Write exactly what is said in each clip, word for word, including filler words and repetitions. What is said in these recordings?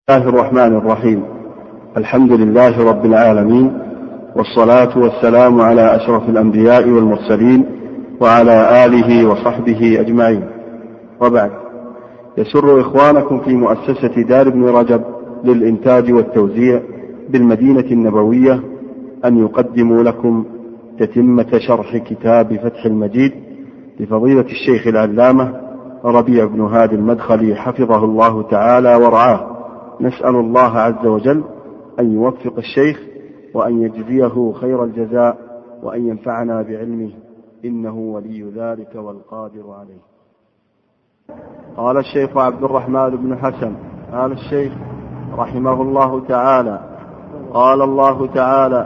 بسم الله الرحمن الرحيم. الحمد لله رب العالمين، والصلاة والسلام على أشرف الأنبياء والمرسلين وعلى آله وصحبه أجمعين، وبعد. يسر إخوانكم في مؤسسة دار ابن رجب للإنتاج والتوزيع بالمدينة النبوية أن يقدموا لكم تتمة شرح كتاب فتح المجيد لفضيلة الشيخ العلامة ربيع بن هادي المدخلي حفظه الله تعالى ورعاه. نسأل الله عز وجل أن يوفق الشيخ وأن يجزيه خير الجزاء وأن ينفعنا بعلمه، إنه ولي ذلك والقادر عليه. قال الشيخ عبد الرحمن بن حسن قال الشيخ رحمه الله تعالى: قال الله تعالى: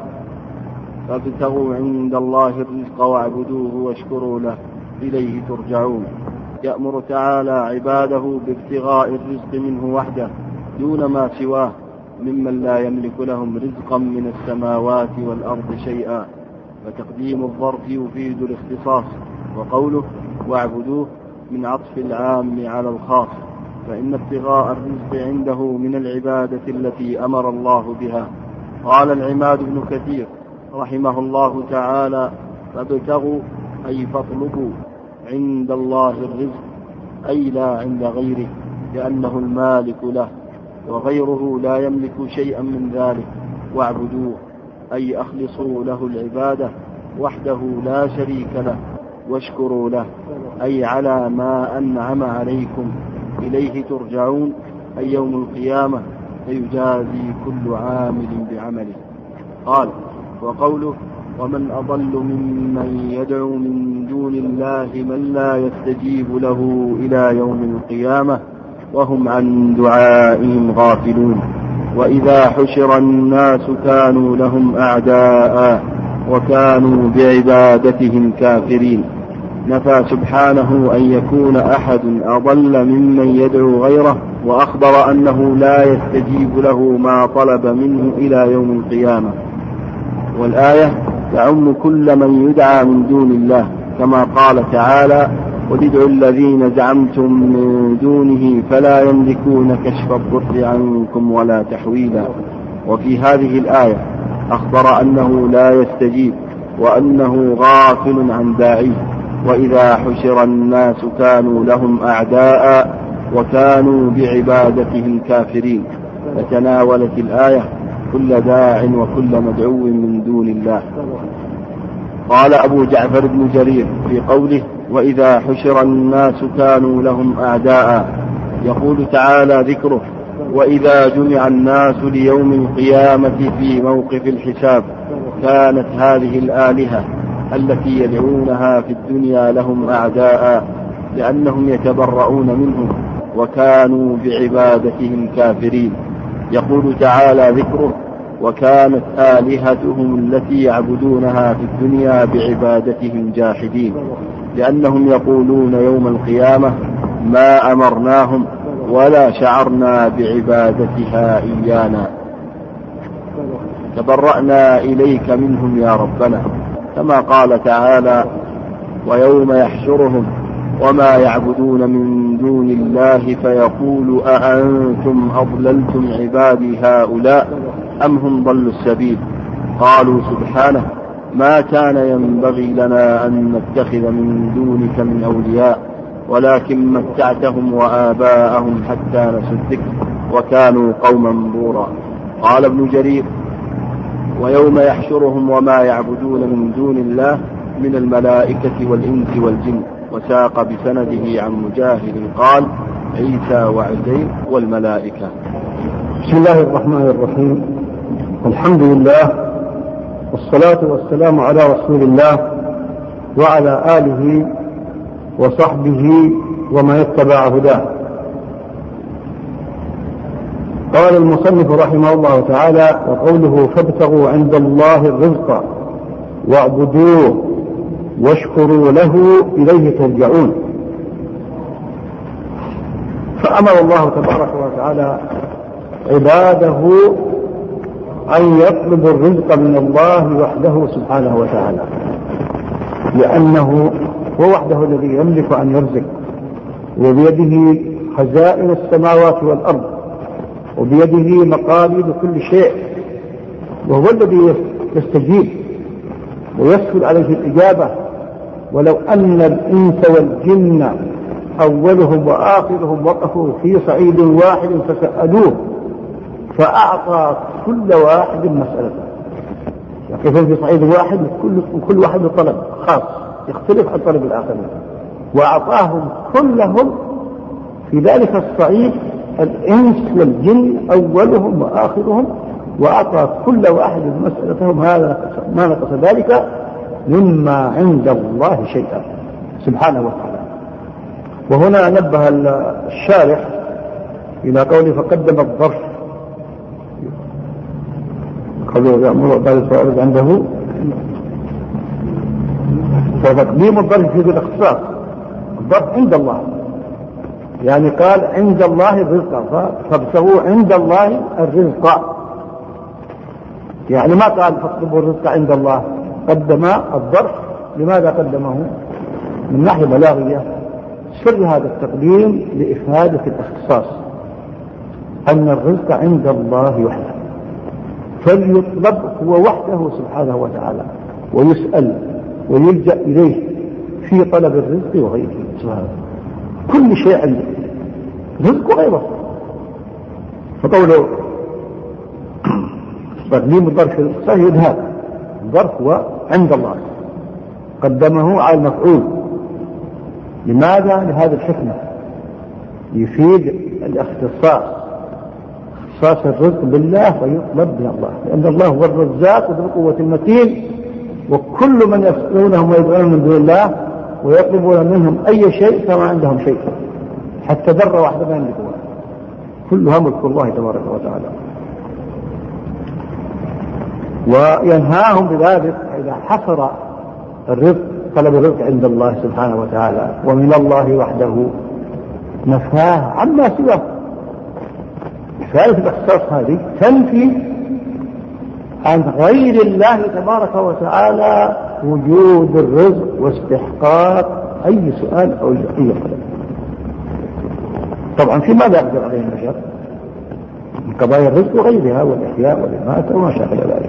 فابتغوا عند الله الرزق واعبدوه واشكروا له إليه ترجعون. يأمر تعالى عباده بابتغاء الرزق منه وحده دون ما سواه ممن لا يملك لهم رزقا من السماوات والأرض شيئا، فتقديم الظرف يفيد الاختصاص، وقوله واعبدوه من عطف العام على الخاص، فإن ابتغاء الرزق عنده من العبادة التي أمر الله بها. قال العماد بن كثير رحمه الله تعالى: فابتغوا أي فاطلبوا عند الله الرزق، أي لا عند غيره، لأنه المالك له وغيره لا يملك شيئا من ذلك. واعبدوه أي أخلصوا له العبادة وحده لا شريك له، واشكروا له أي على ما أنعم عليكم. إليه ترجعون أي يوم القيامة فيجازي كل عامل بعمله. قال: وقوله: ومن أضل ممن يدعو من دون الله من لا يستجيب له إلى يوم القيامة وهم عن دعائهم غافلون. وإذا حشر الناس كانوا لهم أعداء وكانوا بعبادتهم كافرين. نفى سبحانه أن يكون أحد أضل ممن يدعو غيره، وأخبر أنه لا يستجيب له ما طلب منه إلى يوم القيامة. والآية تعم كل من يدعى من دون الله، كما قال تعالى: قل ادعوا الذين زعمتم من دونه فلا يملكون كشف الضر عنكم ولا تحويلا. وفي هذه الآية أخبر أنه لا يستجيب وأنه غافل عن داعيه. وإذا حشر الناس كانوا لهم أعداء وكانوا بعبادتهم كافرين، فتناولت الآية كل داع وكل مدعو من دون الله. قال أبو جعفر بن جرير في قوله: وإذا حشر الناس كانوا لهم أعداء، يقول تعالى ذكره: وإذا جمع الناس ليوم القيامة في موقف الحساب كانت هذه الآلهة التي يدعونها في الدنيا لهم أعداء، لأنهم يتبرؤون منهم وكانوا بعبادتهم كافرين. يقول تعالى ذكره: وكانت آلهتهم التي يعبدونها في الدنيا بعبادتهم جاحدين، لأنهم يقولون يوم القيامة ما أمرناهم ولا شعرنا بعبادتها إيانا، تبرأنا إليك منهم يا ربنا. كما قال تعالى: ويوم يحشرهم وما يعبدون من دون الله فيقول أأنتم أضللتم عبادي هؤلاء أم هم ضلوا السبيل. قالوا سبحانه: ما كان ينبغي لنا أن نتخذ من دونك من أولياء ولكن متعتهم وآباءهم حتى نسوا الذكر وكانوا قوما بورا. قال ابن جرير: ويوم يحشرهم وما يعبدون من دون الله من الملائكة والإنس والجن. وساق بسنده عن مجاهد قال: عيسى وعزير والملائكة. بسم الله الرحمن الرحيم. الحمد لله والصلاة والسلام على رسول الله وعلى آله وصحبه ومن اتبع هداه. قال المصنف رحمه الله تعالى: وقوله فابتغوا عند الله الرزق واعبدوه واشكروا له إليه ترجعون. فأمر الله تبارك وتعالى عباده أن يطلبوا الرزق من الله وحده سبحانه وتعالى، لأنه هو وحده الذي يملك أن يرزق، وبيده خزائن السماوات والأرض، وبيده مقاليد كل شيء، وهو الذي يستجيب ويسهل عليه الإجابة. ولو أن الإنس والجن أولهم وآخرهم وقفوا في صعيد واحد فسألوه فأعطى كل واحد مسألته، يقفون في صعيد واحد وكل, وكل واحد طلب خاص يختلف عن طلب الآخرين، وأعطاهم كلهم في ذلك الصعيد الإنس والجن أولهم وآخرهم، وأعطى كل واحد مسألتهم. هذا ما نقص ذلك مما عند الله شيئا سبحانه وتعالى. وهنا نبه الشارح إلى قوله فقدم الظرف، قوله يأمر بعد الفائض عنده، فتقديم الظرف في الاختصاص، الظرف عند الله، يعني قال عند الله الرزق فابتغوا عند الله الرزق، يعني ما قال فاطلبوا الرزق عند الله، قدم الظرف. لماذا قدمه؟ من ناحية بلاغية سر هذا التقديم لإفادة الاختصاص، أن الرزق عند الله وحده، فليطلب هو وحده سبحانه وتعالى، ويسأل ويلجأ إليه في طلب الرزق وغيره سبحانه. كل شيء عنده رزق وغيره. فقوله تقديم الظرف في الاختصاص يذهب الظرف هو عند الله، قدمه على المفعول. لماذا؟ لهذه الحكمة، يفيد الاختصاص، اختصاص الرزق بالله ويطلب من الله، لأن الله هو الرزاق وذو القوة المتين، وكل من يسألونهم ويدعون من دون الله ويطلبون منهم أي شيء فما عندهم شيء، حتى ذرة واحدة ما يملكون، كلها ملك الله تبارك وتعالى. وينهاهم بذلك إذا حصر الرزق طلب الرزق عند الله سبحانه وتعالى ومن الله وحده، نفاه عما سواه. فائدة الاختصاص هذه تنفي عن غير الله تبارك وتعالى وجود الرزق واستحقاق أي سؤال أو أي قدر. طبعا في ماذا يقدر عليه البشر من قضايا الرزق وغيرها والإحياء والإماتة وما شاكل ذلك.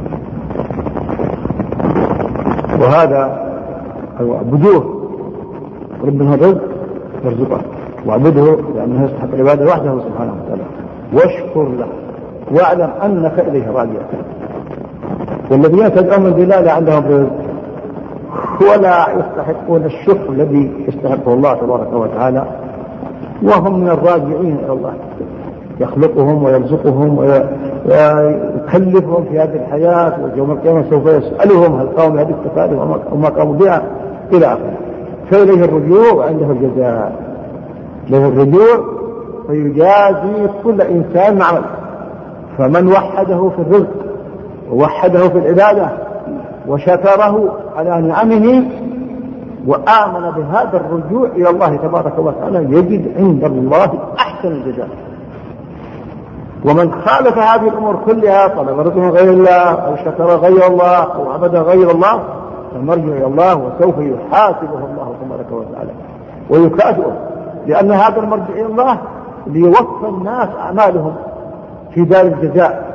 وهذا اعبدوه ربنا الرزق يرزقه، واعبده لأنه يستحق العبادة وحده سبحانه وتعالى، واشكر له واعلم أنك إليه راجع. والذين تدعون من دون الله عندهم رزق ولا يستحقون الشكر الذي يستحقه الله تبارك وتعالى، وهم من الراجعين إلى الله، يخلقهم ويرزقهم ويكلفهم في هذه الحياة، ويوم القيامة سوف يسألهم هل قاموا بهذه التكاليف وما قاموا بها إلى آخره. فإليه الرجوع وعنده الجزاء، له الرجوع ويجازي كل إنسان معه. فمن وحده في الرزق ووحده في العبادة وشكره على نعمه وآمن بهذا الرجوع إلى الله تبارك وتعالى يجد عند الله أحسن الجزاء. ومن خالف هذه الأمور كلها، طلب رزق من غير الله أو شكر غير الله أو عبد غير الله، فالمرجع إلى الله وسوف يحاسبه الله تبارك وتعالى ويكافئه، لأن هذا المرجع إلى الله ليوفى الناس أعمالهم في دار الجزاء،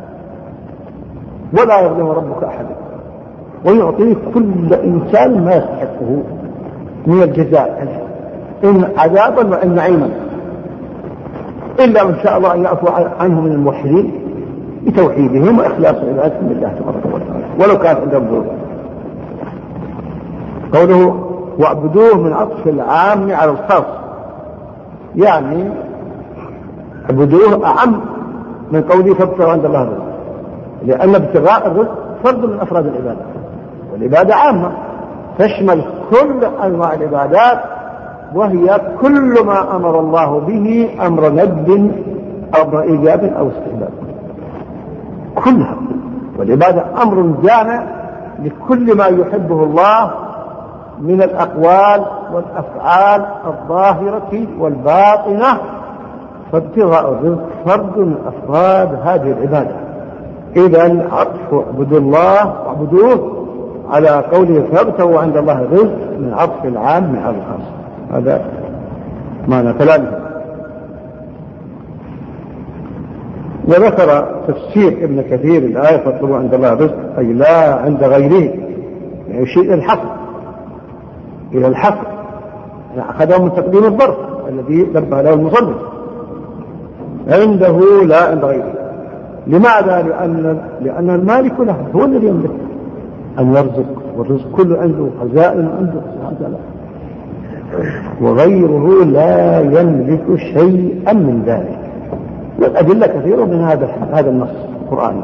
ولا يظلم ربك أحدا، ويعطيه كل إنسان ما يستحقه من الجزاء، إن عذابا وإن نعيما، إلا من شاء الله أن يعفو عنه من الموحدين بتوحيدهم وإخلاص عبادتهم لله تبارك وتعالى ولو كانت عندهم ذنوب. قوله واعبدوه من عطف العام على الخاص، يعني اعبدوه أعم من قوله فابتغوا عند الله الرزق، لأن ابتغاء الرزق فرد من أفراد العبادة، والعبادة عامة تشمل كل أنواع العبادات، وهي كل ما أمر الله به أمر ندب أو أمر إيجاب أو استحباب كلها. والعبادة أمر جامع لكل ما يحبه الله من الأقوال والأفعال الظاهرة والباطنة، فابتغاء الرزق فرد من أفراد هذه العبادة. إذن عطف اعبدوا الله واعبدوه على قوله فابتغوا عند الله الرزق من عطف العام على الخاص، هذا معنى كلامه. وذكر تفسير ابن كثير الآية فاطلبوا عند الله الرزق أي لا عند غيره، يعني شيء إلى الحصر إلى الحصر، يعني أخذه من تقديم الظرف الذي نبه له المصنف، عنده لا عند غيره. لماذا؟ لأن لأن المالك له هو الذي يملك أن يرزق، والرزق كله عنده، خزائن عنده سبحانه وتعالى، وغيره لا يملك شيئا من ذلك. والأدلة كثيرة من هذا هذا النص القرآني.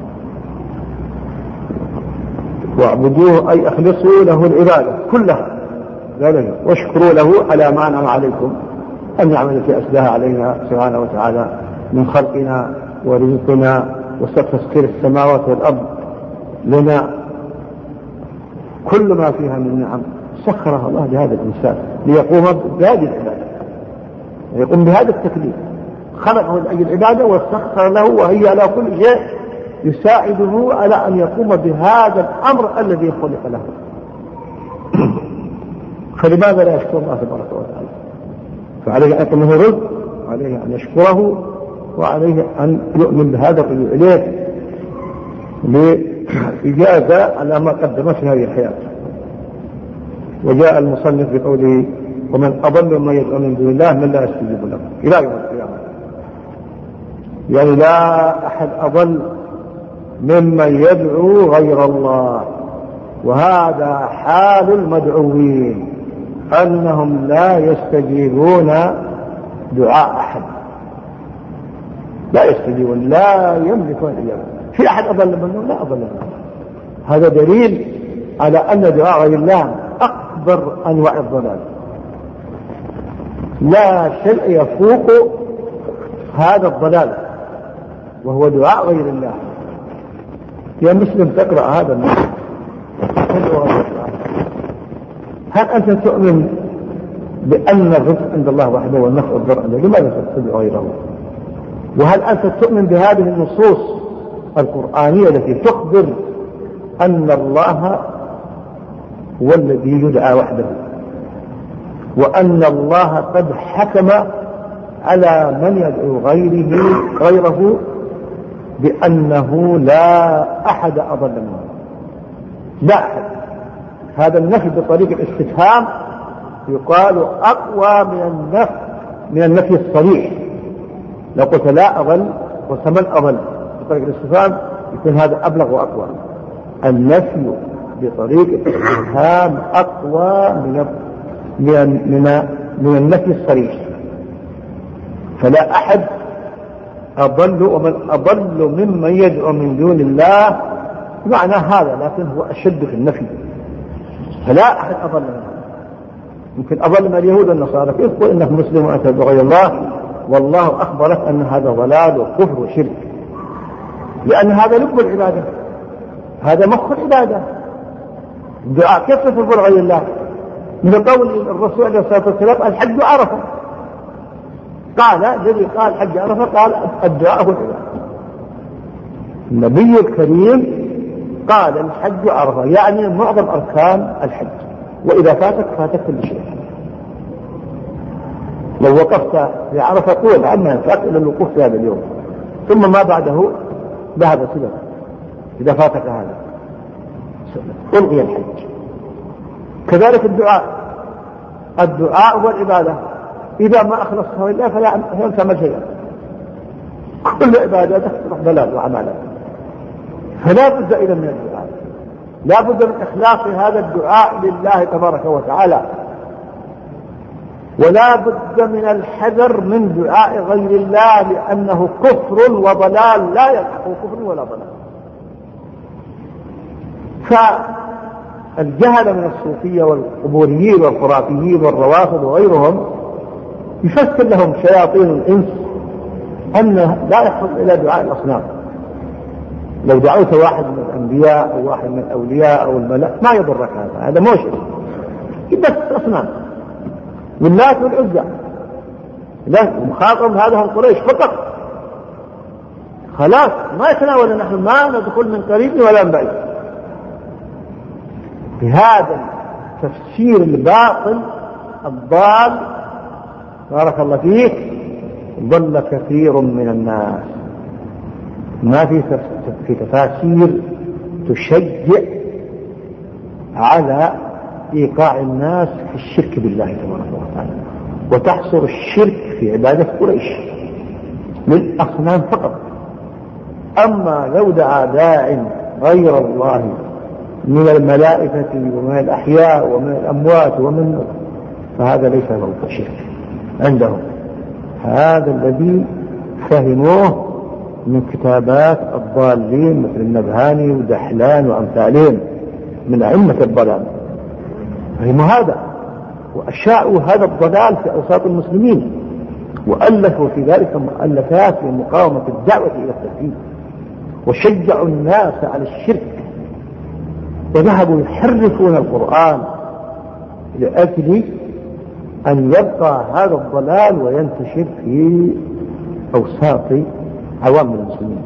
واعبدوه أي أخلصوا له العبادة كلها واشكروا له على ما أنعم عليكم، النعم التي أسداها علينا سبحانه وتعالى من خلقنا ورزقنا وتسخير السماوات والأرض لنا، كل ما فيها من نعم سخرها الله لهذا الإنسان ليقوم بهذه العبادة، يقوم بهذا التكليف، خلقه لأجل العبادة وسخر له وهي على كل شيء يساعده على أن يقوم بهذا الأمر الذي خلق له. فلماذا لا يشكر الله تبارك وتعالى؟ فعليه أن يطلبه رزق، وعليه أن يشكره، وعليه أن يؤمن بهذا الرجوع إليه لإجازة على ما قدمت في هذه الحياة. وجاء المصنف بقوله ومن أضل من يدعو من دون الله من لا يستجيب له إلى يوم القيامة، يعني لا أحد أضل ممن يدعو غير الله. وهذا حال المدعوين أنهم لا يستجيبون دعاء أحد، لا يستجيبون، لا يملكون الإجابة. في أحد أضل منهم؟ لا أضل منهم. هذا دليل على أن دعاء غير الله أكبر أنواع الضلال، لا شيء يفوق هذا الضلال وهو دعاء غير الله. يا مسلم تقرأ هذا النص، هل أنت تؤمن بأن الرزق عند الله وحده والنفع والضر عنده؟ لماذا تتبع غيره؟ وهل أنت تؤمن بهذه النصوص القرآنية التي تخبر أن الله هو الذي يدعى وحده، وأن الله قد حكم على من يدعو غيره غيره بأنه لا أحد أضل منه؟ لا أحد. هذا النفي بطريق الاستفهام يقال أقوى من النفي من النفي الصريح. لو قلت لا أضل وثمن أضل بطريق الاستفهام يكون هذا أبلغ وأقوى. النفي بطريق الاستفهام أقوى من من من, من النفي الصريح. فلا أحد أضل، ومن أضل ممن يدعو من دون الله معنى هذا، لكن هو أشد في النفي. فلا أحد أضل منه. يمكن أضل من اليهود والنصارى، كيف يقول إنك مسلم وأنت بغير الله والله أخبرك أن هذا ضلال وكفر وشرك، لأن هذا لب العبادة، هذا مخ العبادة. الدعاء كيف تفضل غير الله؟ من قول الرسول عليه الصلاة والسلام الحج عرفة، قال الذي قال حج عرفة قال الدعاء هو العبادة. النبي الكريم قال الحج عرفة، يعني معظم أركان الحج، وإذا فاتك فاتك كل شيء. لو وقفت في عرفة طول عما ينفعك إلى الوقوف في هذا اليوم، ثم ما بعده ذهب سلف. إذا فاتك هذا ألغي الحج. كذلك الدعاء، الدعاء هو العبادة، إذا ما أخلصها لله فلا ينفع شيئا. كل عبادة تصبح ضلال وعمالة. فلا بد إذا من الدعاء، لا بد من إخلاص هذا الدعاء لله تبارك وتعالى، ولا بد من الحذر من دعاء غير الله، لأنه كفر وضلال لا يلحق كفر ولا ضلال. فالجهل من الصوفية والقبوريين والخرافيين والروافض وغيرهم يفسر لهم شياطين الإنس أن لا يحصل إلى دعاء الأصنام. لو دعوت واحد من الأنبياء أو واحد من الأولياء أو الملأ ما يضرك هذا، هذا موشي بس أصنام واللات والعزى. لا، مخاطب هذا هم قريش فقط، خلاص ما يتناول، نحن ما ندخل من قريب ولا من بعيد. بهذا التفسير الباطل الضال بارك الله فيك ضل كثير من الناس. ما في في تفاسير تشجع على إيقاع الناس في الشرك بالله تبارك وتعالى، وتحصر الشرك في عبادة قريش للأصنام فقط. أما لو دعا داع غير الله من الملائكة ومن الأحياء ومن الأموات ومن فهذا ليس له شرك عندهم. هذا الذي فهموه من كتابات الضالين مثل النبهاني ودحلان وأمثالهم من أئمة الضلال، فهموا هذا وأشاعوا هذا الضلال في أوساط المسلمين، وألفوا في ذلك مؤلفات لمقاومة الدعوة إلى التوحيد، وشجعوا الناس على الشرك، وذهبوا يحرفون القرآن لأجل أن يبقى هذا الضلال وينتشر في أوساط عوام المسلمين.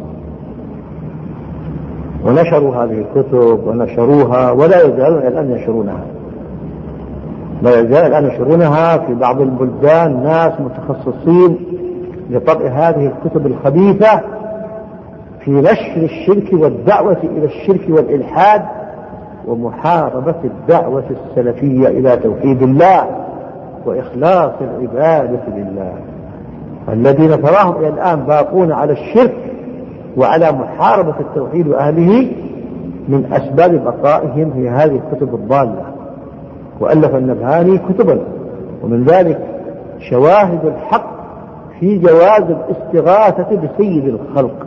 ونشروا هذه الكتب ونشروها ولا يزالون الآن ينشرونها، لا يزال الآن ينشرونها في بعض البلدان ناس متخصصين لطبع هذه الكتب الخبيثة في نشر الشرك والدعوة إلى الشرك والإلحاد ومحاربة الدعوة السلفية إلى توحيد الله وإخلاص العبادة لله. الذين تراهم إلى الآن باقون على الشرك وعلى محاربة التوحيد وأهله من أسباب بقائهم في هذه الكتب الضالة. وألف النبهاني كتبا، ومن ذلك شواهد الحق في جواز الاستغاثة بسيد الخلق،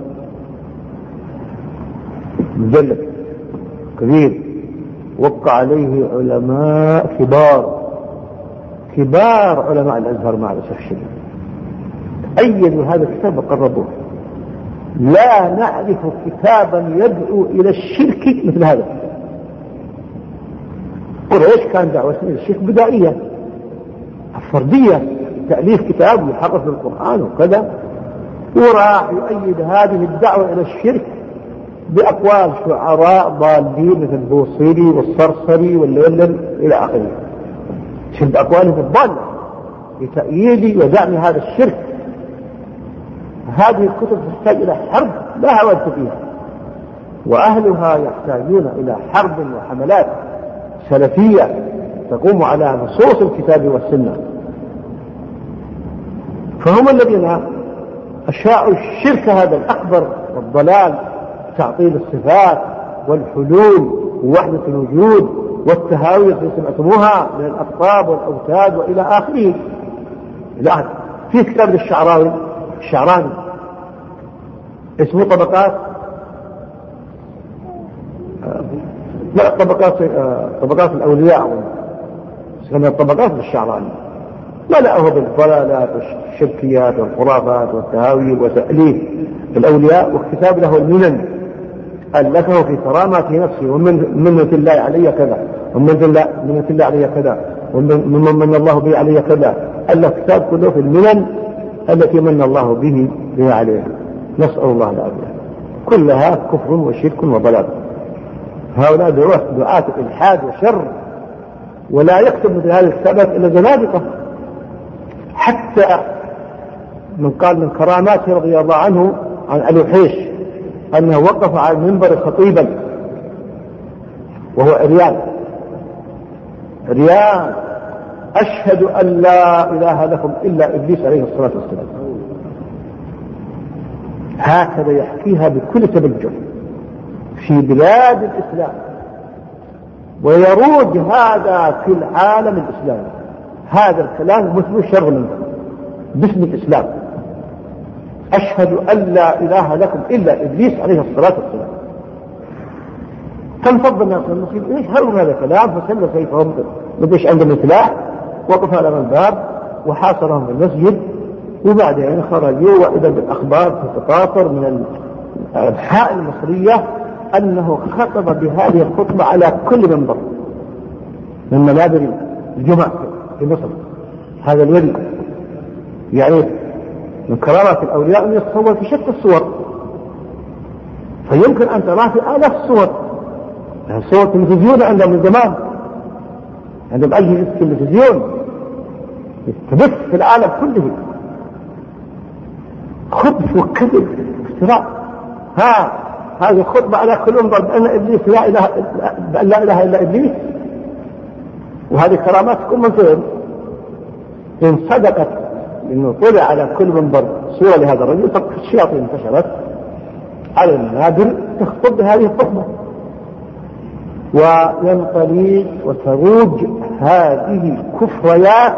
مجلد كبير وقع عليه علماء كبار كبار علماء الأزهر مع الأسف الشديد، أيدوا هذا الكتاب وقربوه. لا نعرف كتابا يدعو إلى الشرك مثل هذا. قريش كان دعوة إلى الشرك بدائية فردية، تأليف كتاب يحرف القرآن وكذا، وراح يؤيد هذه الدعوة إلى الشرك بأقوال شعراء ضالين مثل البوصيري والصرصري واللولن إلى آخره، شد أقوالهم الضالة لتأييد ودعم هذا الشرك. هذه الكتب تحتاج إلى حرب لا هوى فيها، وأهلها يحتاجون إلى حرب وحملات سلفية تقوم على نصوص الكتاب والسنة. فهم الذين أشاعوا الشرك هذا الأكبر والضلال، تعطيل الصفات والحلول ووحدة الوجود والتهاوي التي سمعتموها من الأقطاب والأوتاد وإلى آخره. الآن في كتاب للشعراوي الشعراني اسمه طبقات لا طبقات طبقات الأولياء، اسمها طبقات للشعراني، ملأه بالضلالات والشركيات والخرافات والتهاوي وتأليف الأولياء. والكتاب له المنن، ألفه في كرامات نفسه، ومن منة الله علي كذا، ومن الله منة الله علي كذا، ومن من الله به علي كذا. ألف كتاب كله في المنن التي من الله به به عليها، نسأل الله العافية. كلها كفر وشرك وضلال. هؤلاء دعاة الإلحاد وشر، ولا يكتب مثل هذه الكتابات إلا زنادقة. حتى من قال من كراماته رضي الله عنه عن الوحيش أنه وقف على المنبر خطيبا وهو عريان عريان أشهد أن لا إله لكم إلا إبليس عليه الصلاة والسلام. هكذا يحكيها بكل تبجح في بلاد الإسلام، ويروج هذا في العالم الإسلامي. هذا الكلام مثل شر منه باسم الإسلام. أشهد أن لا إله لكم إلا إبليس عليه الصلاة والسلام. تنفض الناس المسلمين إيش هروا هذا الكلام، فسلوا سيفهم بديش عندهم سلاح، وقف على الباب وحاصرهم في المسجد، وبعدين خرجوا وإذا بالأخبار تتطاطر من الأنحاء المصرية أنه خطب بهذه الخطبة على كل منبر من منابر الجمعة في مصر. هذا الولي يعني من كرامات الأولياء أن يتصور في شتى الصور، فيمكن أن تراه في آلاف الصور. يعني صور تلفزيون عندهم من زمان، عندهم أجهزة التلفزيون تبث في العالم كله خبث وكذب وافتراء. ها هذه خطبة على كل منبر بأن إبليس لا إله, بأن لا إله إلا إبليس، وهذه كرامات تكون من فين؟ إن صدقت إنه طلع على كل منبر صورة لهذا الرجل فالشياطين انتشرت على المنابر تخطب بهذه الخطبة، وينطلق وتروج هذه الكفريات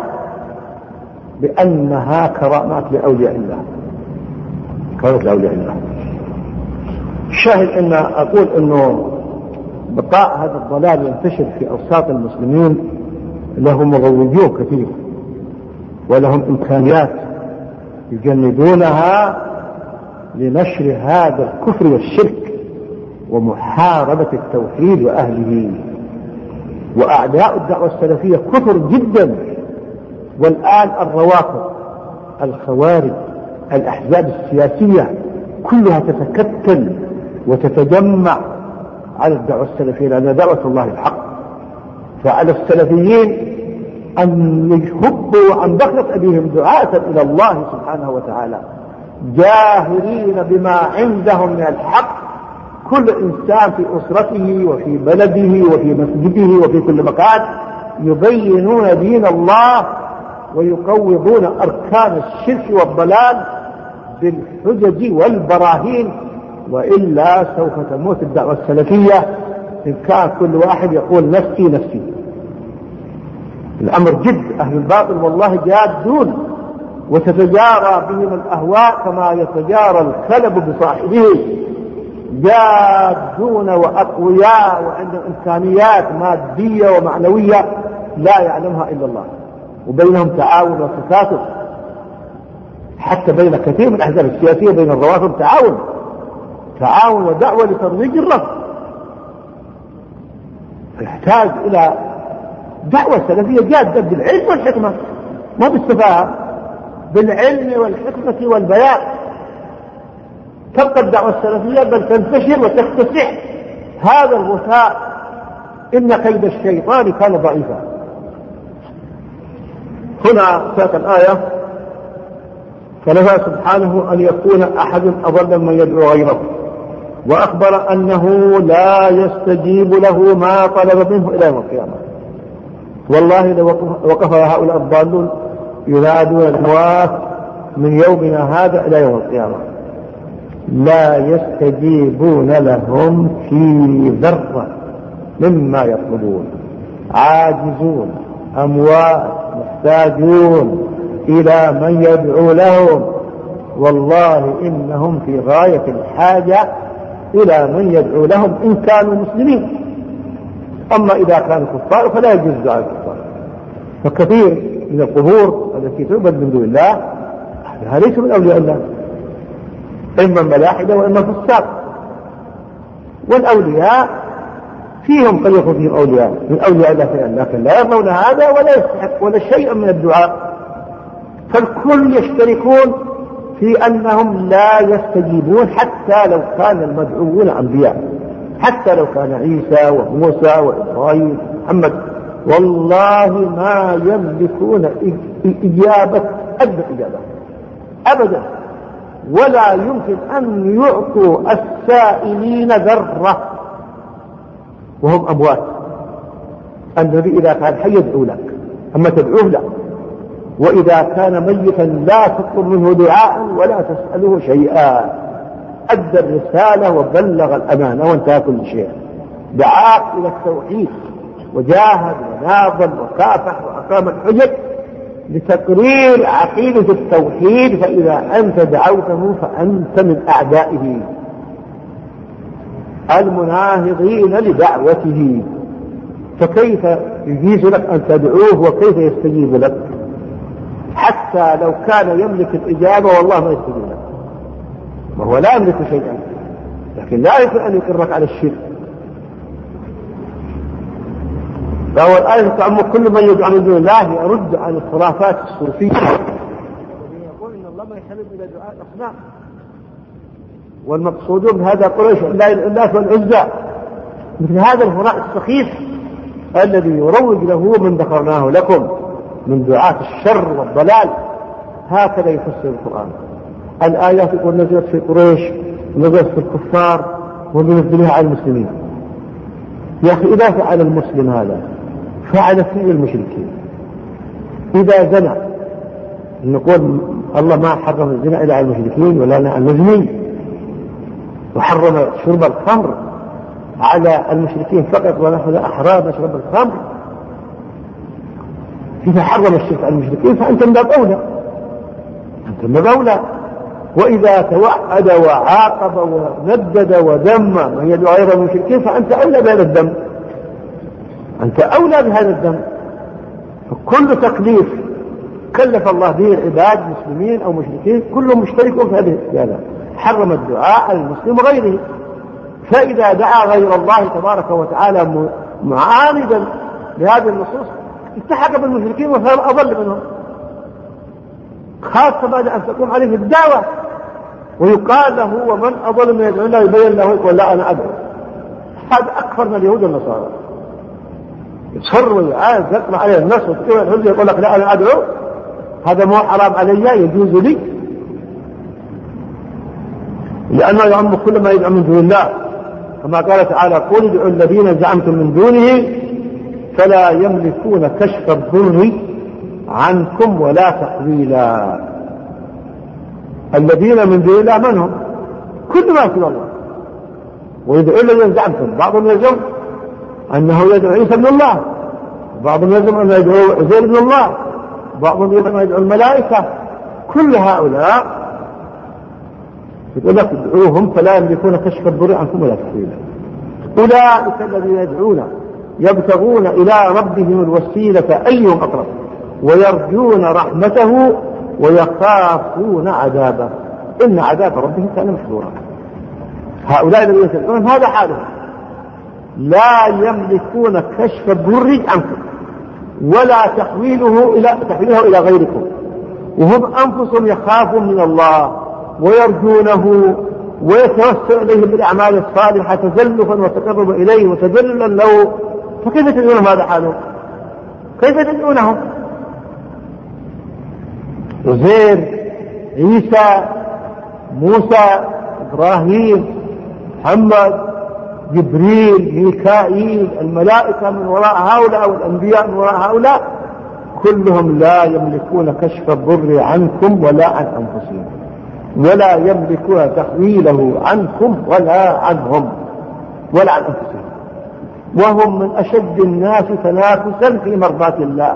بأنها كرامات لأولياء الله، كرامات لأولياء الله. الشاهد أن أقول أنه بقاء هذا الضلال ينتشر في أوساط المسلمين لهم مروجون كثير ولهم إمكانيات يجندونها لنشر هذا الكفر والشرك ومحاربة التوحيد وأهله. وأعداء الدعوة السلفية كثر جدا، والآن الروافض، الخوارج، الأحزاب السياسية كلها تتكتل وتتجمع على الدعوة السلفية، لأن دعوة الله الحق. فعلى السلفيين أن يهبوا عن بغلة أبيهم دعاة إلى الله سبحانه وتعالى، جاهرين بما عندهم من الحق، كل إنسان في أسرته وفي بلده وفي مسجده وفي كل مكان يبينون دين الله ويقوضون أركان الشرك والضلال بالحجج والبراهين، وإلا سوف تموت الدعوة السلفية إن كان كل واحد يقول نفسي نفسي. الأمر جد، أهل الباطل والله جادون وتتجارى بهم الأهواء كما يتجارى الكلب بصاحبه، جادون وأقوياء وعندهم إمكانيات مادية ومعنوية لا يعلمها إلا الله، وبينهم تعاون وتكاتف، حتى بين كثير من الأحزاب السياسية بين الروافض تعاون تعاون ودعوة لترويج الرفض. يحتاج إلى دعوة سلفية جادة بالعلم والحكمة، ما بالسفاهة، بالعلم والحكمة والبيان تبقى الدعوة السلفية بل تنتشر وتكتسح هذا الغثاء، إن كيد الشيطان كان ضعيفا. هنا ساق الآية فنهى سبحانه أن يكون أحد أضل من يدعو غيره، وأخبر أنه لا يستجيب له ما طلب منه إلى يوم القيامة. والله لو وقف هؤلاء الضالون ينادون الأموات من يومنا هذا إلى يوم القيامة لا يستجيبون لهم في ذرة مما يطلبون، عاجزون أموات محتاجون إلى من يدعو لهم، والله إنهم في غاية الحاجة إلى من يدعو لهم إن كانوا مسلمين. أما إذا كانوا كفار فلا يجوز دعاء الكفار. فكثير من القبور التي تعبد من دون الله هذا ليس من أولياء الله، إما الملاحدة وإما الفساق. والأولياء فيهم قد يكون فيهم أولياء من أولياء الله فعلا، لكن لا يرضون هذا ولا يستحق ولا شيء من الدعاء. فالكل يشتركون في أنهم لا يستجيبون حتى لو كان المدعوون أنبياء، حتى لو كان عيسى وموسى وإبراهيم ومحمد، والله ما يملكون إجابة أبدا إجابة أبدا، ولا يمكن أن يعطوا السائلين ذرة وهم أموات. النبي إذا كان حي يدعو لك، أما تدعوه لا، وإذا كان ميتا لا تطلب منه دعاء ولا تسأله شيئا، أدى الرسالة وبلغ الأمانة وانتهى كل شيء. دعاك إلى التوحيد وجاهد وناضل وكافح وأقام الحجج لتقرير عقيدة التوحيد، فإذا أنت دعوته فأنت من أعدائه المناهضين لدعوته، فكيف يجيز لك أن تدعوه وكيف يستجيب لك؟ حتى لو كان يملك الإجابة والله ما يستجيب لك، وهو لا يملك شيئا، لكن لا يمكن أن يقرك على الشرك. فهو الآية تعم كل من يدعو من دون الله يرد عن الخرافات الصوفية يقول إن الله ما يحلم إلى دعاء الأصنام، والمقصودون بهذا قريش اللات والعزى، مثل هذا الهراء السخيف الذي يروج له من ذكرناه لكم من دعاة الشر والضلال. هكذا يفسر القرآن. الآيات يقول نزلت في قريش نقص في الكفار وبنزلها على المسلمين. يا أخي إذا فعل المسلم هذا فعل فعل المشركين. إذا زنى نقول الله ما حرم الزنا إلا على المشركين ولا على المزنين، وحرم شرب الخمر على المشركين فقط ونحن لا أحرار نشرب الخمر. إذا حرم الشرك على المشركين فأنت من باب أولى، أنت من باب أولى. وإذا توعد وعاقب وندد وذم من يدعو غير المشركين فأنت أولى بهذا الذم، أنت أولى بهذا الذم. فكل تكليف كلف الله به العباد مسلمين أو مشركين كلهم مشتركون في هذه السيادة. حرم الدعاء على المسلم وغيره. فإذا دعا غير الله تبارك وتعالى معاندا لهذه النصوص التحق بالمشركين وصار أضل منهم، خاصة بعد أن تقوم عليه الدعوة ويقال له ومن أضل من يدعو الله يبين له يقول لا أنا أدعو. هذا أكثر من اليهود والنصارى، يصر ويعاز يقرأ عليه النص ويقول لك لا أنا أدعو، هذا مو حرام علي يجوز لي، لأنه يعم كل ما يدعو من دون الله، كما قال تعالى قل ادعوا الذين زعمتم من دونه فلا يملكون كشف الضر عنكم ولا تحويلا. الذين من دون الله من هم؟ كل ما سوى الله. ويدعو الذين زعمتم، بعضهم يزعم أنه يدعو عيسى ابن الله، بعضهم يزعم أنه يدعو عزير ابن الله، بعضهم يزعم أنه يدعو الملائكة. كل هؤلاء يقول لك ادعوهم فلا يملكون كشف الضر عنكم ولا تحويلا. أولئك الذين يدعون يبتغون إلى ربهم الوسيلة أيهم أقرب ويرجون رحمته ويخافون عذابه إن عذاب ربهم كان محذورا. هؤلاء الذين يدعون هذا حالهم، لا يملكون كشف الضر عنكم ولا تحويله إلى تحويله إلى غيركم، وهم أنفسهم يخافون من الله ويرجونه ويتوسل إليه بالأعمال الصالحة تزلفا وتقرب إليه وتذللا له. فكيف تدعونهم هذا حالهم؟ كيف تدعونهم؟ عزير، عيسى، موسى، إبراهيم، محمد، جبريل، ميكائيل، الملائكة من وراء هؤلاء والأنبياء من وراء هؤلاء كلهم لا يملكون كشف الضر عنكم ولا عن أنفسهم ولا يملكون تحويله عنكم ولا عنهم ولا عن أنفسهم، وهم من أشد الناس تنافسا في مرضاة الله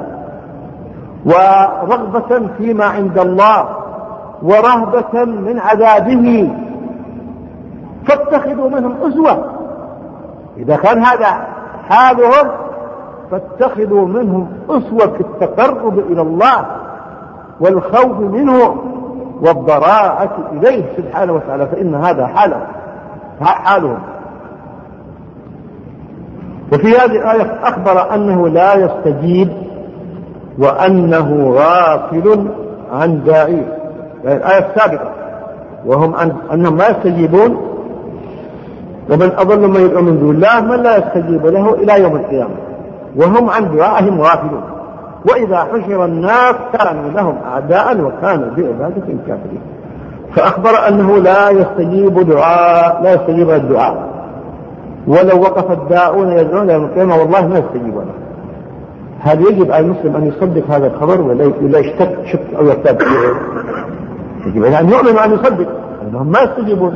ورغبة فيما عند الله ورهبة من عذابه. فاتخذوا منهم أسوة، إذا كان هذا حالهم فاتخذوا منهم أسوة في التقرب إلى الله والخوف منه والضراعة إليه سبحانه وتعالى، فإن هذا حالهم حالهم. وفي هذه الآية أخبر أنه لا يستجيب وأنه غافل عن داعيه، يعني الآية السابقة وهم أنهم لا يستجيبون، ومن أضل من يدعو من دون الله من لا يستجيب له إلى يوم القيامة وهم عن دعائهم غافلون. وإذا حشر الناس كانوا لهم أعداء وكانوا بعبادتهم كافرين. فأخبر أنه لا يستجيب دعاء لا يستجيب الدعاء، ولو وقف الداعون يدعون يوم القيامة والله ما يستجيبون. هل يجب على المسلم أن يصدق هذا الخبر ولا يشتك شك أو يرتاب؟ يجب أن يؤمن وأن يصدق أنهم ما يستجيبون.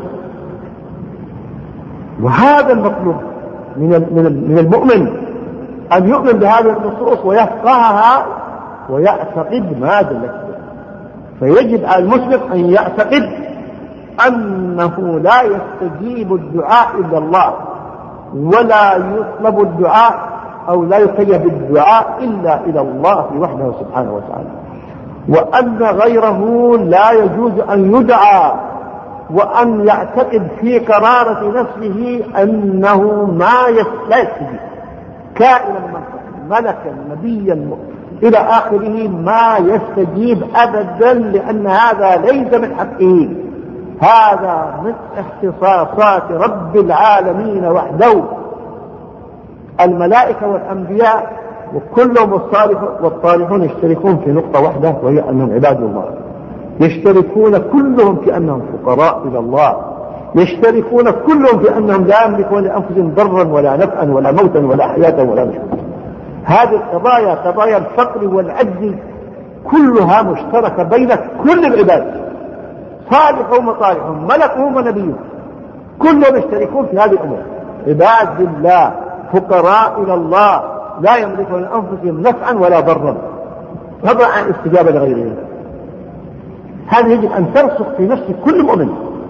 وهذا المطلوب من من المؤمن أن يؤمن بهذه النصوص ويفقهها ويعتقد ما دلت به. فيجب على المسلم أن يعتقد أنه لا يستجيب الدعاء إلا الله، ولا يطلب الدعاء أو لا يتجه بالدعاء إلا إلى الله وحده سبحانه وتعالى، وأن غيره لا يجوز أن يدعى، وأن يعتقد في قرارة نفسه أنه ما يستجيب كائنا ملكا نبيا إلى آخره ما يستجيب أبدا، لأن هذا ليس من حقه، هذا من اختصاصات رب العالمين وحده. الملائكة والأنبياء وكلهم والصالحون يشتركون في نقطة واحدة، وهي أنهم عباد الله، يشتركون كلهم في أنهم فقراء إلى الله يشتركون كلهم في أنهم لا يملكون لأنفسهم ضرا ولا نفعا ولا موتا ولا حياة ولا مشكلة. هذه القضايا قضايا الفقر والعجز كلها مشتركة بين كل العباد، صالحهم وطالحهم، ملكهم ونبيهم، كلهم يشتركون في هذه الأمور. عباد الله فقراء إلى الله لا يملكون لأنفسهم نفعا ولا ضرا، فضلا عن الاستجابة لغيرهم. هذا يجب أن ترسخ في نفس كل مؤمن.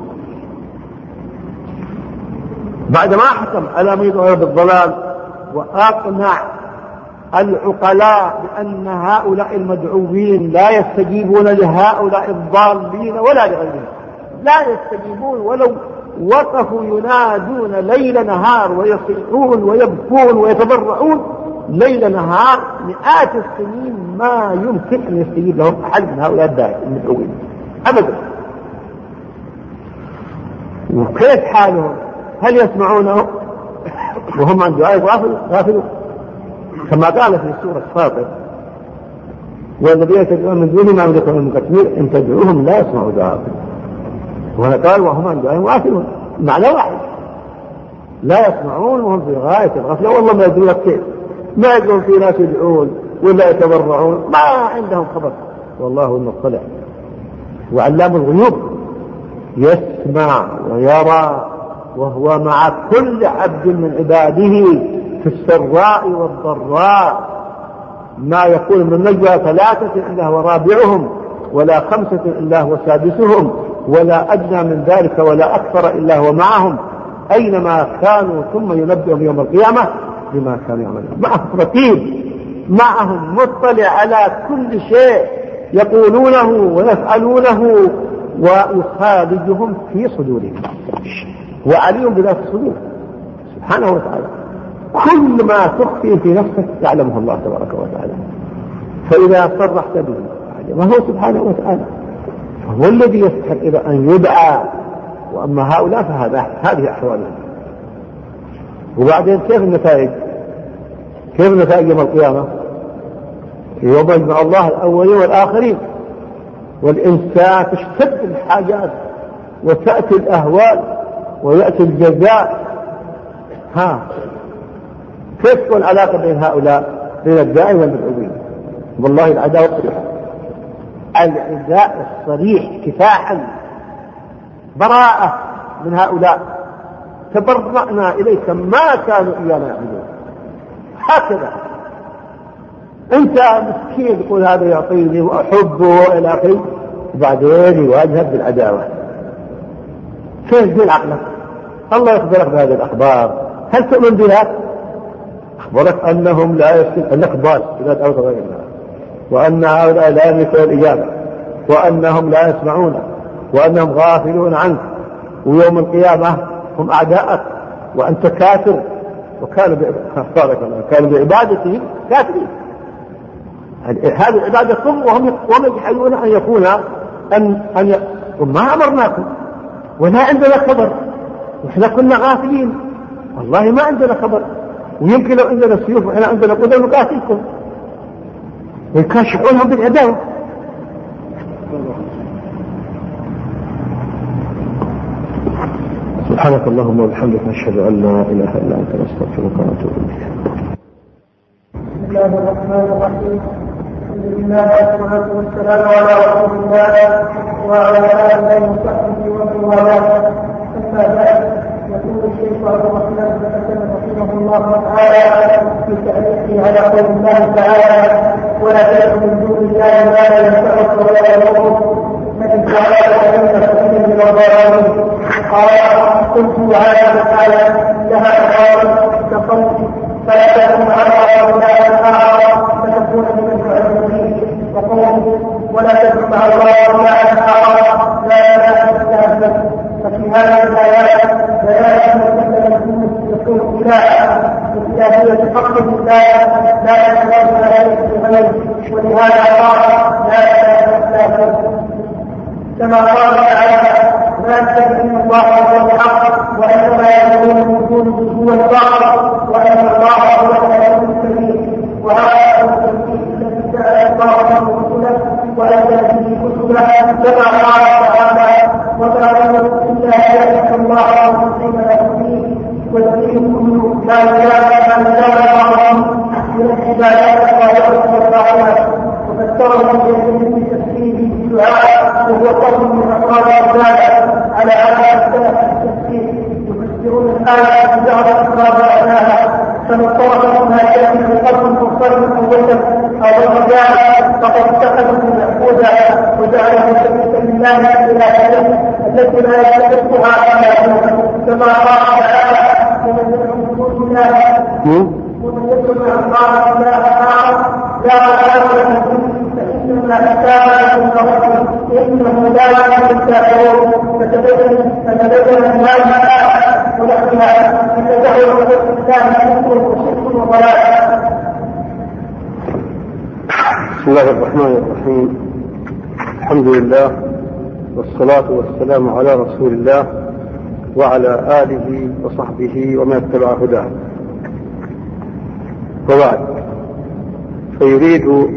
بعدما حكم على من يدعو بالضلال وأقنع العقلاء بأن هؤلاء المدعوين لا يستجيبون لهؤلاء الضالين ولا لغيرهم، لا يستجيبون ولو وقفوا ينادون ليل نهار ويصيحون ويبكون ويتضرعون ليل نهار مئات السنين ما يمكن أن يستجيب لهم أحد من هؤلاء الداعين المدعوين أبدا. وكيف حالهم؟ هل يسمعونه وهم عن دعاء غافلون؟ كما قال في سورة فاطر: والذين تدعون من دونه ما يملكون من قطمير إن تدعوهم لا يسمعوا دعاءكم. وهنا قال وهم عن دعاء غافلون، معنى واحد، لا يسمعون وهم في غاية الغفلة. والله ما يدرون كيف، ما يدرون في ناس يدعون ولا يتبرعون، ما عندهم خبر. والله المطلع وعلام الغيوب، يسمع ويرى وهو مع كل عبد من عباده في السراء والضراء. ما يكون من نجوى ثلاثة إلا هو رابعهم، ولا خمسة إلا هو سادسهم، ولا أدنى من ذلك ولا أكثر إلا هو معهم أينما كانوا، ثم ينبئهم يوم القيامة بما كانوا يعملون. معهم رقيب، معهم مطلع على كل شيء يقولونه ويفعلونه، ويخالجهم في صدورهم، وعليهم بذات الصدور سبحانه وتعالى. كل ما تخفي في نفسك يعلمه الله تبارك وتعالى، فإذا صرحت به ما هو سبحانه وتعالى، فهو الذي يستحق إلى أن يدعى. وأما هؤلاء فهذا هذه أحوالهم. وبعدين كيف النتائج؟ كيف النتائج يوم القيامة؟ يوم يجمع الله الأولين والآخرين، والإنسان تشتد الحاجات وتأتي الأهوال ويأتي الجزاء. ها كيف تكون العلاقة بين هؤلاء، بين الداعي والمدعوين؟ والله العداوة الصريحة، العداء الصريح كفاحا، براءة من هؤلاء، تبرأنا إليك ما كانوا إيانا يعبدون. هكذا أنت مسكين تقول هذا يعطيني وأحبه وإلى آخره، وبعدين يواجهك بالعداوة. كيف ذي عقلك؟ الله يخبرك بهذه الأخبار، هل تؤمن بها؟ أخبرك أنهم لا يسكن أنك ضال إذا دعوت غير الله، وأن هؤلاء لا يملكون الإجابة، وأنهم لا يسمعون، وأنهم غافلون عنك، ويوم القيامة هم أعداءك وأنت كافر. وكانوا كانوا بعبادتهم كافرين. هذه العبادة كفر، وهم يجحدون أن يكون أن أن ي... وما أمرناكم ولا عندنا خبر، وإحنا كنا غافلين، والله ما عندنا خبر، ويمكن لو عندنا سيوف وإحنا عندنا قدر نقاتلكم، ويكاشفونهم بالعداوة. سبحانك اللهم وبحمدك، نشهد أن لا إله إلا أنت، نستغفرك ونتوب إليك. بسم الله الرحمن الرحيم. الحمد لله والصلاة والسلام على رسول الله وعلى آله وصحبه ومن والاه. أما بعد، يقول الشيخ عبد الرحمن بن حسن رحمه الله تعالى في تأليفه على قول الله تعالى: ولا تدع من دون الله ما لا ينفعك ولا يضرك فإن فعلت فإنك إذا من الضالين. قال: قلت تعالى تعالى لها قال تقلت فلا تكن على ولا تنهار فتكون من المعذبين. وقوله ولا تكن مع الله ولا تنهار لا اله الا انت. ففي هذه الايات بيان ان المسلمين يكون الها والالهيه حق لله لا يتبادل عليه بغيره، ولهذا قال لا اله الا انت. كما قال تعالى: ما تكلم الله هو الحق وانما يدعون من دونه هو الباطل وان الله هو العلي الكبير. وهذا هو التوحيد الذي جعل الله له رسله وانزل به كتبه، كما قال تعالى: وما امروا الا ان يعبدوا الله قوة أو رجاء فقد اتخذه معبودا وجعله شريكا لله الإلهية التي لا يستحقها إلا هو كما قال تعالى ومن يدعو من دون الله ومن يدعو مع الله إلها آخر لا إله إلا فإنما كان من ربه إنه لا يؤمن الكافرون فتبين فتبين الناس ونحنها فتدعو الإسلام كفر وشرك وضلال. بسم الله الرحمن الرحيم. الحمد لله والصلاة والسلام على رسول الله وعلى آله وصحبه ومن اتبع هداه. وبعد، فيريد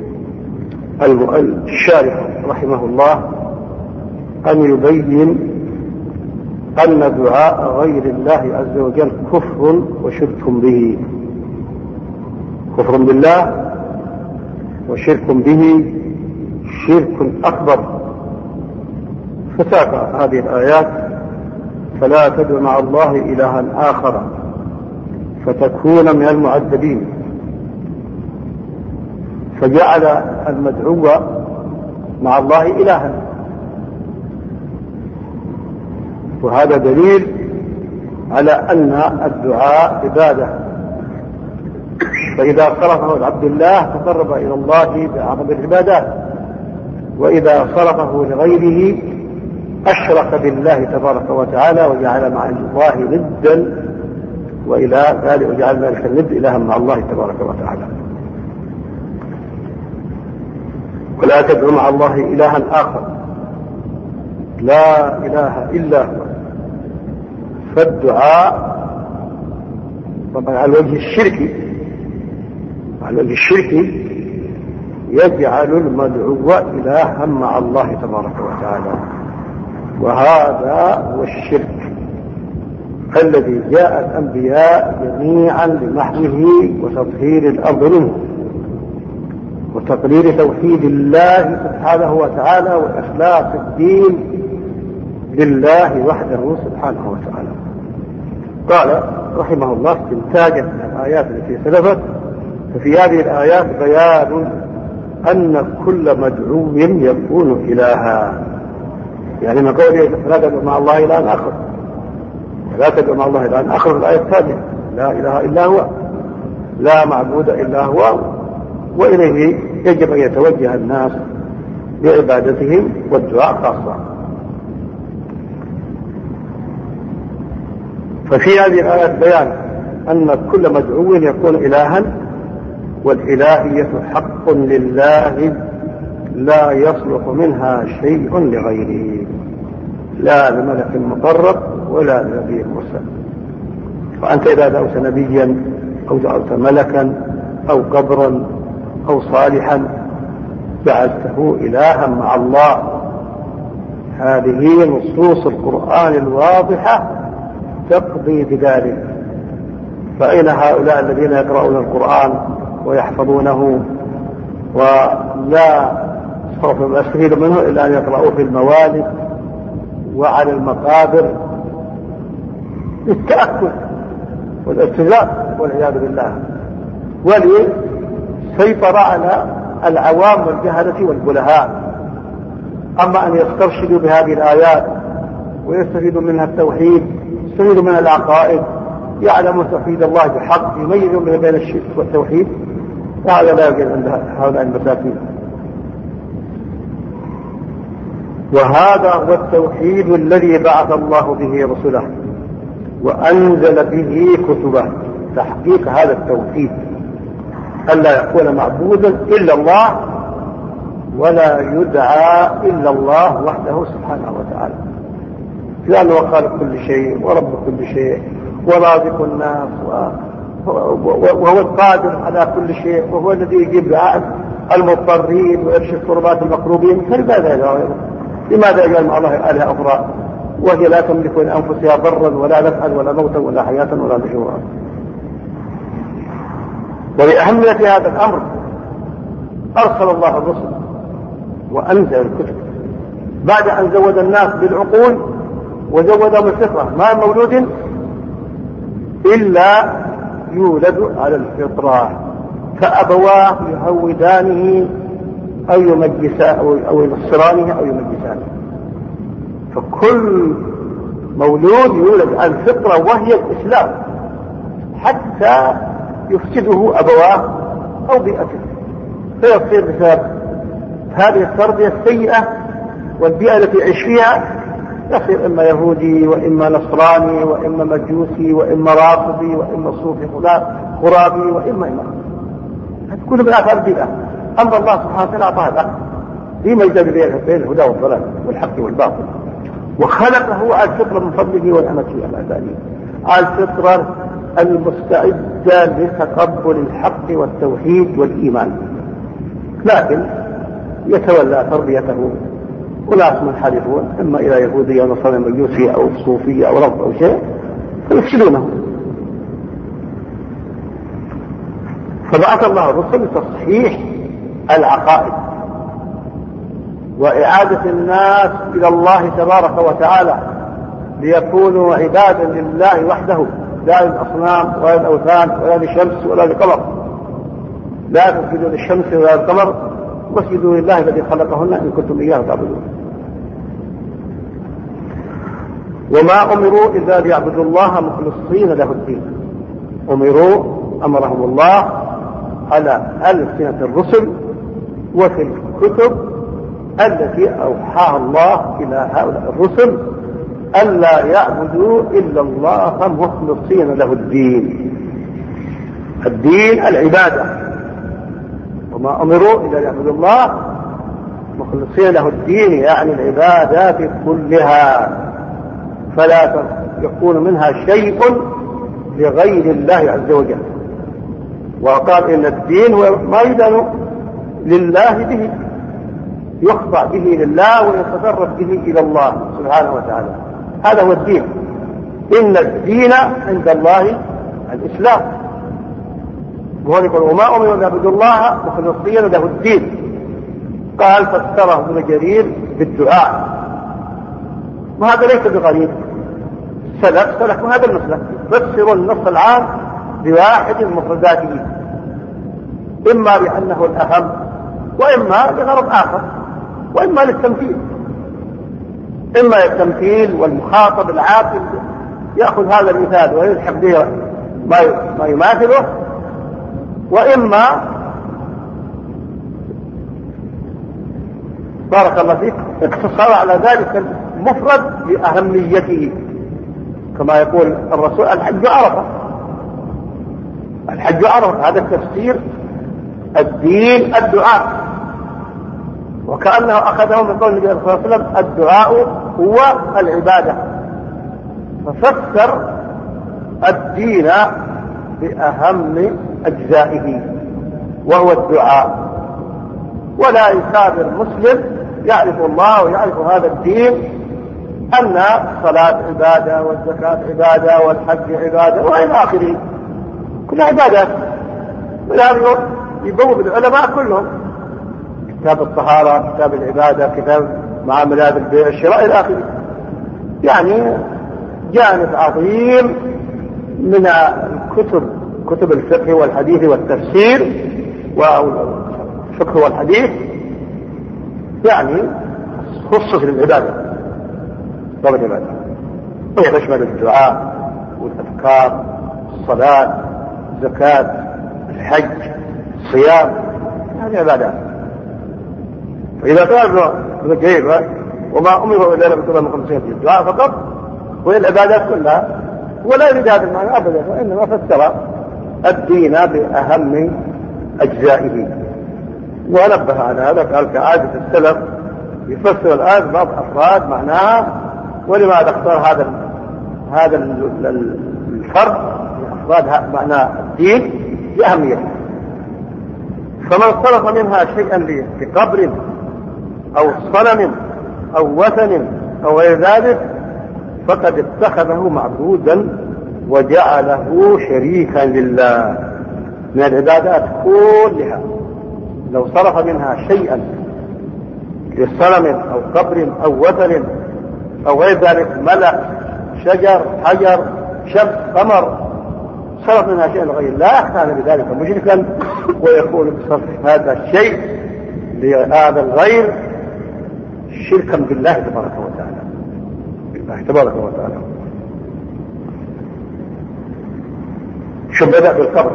الشارح رحمه الله أن يبين أن دعاء غير الله عز وجل كفر وشرك به، كفر بالله وشرك به شرك أكبر. فتابع هذه الآيات: فلا تدع مع الله إلها آخر فتكون من المعذبين. فجعل المدعو مع الله إلها، وهذا دليل على أن الدعاء عبادة، فإذا صرفه العبد الله تقرب إلى الله بأعظم العبادات، وإذا صرفه لغيره أشرك بالله تبارك وتعالى وجعل مع الله ندا، وإلى ذلك وجعل ذلك الند إلها مع الله تبارك وتعالى. ولا تدعو مع الله إلها آخر، لا إله إلا هو. فالدعاء طبعا على الوجه الشركي، على الوجه الشركي يجعل المدعو إلها مع الله تبارك وتعالى، وهذا هو الشرك الذي جاء الأنبياء جميعا لمحوه وتطهير الأرض منه وتقرير توحيد الله سبحانه وتعالى وإخلاص الدين لله وحده سبحانه وتعالى. قال رحمه الله استنتاجا من الآيات التي سلفت: ففي هذه الآيات بيان أن كل مدعو يكون إلها، يعني ما قوله لا تدعو مع الله إلها آخر، لا تدعو مع الله إلها آخر في الآية الثانية: لا إله إلا هو، لا معبود إلا هو، وإليه يجب أن يتوجه الناس بعبادتهم والدعاء خاصة. ففي هذه الآيات بيان أن كل مدعو يكون إلها، والإلهية حق لله لا يصلح منها شيء لغيره، لا لملك مقرب ولا لنبي مرسل. فأنت إذا دعوت نبيا أو دعوت ملكا أو قبرا أو صالحا جعلته إلها مع الله. هذه نصوص القرآن الواضحة تقضي بذلك. فأين هؤلاء الذين يقرؤون القرآن ويحفظونه ولا يستفيد منه إلا أن يقرؤوا في الموالد وعلى المقابر للتأكد والارتجاء والعياذ بالله، ولسيطر على العوام والجهلة والبلهاء. أما أن يسترشدوا بهذه الآيات ويستفيدوا منها التوحيد، يستفيدوا منها العقائد، يعلموا توحيد الله بحق، يميزوا بين الشرك والتوحيد، وهذا لا يوجد عند هؤلاء المساكين. وهذا هو التوحيد الذي بعث الله به رسله وأنزل به كتبه، تحقيق هذا التوحيد ألا يكون معبودا إلا الله ولا يدعى إلا الله وحده سبحانه وتعالى، لأنه خالق كل شيء ورب كل شيء ورازق الناس وهو القادر على كل شيء، وهو الذي يجيب المضطرين ويرشد كربات المكروبين. فلماذا يجعل لماذا يجعل مع الله آلهة أخرى وهي لا تملك لأنفسها ضرا ولا نفعا ولا موتا ولا حياة ولا نشورا؟ ولأهمية هذا الأمر أرسل الله الرسل وأنزل الكتب بعد أن زود الناس بالعقول وزودهم الفطرة. ما مولود إلا يولد على الفطرة، فأبواه يهودانه أو يمجسانه أو ينصرانه أو يمجسانه. فكل مولود يولد على الفطرة وهي الإسلام حتى يفسده أبواه أو بيئته، فيصير بسبب هذه التربية السيئة والبيئة التي يعيش فيها يصير إما يهودي وإما نصراني وإما مجوسي وإما رافضي وإما صوفي خرافي وإما إما تكون من آثار البيئة. أما الله سبحانه وتعالى أعطاه العقل فيما يجب بين الهدى والضلال والحق والباطل، وخلقه على الفطرة من فضله ونعمته على ذلك، على الفطرة المستعدة لتقبل الحق والتوحيد والإيمان. لكن يتولى تربيته وناس منحرفون إما إلى يهودية أو نصرانية مجوسية أو صوفية أو رفض أو شيء فيفسدونه. فبعث الله الرسل لتصحيح العقائد وإعادة الناس إلى الله تبارك وتعالى ليكونوا عبادا لله وحده، لا للأصنام ولا للأوثان ولا للشمس ولا للقمر. لا تسجدوا للشمس ولا للقمر واسجدوا لله الذي خلقهن إن كنتم إياه تعبدون. وما أمروا إلا ليعبدوا الله مخلصين له الدين. أمروا أمرهم الله على ألسنة الرسل وفي الكتب التي أوحاها الله إلى هؤلاء الرسل ألا يعبدوا إلا الله مخلصين له الدين. الدين العبادة. وما أمروا إلا ليعبدوا الله مخلصين له الدين يعني العبادات كلها، فلا يكون منها شيء لغير الله عز وجل. وقال إن الدين هو ما يدان لله به، يخضع به لله ويتصرف به إلى الله سبحانه وتعالى، هذا هو الدين. إن الدين عند الله الإسلام. وهو يقول وما أمروا أن يعبدوا الله مخلصين له الدين. قال فسره ابن جرير بالدعاء، وهذا ليس بغريب، سلف سلك هذا المسلك، فسروا النص العام بواحد من مفرداته، إما بأنه الأهم وإما لغرض آخر وإما للتمثيل. إما للتمثيل والمخاطب العاقل يأخذ هذا المثال ويلحق به ما يماثله، وإما بارك الله فيك اقتصر على ذلك المفرد لأهميته، كما يقول الرسول الحج عرفة. الحج عرفة هذا التفسير الدين الدعاء، وكأنه أخذه من قول النبي صلى الله عليه وسلم الدعاء هو العبادة، ففسر الدين بأهم أجزائه وهو الدعاء. ولا يكابر مسلم يعرف الله ويعرف هذا الدين أن الصلاة عبادة والزكاة عبادة والحج عبادة وإلى آخره، كلها عبادات. ولهذا يبوب العلماء كلهم كتاب الطهارة، كتاب العبادة، كتاب معاملات البيع الشراء إلى آخره، يعني جانب عظيم من الكتب، كتب الفقه والحديث والتفسير والفقه والحديث يعني خصص للعبادة، باب العبادة، وهي تشمل الدعاء والأذكار، الصلاة، الزكاة، الحج، الصيام، هذه عبادات. فإذا قال ابن جرير وما أمروا إلا ليعبدوا الله مخلصين له الدعاء فقط وهي العبادات كلها، ولا يريد هذا المعنى أبدا، وإنما فسر الدين بأهم أجزائه ونبه على هذا. قال كعادة السلف يفسر الآن بعض أفراد معناها، ولماذا اختار هذا هذا الفرد أفراد معنى الدين بأهميته. فمن صرف منها شيئا لقبر أو صنم أو وثن أو غير ذلك فقد اتخذه معبودا وجعله شريكا لله من العبادات كلها. لو صرف منها شيئا لصنم أو قبر أو وثن أو غير ذلك، ملأ، شجر، حجر، شمس، قمر، صرف منها شيئا لغير الله كان بذلك مشركا ويكون بصرف هذا الشيء لهذا الغير شركا بالله تبارك وتعالى، بالله تبارك وتعالى. شو بدأ بالقبر؟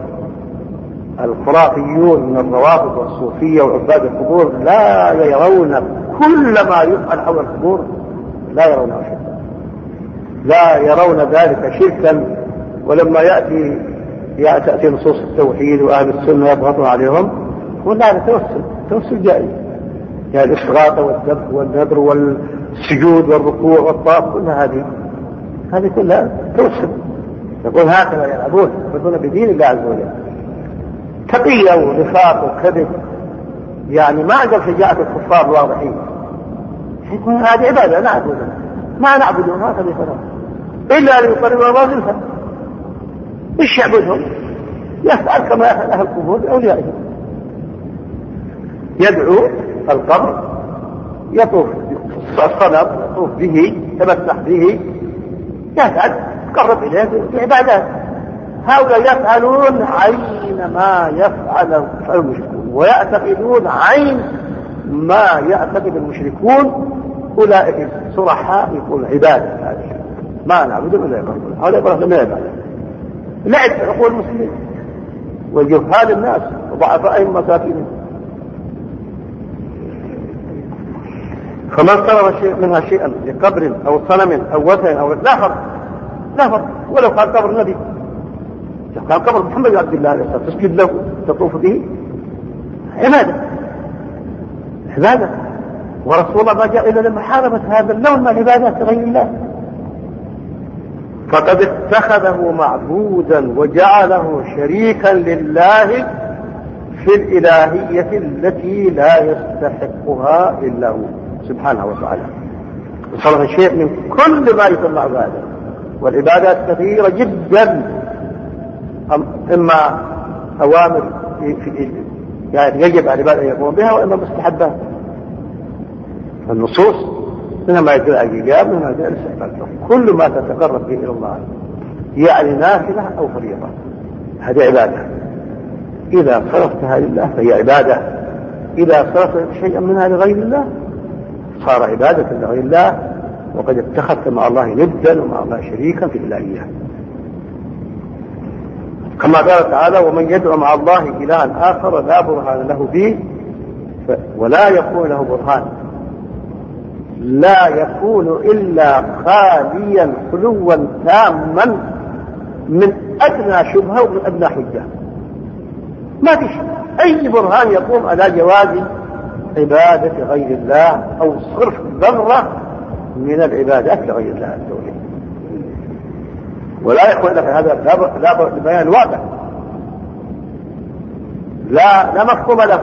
الخرافيون من الروافض والصوفية وعباد القبور لا يرون كل ما يفعل حول القبور، لا يرون شركا، لا يرون ذلك شركا. ولما يأتي تأتي نصوص التوحيد وأهل السنة يضغطون عليهم ولا هذا توسل، توسل جائز، يعني الإصغاث والذبح والنذر والسجود والركوع والطواف كل هذه هذه كلها توسل. يقول هكذا يلعبون يقولون بدين الله عز وجل، تقية ونفاق وكذب، يعني ما عندهم شجاعة الكفار الواضحين. يقول هذه عبادة نعبدها، ما نعبدهم هكذا يفعلون إلا ليقربوا الله زلفى. إيش يعبدهم؟ يفعل كما يفعل أهل القبور بأوليائهم، يدعو القبر، يطوف الصنم، يطوف به، يتمسح به، يفعل تقرب إليه في عبادات. هؤلاء يفعلون عين ما يفعل المشركون ويعتقدون عين ما يعتقد المشركون. أولئك صرحاء يقول عبادة هذه ما نعبد إلا يقربون، هؤلاء يقولون لا عبادة، لعب عقول المسلمين وجهال الناس وضعفائهم مساكينهم. فمن صرف شيء منها شيئا لقبر أو صنم أو وثن أو لا فرق، لا فرق، ولو كان قبر النبي، كان قبر محمد عبد الله عليه الصلاة والسلام تسجد له تطوف به، عبادة عبادة. ورسول الله ما جاء إلا لمحاربة هذا اللون من العبادات غير الله، فقد اتخذه معبودا وجعله شريكا لله في الإلهية التي لا يستحقها إلا هو سبحانه وتعالى. صرف شيء من كل ما يسمى عبادة، والعبادات كثيرة جدا، إما أوامر في يعني يجب على العباد أن يقوم بها، وإما مستحبات. النصوص منها ما يدل على الإيجاب منها ما يدل على الاستحباب، كل ما تتقرب به إلى الله يعني نافلة أو فريضة هذه عبادة. إذا صرفتها لله فهي عبادة، إذا صرفت شيئا منها لغير الله صار عبادة لغير الله، وقد اتخذت مع الله ندا ومع الله شريكا في الإلهية. كما قال تعالى ومن يدعو مع الله إلها آخر لا برهان له به ولا يكون له برهان، لا يكون إلا خاليا خلوا تاما من أدنى شبهة ومن أدنى حجة. ما في شيء أي برهان يقوم على جواز عبادة غير الله أو صرف ذرة من العبادات لغير الله عز وجل، ولا يكون لك هذا لا بيان واضح، لا لا مفهوم له،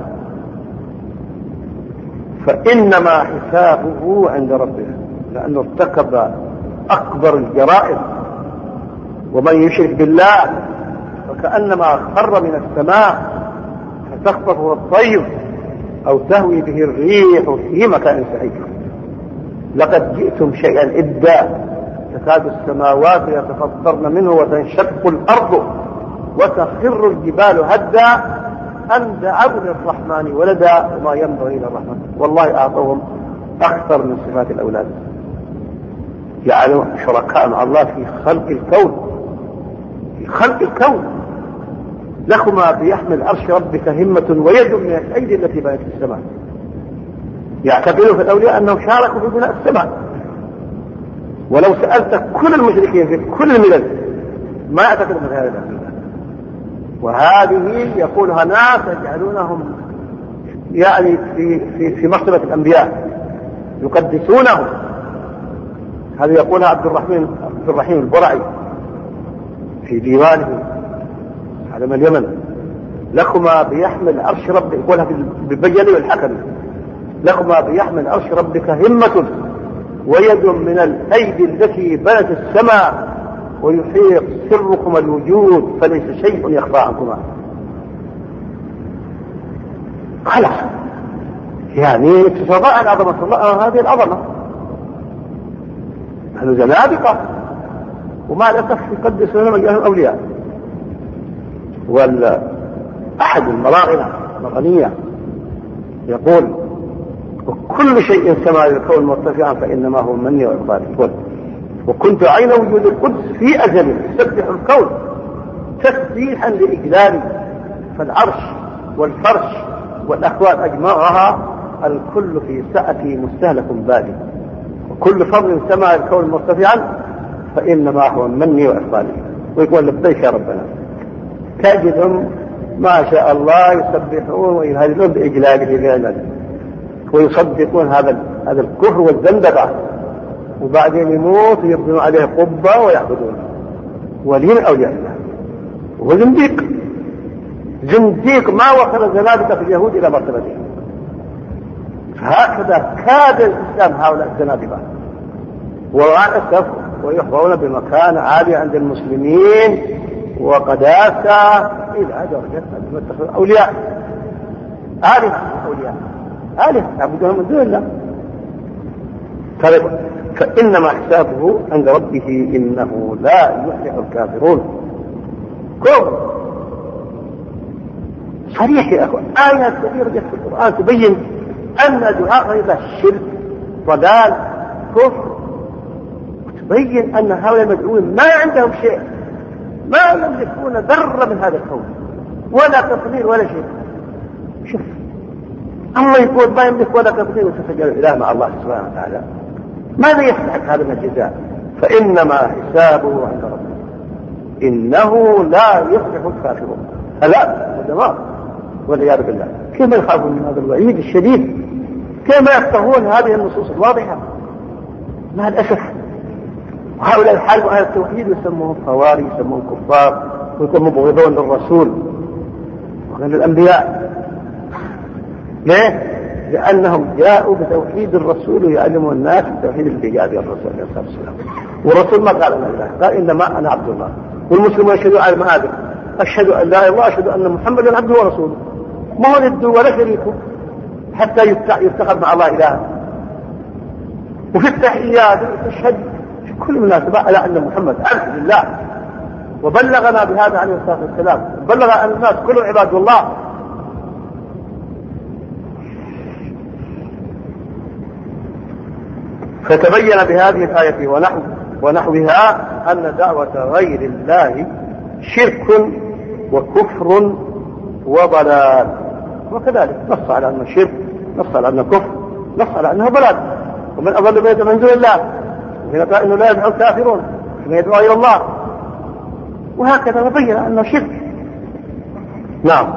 فإنما حسابه عند ربه، لأنه ارتكب أكبر الجرائم. ومن يشرك بالله فكأنما خر من السماء فتخطفه الطير أو تهوي به الريح في مكان سحيق. لقد جئتم شيئا إدا تكاد السماوات يتفطرن منه وتنشق الأرض وتخر الجبال هدا أن دعوا للرحمن ولدا وما ينبغي للرحمن. والله أعطوهم أكثر من صفات الأولاد، جعلوا شركاء مع الله في خلق الكون، في خلق الكون. لكما بيحمل عرش ربك همة ويد من الأيدي التي بنت السماء. يعتبروا في الأولياء أنهم شاركوا في بناء السماء، ولو سألت كل المشركين في كل الملل ما يعتقدون من هذا الأمر. وهذه يقولها ناس يجعلونهم يعني في في في مرتبة الأنبياء يقدسونهم. هذا يقولها عبد الرحمن عبد الرحيم البرعي في ديوانه على اليمن. لكما بيحمل عرش ربك، يقولها بالبجلي والحكم، لكما بيحمل عرش ربك همة ويد من الأيدي التي بنت السماء ويحيط سركم الوجود فليس شيء يخفى عنكما. خلاص يعني تتضاءل عظمة الله هذه العظمة. نحن زنادقة ومع الأسف يقدس لنا مجال الأولياء. أحد المراغنة المغنية يقول وكل شيء سمع للكون مرتفعا فإنما هو مني وإقبالي. وكنت عين وجود القدس في أزل يسبح الكون تسبيحا لإجلالي، فالعرش والفرش والأكوان أجمعها الكل في سعتي مستهلك بالي، وكل فضل سمع الكون مرتفعا فإنما هو مني وإقبالي. ويقول لبيك يا ربنا. تجدهم ما شاء الله يسبحون ويهللون بإجلاله بأجلاله ويصدقون هذا هذا الكفر والزندقة، وبعدين يموت ويبنون عليه قبة ويعبدونه ولي من أولياء الله. وهو زنديق زنديق ما وصل الزنادقة في اليهود إلى مرتبته. فهكذا كاد الإسلام هؤلاء الزنادقة وأسف ويحظون بمكان عالي عند المسلمين وقداسة إلى درجة أن أولياء آلهة أولياء آلهة يعبدون من دون الله. فإنما حسابه عند ربه إنه لا يفلح الكافرون. كفر صريح يا أخوان. آيات كثيرة جت في القرآن تبين أن دعاء غير الله الشرك ضلال كفر، وتبين أن هؤلاء المدعوين ما عندهم شيء، ما يملكون ذرة من هذا الكون ولا تفضيل ولا شيء. شوف الله يقول ما يملك ولا تفضيل وتسجل الإله مع الله سبحانه وتعالى. ماذا يستحق هذا من الجزاء؟ فإنما حسابه عند ربه إنه لا يفلح الكافرون. هلاك ودمار والعياذ بالله. كيف يخافون من هذا الوعيد الشديد؟ كيف يفقهون هذه النصوص الواضحة؟ مع الأسف هؤلاء الحال وأهل التوحيد يسموهم خوارج يسموهم كفار ويكونوا مبغضون للرسول وللأنبياء. ليه؟ لأنهم جاءوا بتوحيد الرسول ويعلموا الناس بتوحيد الإيجابي الرسول عليه الصلاة والسلام. والرسول ما قال أنا إله، قال إنما أنا عبد الله. والمسلمون يشهدون على المآذن أشهد أن لا إله إلا الله أشهد أن محمدا عبده ورسوله، ما هو ند ولا شريكه حتى يتخذ مع الله إلها. وفي التحيات تشهد كل مناسبة على أن محمد عبد الله وبلغنا بهذا عليه الصلاة والسلام، بلغ أن الناس كلهم عباد الله. فتبين بهذه الآية ونحو ونحوها أن دعوة غير الله شرك وكفر وضلال، وكذلك نص على أنه شرك، نص على أنه كفر، نص على أنه ضلال. ومن أضل من يدعو من دون الله، وهنا قال إنه لا يدعو الكافرون من يدعو إلى الله، وهكذا نبين أنه شرك. نعم.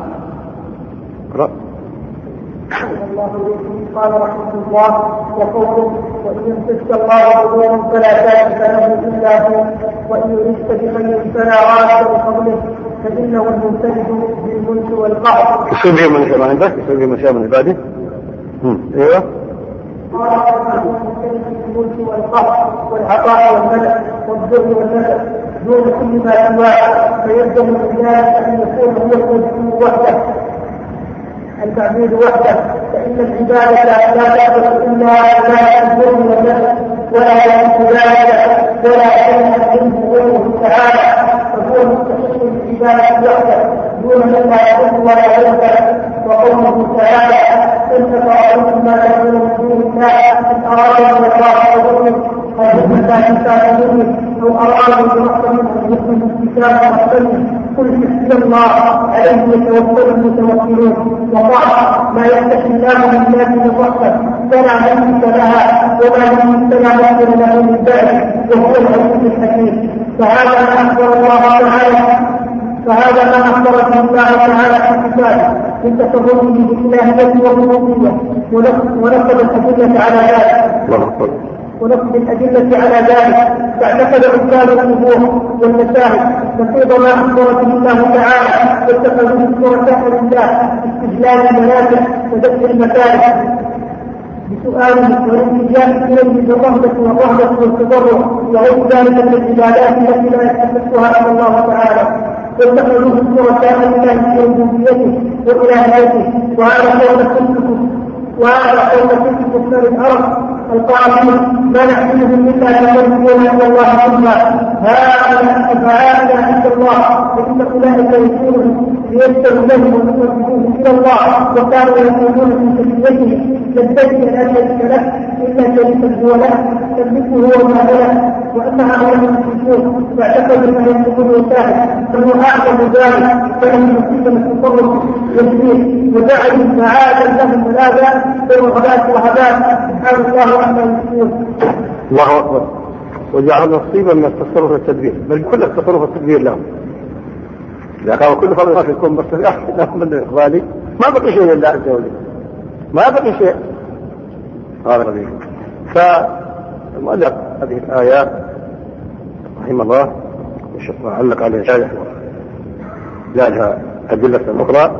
قال رحمه الله وقوله وإن يمسك الله بضر فلا كاشف له إلا هو وإن يردك بخير فلا راد بفضله فإنه الممتلك بالملك والقهر. يصير به من شاء من عباده، يصير به من شاء من عباده. ايوه. قال رحمه الممتلك بالملك والقهر والعطاء والملك والذل والنسب دون كل ما سواه، فيلزم من ذلك أن يكون هو الملك وحده التعبيد وحده، فإن العبادة لا تعبد إلا لا الذل والنسب ولا العبادة ولا شيء منه غيره تعالى، فهو مستحق العبادة وحده دون من لا يحب ولا ينفع. وقوله تعالى إن تعلم ما تقول من دون الله إن أراد الله وضره فإن لا إنسان منه أو أراد بمحضر من الكتاب محسن قل حسبي الله عليه يتوكل المتوكلون. وقال ما يفتح الله من ذات من رحمة فلا ممسك لها وما يمسك لا له من ذلك وهو العزيز الحكيم. فهذا ما أخبر الله تعالى فهذا ما أخبر الله تعالى في كتابه من تصرفه بالإلهية والربوبية ونقض الأدلة على ذلك ونقض الأدلة على ذلك فاعتقد عباد النبوة والمشاهد نقيض ما أخبر به الله تعالى واتخذوا شركاء لله باستجلال المنافع ودفع المكاره بسؤاله والالتجاء إليه بالرهبة والرهبة والتضرع وغير ذلك من العبادات التي لا يستحقها إلا الله تعالى، واتخذوه شركاء لله في ربوبيته وإلهيته. وهذا قول كل وهذا قول كل كفار العرب القائلين ما نحسبهم إلا أن يرجون إلى الله ثم هؤلاء أفعالنا عند الله فإن أولئك يكونون ليشتروا لهم ويوفقوهم إلى الله وكانوا يقولون في سبيله يدعي لا شريك له إلا شريكا هو له تملكه هو ما له وأن هؤلاء المشركون واعتقدوا أن يكونوا وسائل فهو أعظم ذلك فإن المسلم التصرف يسير وجعلوا سعادة لهم ملاذا بين الغباء والغباء سبحان الله عما يشركون. الله أكبر. وجعل نصيبا من التصرف والتدبير بل كل التصرف والتدبير لهم. إذا كان كل فرق يكون مستفيح لهم من إخواني ما بقي شيء لله عز وجل ما بقي شيء. هذا ربيع. فالمؤلف هذه الآيات رحمه الله علق عليها شارح لها أدلة أخرى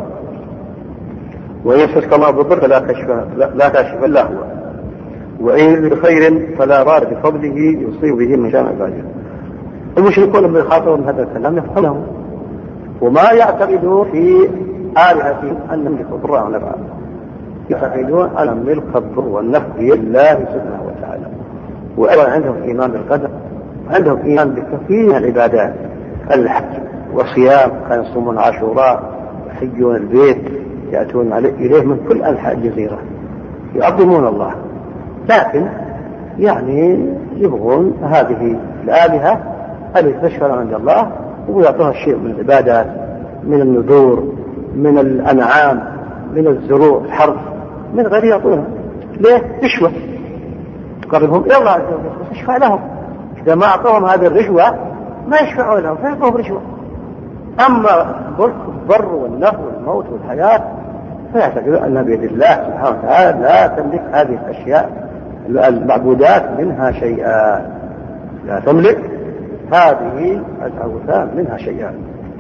وإن يمسسك الله بضر فلا كشف لا كاشف إلا هو وإن بخير فلا راد بفضله يصيب به من شاء عباده. المشركون لما يخاطبون هذا الكلام يفهمونه وما يعتقدون في آلهتهم أن يملك الضر ونفعا يعتقدون أن ملك الضر والنفع لله سبحانه وتعالى. وأيضا عندهم إيمان بالقدر عندهم إيمان بكثير من العبادات الحج والصيام كانوا يصومون عاشوراء يحجون البيت يأتون إليه من كل أنحاء الجزيرة يعظمون الله لكن يعني يبغون هذه الآلهة التي تشفع عند الله ويعطوها شيء من العبادات من النذور من الأنعام من الزروع الحرث من غير يعطونها ليه؟ رشوة تقربهم إلى الله عز وجل تشفع لهم. إذا ما أعطوهم هذه الرشوة ما يشفعوا لهم فيعطوهم رشوة. أما الضر والنفع والموت والحياة فيعتقد أن بيد الله سبحانه وتعالى لا تملك هذه الأشياء المعبودات منها شيئا لا تملك هذه الأوثان منها شيئا.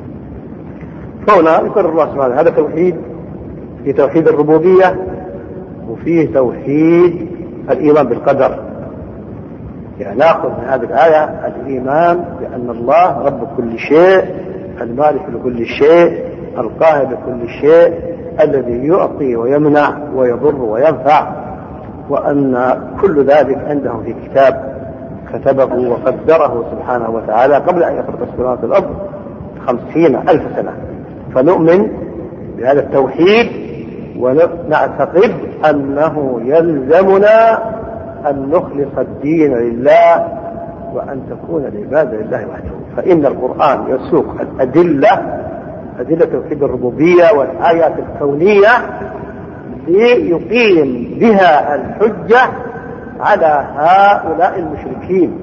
فهنا يقرر الله سبحانه هذا توحيد في توحيد الربوبية وفيه توحيد الإيمان بالقدر. يعني نأخذ من هذه الآية الإيمان بأن الله رب كل شيء المالك لكل شيء القاهر لكل شيء الذي يعطي ويمنع ويضر وينفع وأن كل ذلك عندهم في كتاب كتبه وقدره سبحانه وتعالى قبل أن يخلق السماوات والأرض خمسين ألف سنة. فنؤمن بهذا التوحيد ونعتقد أنه يلزمنا أن نخلص الدين لله وأن تكون العبادة لله وحده. فإن القرآن يسوق الأدلة أدلة توحيد الربوبية والآيات الكونية ليقيم بها الحجة على هؤلاء المشركين.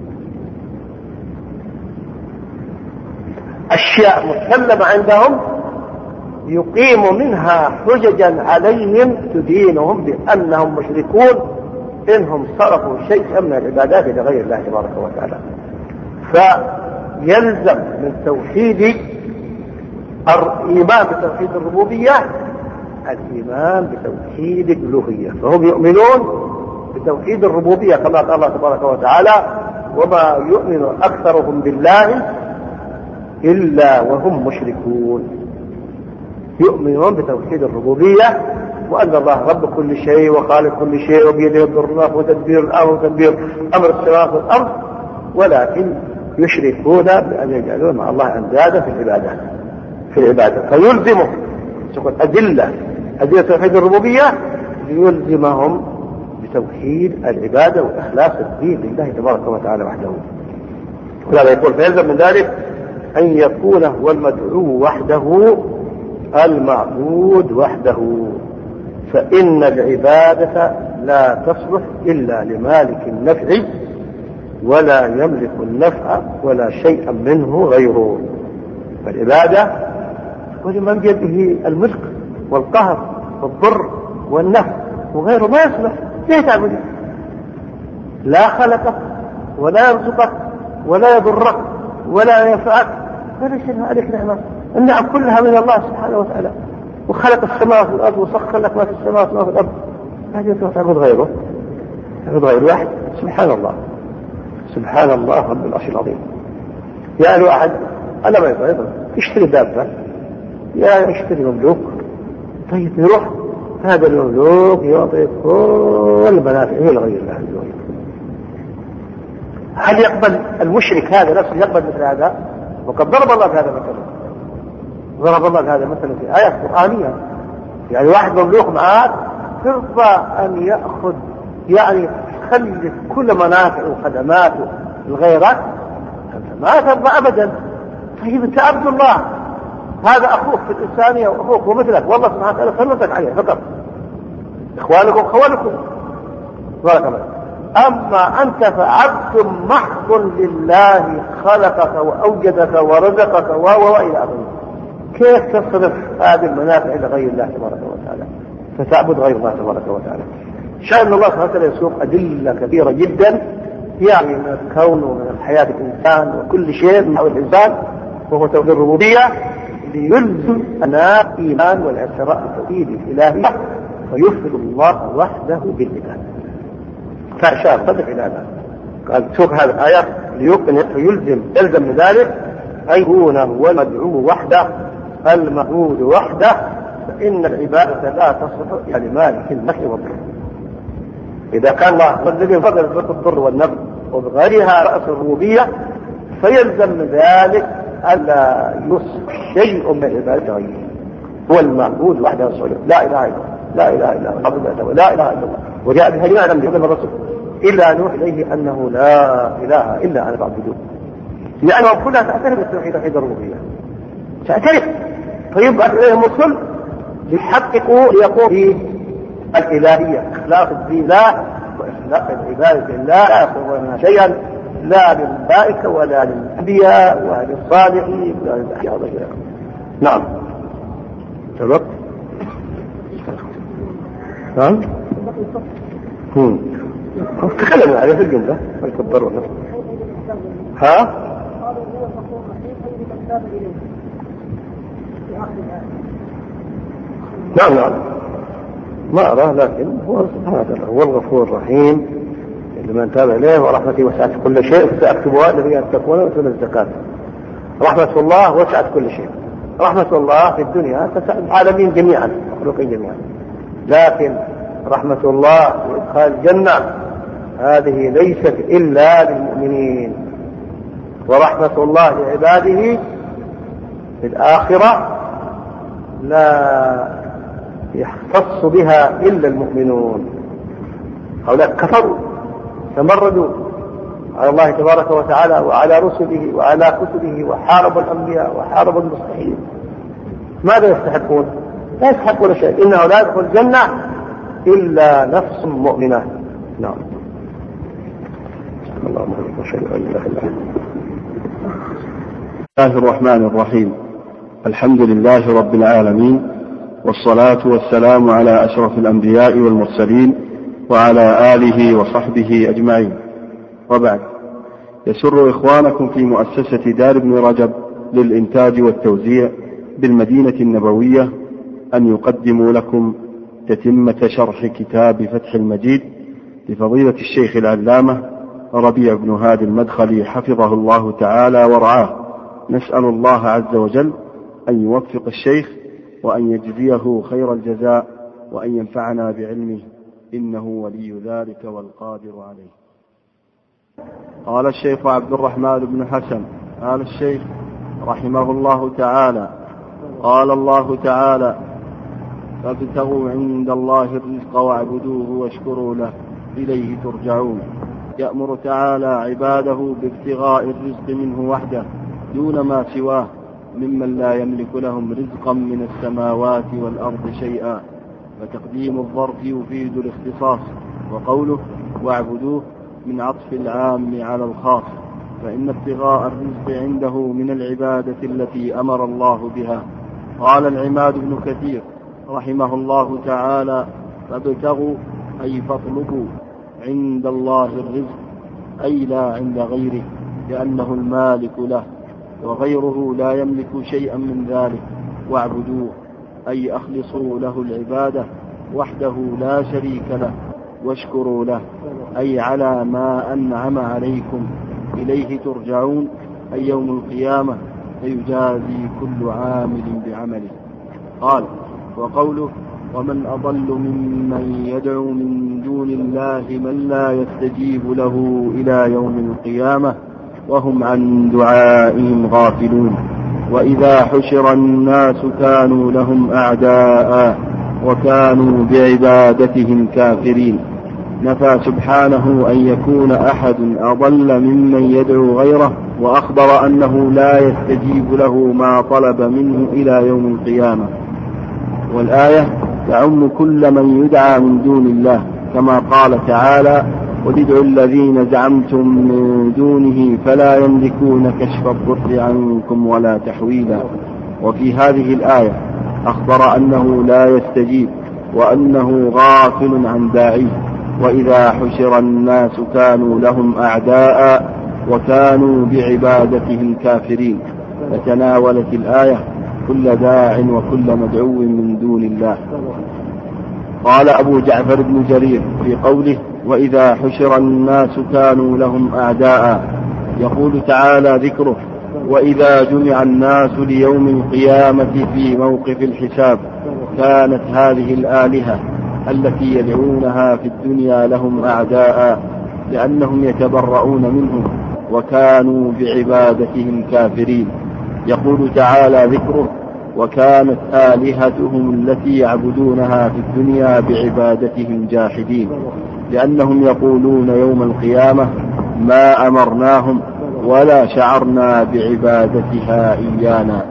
أشياء مسلمة عندهم يقيم منها حججا عليهم تدينهم بأنهم مشركون إنهم صرفوا شيئا من العبادات لغير الله تبارك وتعالى. فيلزم من توحيد الإيمان بتوحيد الربوبية الإيمان بتوحيد الألوهية. فهم يؤمنون بتوحيد الربوبية كما قال الله تبارك وتعالى وما يؤمن أكثرهم بالله إلا وهم مشركون. يؤمنون بتوحيد الربوبية وأن الله رب كل شيء وخالق كل شيء وبيده الضر وتدبير الأمر وتدبير أمر السماوات والأرض ولكن يشركون بأن يجعلون مع الله أندادا في العبادات في العبادة. فيلزمهم أدلة أدلة توحيد الربوبية يلزمهم بتوحيد العبادة وإخلاص الدين لله تبارك وتعالى وحده. ولذا يقول فيلزم من ذلك أن يكون هو المدعو وحده المعبود وحده. فإن العبادة لا تصلح إلا لمالك النفع ولا يملك النفع ولا شيئا منه غيره. فالعبادة ولمن بيده الملك والقهر والضر والنفع وغيره ما يصلح ليه تعبده؟ لا خلقك ولا يرزقك ولا يضرك ولا ينفعك ولا شيء عليك نعمة. النعم كلها من الله سبحانه وتعالى وخلق السماوات والأرض وسخر لك ما في السماوات وما في الأرض. هذه تعبد غيره تعبد غير واحد. سبحان الله سبحان الله رب العرش العظيم. يعني واحد أنا ما يضرب يشتري دابة يا يشتري مملوك طيب يروح هذا المملوك يعطي كل منافعه لغير الله عز وجل. هل يقبل المشرك هذا نفسه يقبل مثل هذا؟ وقد ضرب الله هذا مثلا، ضرب الله هذا مثلا في آية قرآنية. يعني واحد مملوك معاك ترضى أن يأخذ يعني تخلف كل منافع وخدماته لغيرك؟ أنت ما ترضى أبدا. طيب أنت عبد الله، هذا أخوك في الإنسانية وأخوك ومثلك، والله سبحانه وتعالى سلمتك عليه فقط، إخوانكم خوانكم بارك الله. أما أنت فعبد محض لله خلقك وأوجدك ورزقك وإلى آخره. كيف تصرف هذه المنافع لغير الله تبارك وتعالى فتعبد غير الله تبارك وتعالى؟ شأن الله سبحانه وتعالى يسوق أدلة كبيرة جدا يعني من الكون ومن حياة الإنسان وكل شيء من حول الإنسان، وهو توحيد الربوبية ليلزم أنا إيمان والاعتراف بالتوحيد الإلهي ويفرد الله وحده بالعبادة. فأشار صدق إلى هذا قال سوق هذه الآيات ليلزم يلزم من ذلك أن يكون هو المدعو وحده المعبود وحده، فإن العبادة لا تصلح إلا لمالك النفع والضر. إذا كان الله الذي فضل بالضر والنفع وبغيرها رأس الربوبية فيلزم من ذلك ألا يصلح شيء من العبادة غيره. هو المعبود وحده الصالح، لا إله إلا الله، لا إله إلا الله، لا إله إلا الله. وجاء بها جميع الأنبياء والرسل إلا نوح إليه أنه لا إله إلا أنا فاعبدون. يعني كلها تعترف بالتوحيد توحيد الربوبية، تعترف. فيبعث إليهم الرسل ليحققوا ليقوموا بالإلهية، إخلاص الدين لا وإخلاص العبادة لا لا يصرفون شيئا لا للملائكة ولا للأنبياء ولا للصالحين ولا للأحياء ولا غيرهم. نعم. سبق. نعم. هم. تكلموا عليه في الجملة الكبر ولا ها؟ نعم نعم ما أراه، لكن هو سبحانه وتعالى هو الغفور الرحيم لمن تاب إليه ورحمته وسعت كل شيء فسأكتبها لبي أن تكون مثل الزكاة. رحمة الله وسعت كل شيء. رحمة الله في الدنيا تسع العالمين جميعا مخلوقين جميعا، لكن رحمة الله وإدخال الجنة هذه ليست إلا للمؤمنين، ورحمة الله لعباده في الآخرة لا يختص بها إلا المؤمنون. هؤلاء كفروا تمردوا على الله تبارك وتعالى وعلى رسله وعلى كتبه وحاربوا الأنبياء وحاربوا المستحيل. ماذا يستحقون؟ لا يستحقون شيء. إنه لا يدخل الجنة إلا نفس مؤمنة. نعم. اللهم أشهد أن لا إله إلا أنت. بسم الله الرحمن الرحيم. الحمد لله رب العالمين، والصلاة والسلام على أشرف الأنبياء والمرسلين وعلى آله وصحبه أجمعين، وبعد. يسر إخوانكم في مؤسسة دار ابن رجب للإنتاج والتوزيع بالمدينة النبوية أن يقدموا لكم تتمة شرح كتاب فتح المجيد لفضيلة الشيخ العلامة ربيع بن هادي المدخلي حفظه الله تعالى ورعاه. نسأل الله عز وجل أن يوفق الشيخ وأن يجزيه خير الجزاء وأن ينفعنا بعلمه، إنه ولي ذلك والقادر عليه. قال الشيخ عبد الرحمن بن حسن قال الشيخ رحمه الله تعالى: قال الله تعالى: فابتغوا عند الله الرزق واعبدوه واشكروا له إليه ترجعون. يأمر تعالى عباده بابتغاء الرزق منه وحده دون ما سواه ممن لا يملك لهم رزقا من السماوات والأرض شيئا، فتقديم الظرف يفيد الاختصاص، وقوله واعبدوه من عطف العام على الخاص، فإن ابتغاء الرزق عنده من العبادة التي أمر الله بها. قال العماد بن كثير رحمه الله تعالى: فابتغوا أي فاطلبوا عند الله الرزق، أي لا عند غيره، لأنه المالك له وغيره لا يملك شيئا من ذلك. واعبدوه أي أخلصوا له العبادة وحده لا شريك له، واشكروا له أي على ما أنعم عليكم. إليه ترجعون أي يوم القيامة فيجازي كل عامل بعمله. قال: وقوله ومن أضل ممن يدعو من دون الله من لا يستجيب له إلى يوم القيامة وهم عن دعائهم غافلون. وإذا حشر الناس كانوا لهم أعداء وكانوا بعبادتهم كافرين. نفى سبحانه أن يكون أحد أضل ممن يدعو غيره، وأخبر أنه لا يستجيب له ما طلب منه إلى يوم القيامة. والآية تعم كل من يدعى من دون الله، كما قال تعالى: وادعوا الذين زعمتم من دونه فلا يملكون كشف الضر عنكم ولا تحويلا. وفي هذه الآية أخبر أنه لا يستجيب وأنه غافل عن داعيه. وإذا حشر الناس كانوا لهم أعداء وكانوا بعبادتهم كافرين. فتناولت الآية كل داع وكل مدعو من دون الله. قال أبو جعفر بن جرير في قوله: وإذا حشر الناس كانوا لهم أعداء، يقول تعالى ذكره: وإذا جمع الناس ليوم القيامة في موقف الحساب كانت هذه الآلهة التي يدعونها في الدنيا لهم أعداء، لأنهم يتبرؤون منهم وكانوا بعبادتهم كافرين. يقول تعالى ذكره: وكانت آلهتهم التي يعبدونها في الدنيا بعبادتهم جاحدين، لأنهم يقولون يوم القيامة: ما أمرناهم ولا شعرنا بعبادتها إيانا،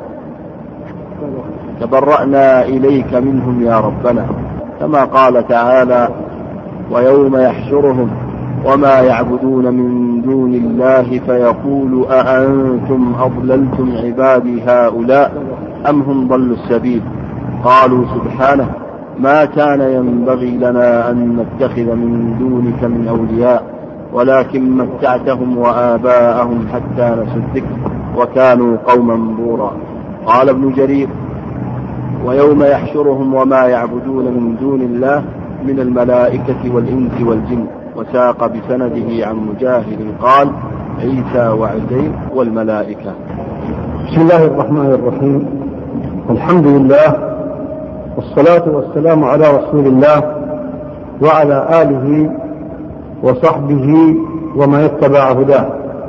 تبرأنا إليك منهم يا ربنا. كما قال تعالى: ويوم يحشرهم وما يعبدون من دون الله فيقول أأنتم أضللتم عبادي هؤلاء أم هم ضلوا السبيل. قالوا سبحانه: ما كان ينبغي لنا أن نتخذ من دونك من أولياء ولكن متعتهم وآباءهم حتى نسوا الذكر وكانوا قوما بورا. قال ابن جرير: ويوم يحشرهم وما يعبدون من دون الله من الملائكة والإنس والجن. وساق بسنده عن مجاهد قال: عيسى وعزير والملائكة. بسم الله الرحمن الرحيم. الحمد لله والصلاة والسلام على رسول الله وعلى آله وصحبه ومن اتبع هداه.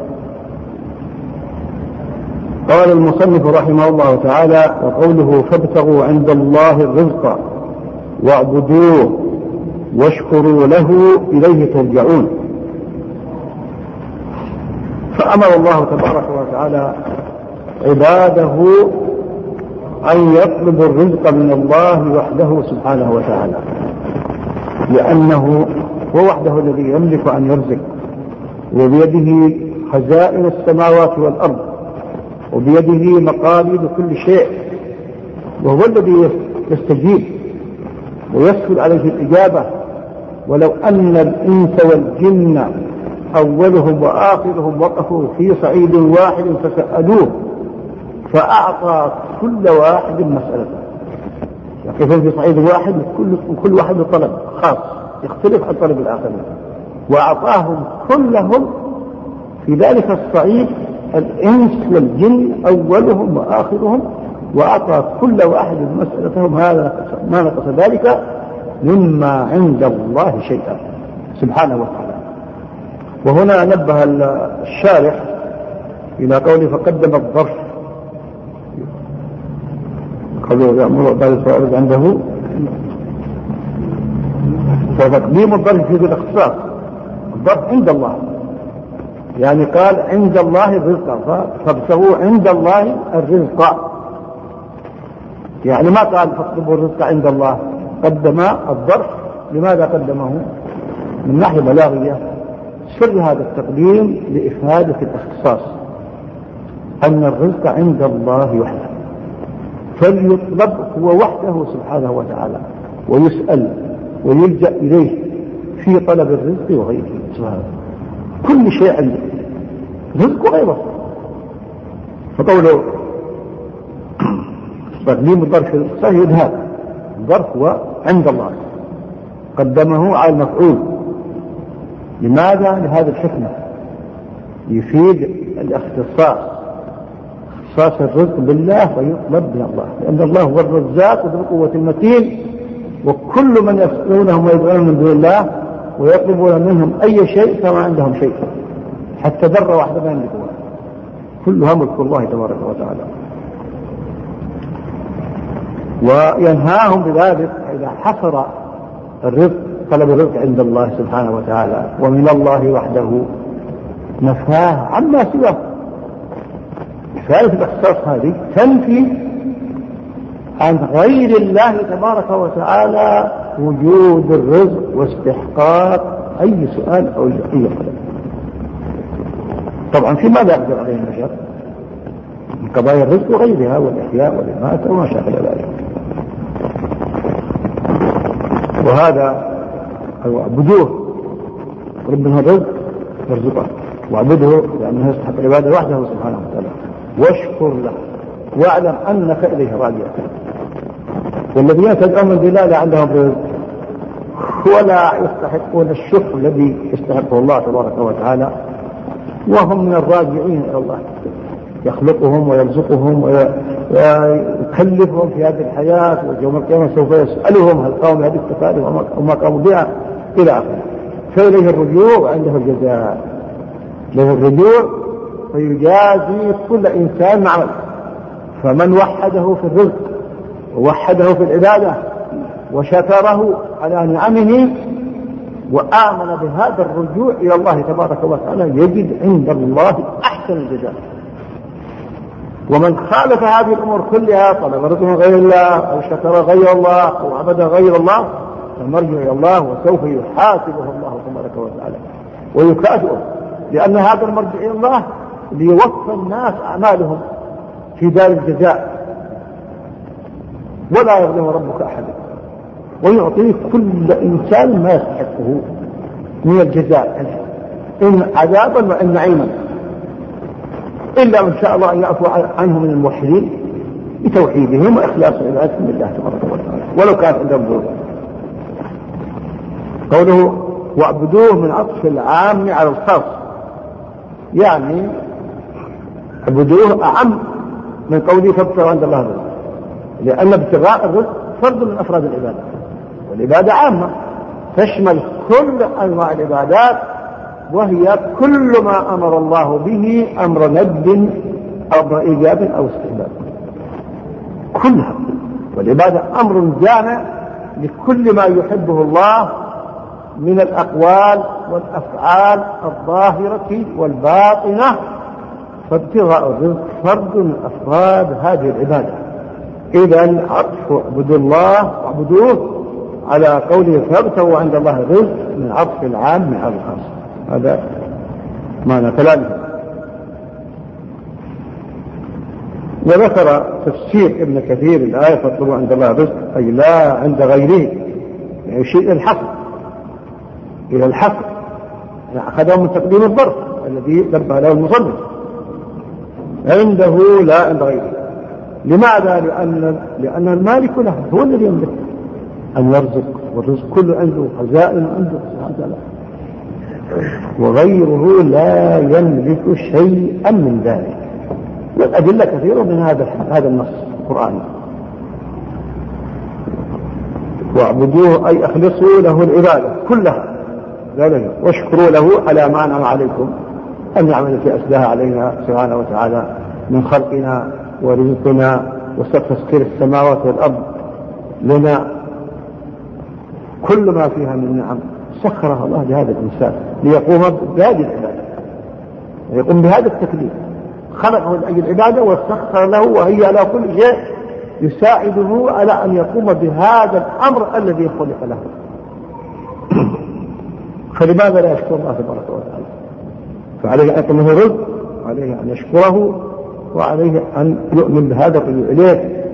قال المصنف رحمه الله تعالى: وقوله فابتغوا عند الله الرزق واعبدوه واشكروا له إليه ترجعون. فأمر الله تبارك وتعالى عباده أن يطلبوا الرزق من الله وحده سبحانه وتعالى، لأنه هو وحده الذي يملك أن يرزق، وبيده خزائن السماوات والأرض، وبيده مقاليد كل شيء، وهو الذي يستجيب ويسهل عليه الإجابة. ولو أن الإنس والجن أولهم وآخرهم وقفوا في صعيد واحد فسألوه فأعطى كل واحد مسألته، يقفون في صعيد واحد وكل واحد طلب خاص يختلف عن طلب الآخرين، وأعطاهم كلهم في ذلك الصعيد الإنس والجن أولهم وآخرهم، وأعطى كل واحد مسألتهم. هذا ما نقص ذلك مما عند الله شيئا سبحانه وتعالى. وهنا نبه الشارح إلى قوله فقدم الظرف، قالوا يأمر بعد الفائض عنده، فتقديم الظرف في الاختصاص. الظرف عند الله، يعني قال عند الله الرزق، فابتغوا عند الله الرزق، يعني ما قال فاطلبوا الرزق عند الله، قدم الظرف. لماذا قدمه؟ من ناحية بلاغية سر هذا التقديم لإفادة الاختصاص، أن الرزق عند الله وحده، فليطلب هو وحده سبحانه وتعالى، ويسأل ويلجأ إليه في طلب الرزق وغيره سبحانه. كل شيء عنده رزق وغيره. فقوله تقديم الظرف صحيح هذا الظرف هو عند الله، قدمه على المفعول. لماذا؟ لهذه الحكمة، يفيد الاختصاص، اختصاص الرزق بالله ويطلب من الله، لأن الله هو الرزاق ذو القوة المتين وكل من يسألونهم ويدعون من دون الله ويطلبون منهم أي شيء فما عندهم شيء، حتى ذرة واحدة ما يملكون، كلها ملك الله تبارك وتعالى. وينهاهم بذلك إذا حصر الرزق طلب الرزق عند الله سبحانه وتعالى ومن الله وحده نفاه عما سواه. فائدة الإخصاص هذه تنفي عن غير الله تبارك وتعالى وجود الرزق واستحقاق أي سؤال أو أي قدر. طبعا في ماذا يقدر عليه البشر من قضايا الرزق وغيرها والإحياء والإماتة وما شاكل ذلك. وهذا اعبدوه ربنا الرزق يرزقه، واعبده لأنه يستحق العبادة وحده سبحانه وتعالى، واشكر له واعلم أنك إليه راجع. والذين تدعون من دون الله لا عندهم رزق ولا يستحقون الشكر الذي يستحقه الله تبارك وتعالى، وهم من الراجعين إلى الله، يخلقهم ويرزقهم ويكلفهم في هذه الحياة، ويوم القيامة سوف يسألهم هل قاموا بهذه التكاليف وما قاموا بها إلى آخره. فإليه الرجوع وعنده الجزاء، له الرجوع فيجازي كل إنسان معه. فمن وحده في الرزق ووحده في العبادة وشكره على نعمه وآمن بهذا الرجوع إلى الله تبارك وتعالى يجد عند الله أحسن الجزاء. ومن خالف هذه الأمور كلها طلب رزق من غير الله أو شكر غير الله أو عبد غير الله فمرجع إلى الله وسوف يحاسبه الله تبارك وتعالى ويكافئه، لأن هذا المرجع إلى الله ليوفى الناس أعمالهم في دار الجزاء، ولا يظلم ربك أحدا، ويعطيه كل إنسان ما يستحقه من الجزاء إن عذابا وإن نعيما، إلا من شاء الله أن يعفو عنه من الموحدين بتوحيدهم وإخلاص عبادتهم لله تبارك وتعالى ولو كانت عندهم ظلم. قوله واعبدوه من عطف العام على الخاص، يعني اعبدوه أعم من قوله فابتغوا عند الله الرزق، لأن ابتغاء الرزق فرد من أفراد العبادة، والعبادة عامة تشمل كل أنواع العبادات، وهي كل ما أمر الله به أمر ندب أو أمر إيجاب أو استحباب كلها. والعبادة أمر جامع لكل ما يحبه الله من الأقوال والأفعال الظاهرة والباطنة، فابتغاء الرزق فرد من أفراد هذه العبادة. إذن عطف اعبدوا الله واعبدوه على قوله فابتغوا عند الله الرزق من عطف العام على الخاص، هذا معنى كلامه. وذكر تفسير ابن كثير الآية فاطلبوا عند الله الرزق أي لا عند غيره، يعني يشير إلى الحصر إلى الحصر يعني أخذه من تقديم الظرف الذي نبه له المصنف، عنده لا عند غيره. لماذا؟ لأن, لأن المالك له هو الذي يملك أن يرزق، والرزق كله عنده، خزائن عنده سبحانه وتعالى، وغيره لا يملك شيئا من ذلك. والأدلة كثيرة من هذا هذا النص القرآني. واعبدوه أي أخلصوا له العبادة كلها واشكروا له على ما أنعم عليكم، النعم التي أسداها علينا سبحانه وتعالى من خلقنا ورزقنا وتسخير السماوات والأرض لنا، كل ما فيها من نعم سخرها الله لهذا الإنسان ليقوم بهذه العبادة ويقوم بهذا التكليف، خلقه لأجل العبادة وسخر له وهي على كل شيء يساعده على أن يقوم بهذا الأمر الذي خلق له. فلماذا لا يشكر الله تبارك وتعالى؟ فعليه أن يطلبه رزق، وعليه أن يشكره، وعليه أن يؤمن بهذا الرجوع إليه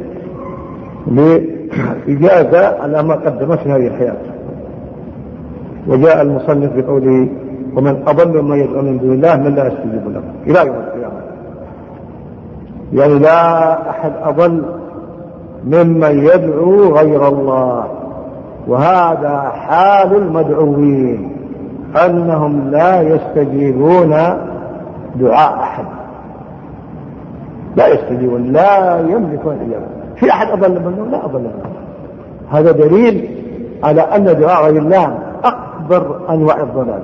لإجازة على ما قدمت في هذه الحياة. وجاء المصنف بقوله ومن أضل ما يدعو من دون الله من لا يستجيب له إلى يوم القيامة، يعني لا أحد أضل ممن يدعو غير الله. وهذا حال المدعوين أنهم لا يستجيبون دعاء أحد، لا يستجيبون، لا يملكون الإجابة. في أحد أضل منه؟ لا أضل منه. هذا دليل على أن دعاء غير الله أكبر أنواع الضلال.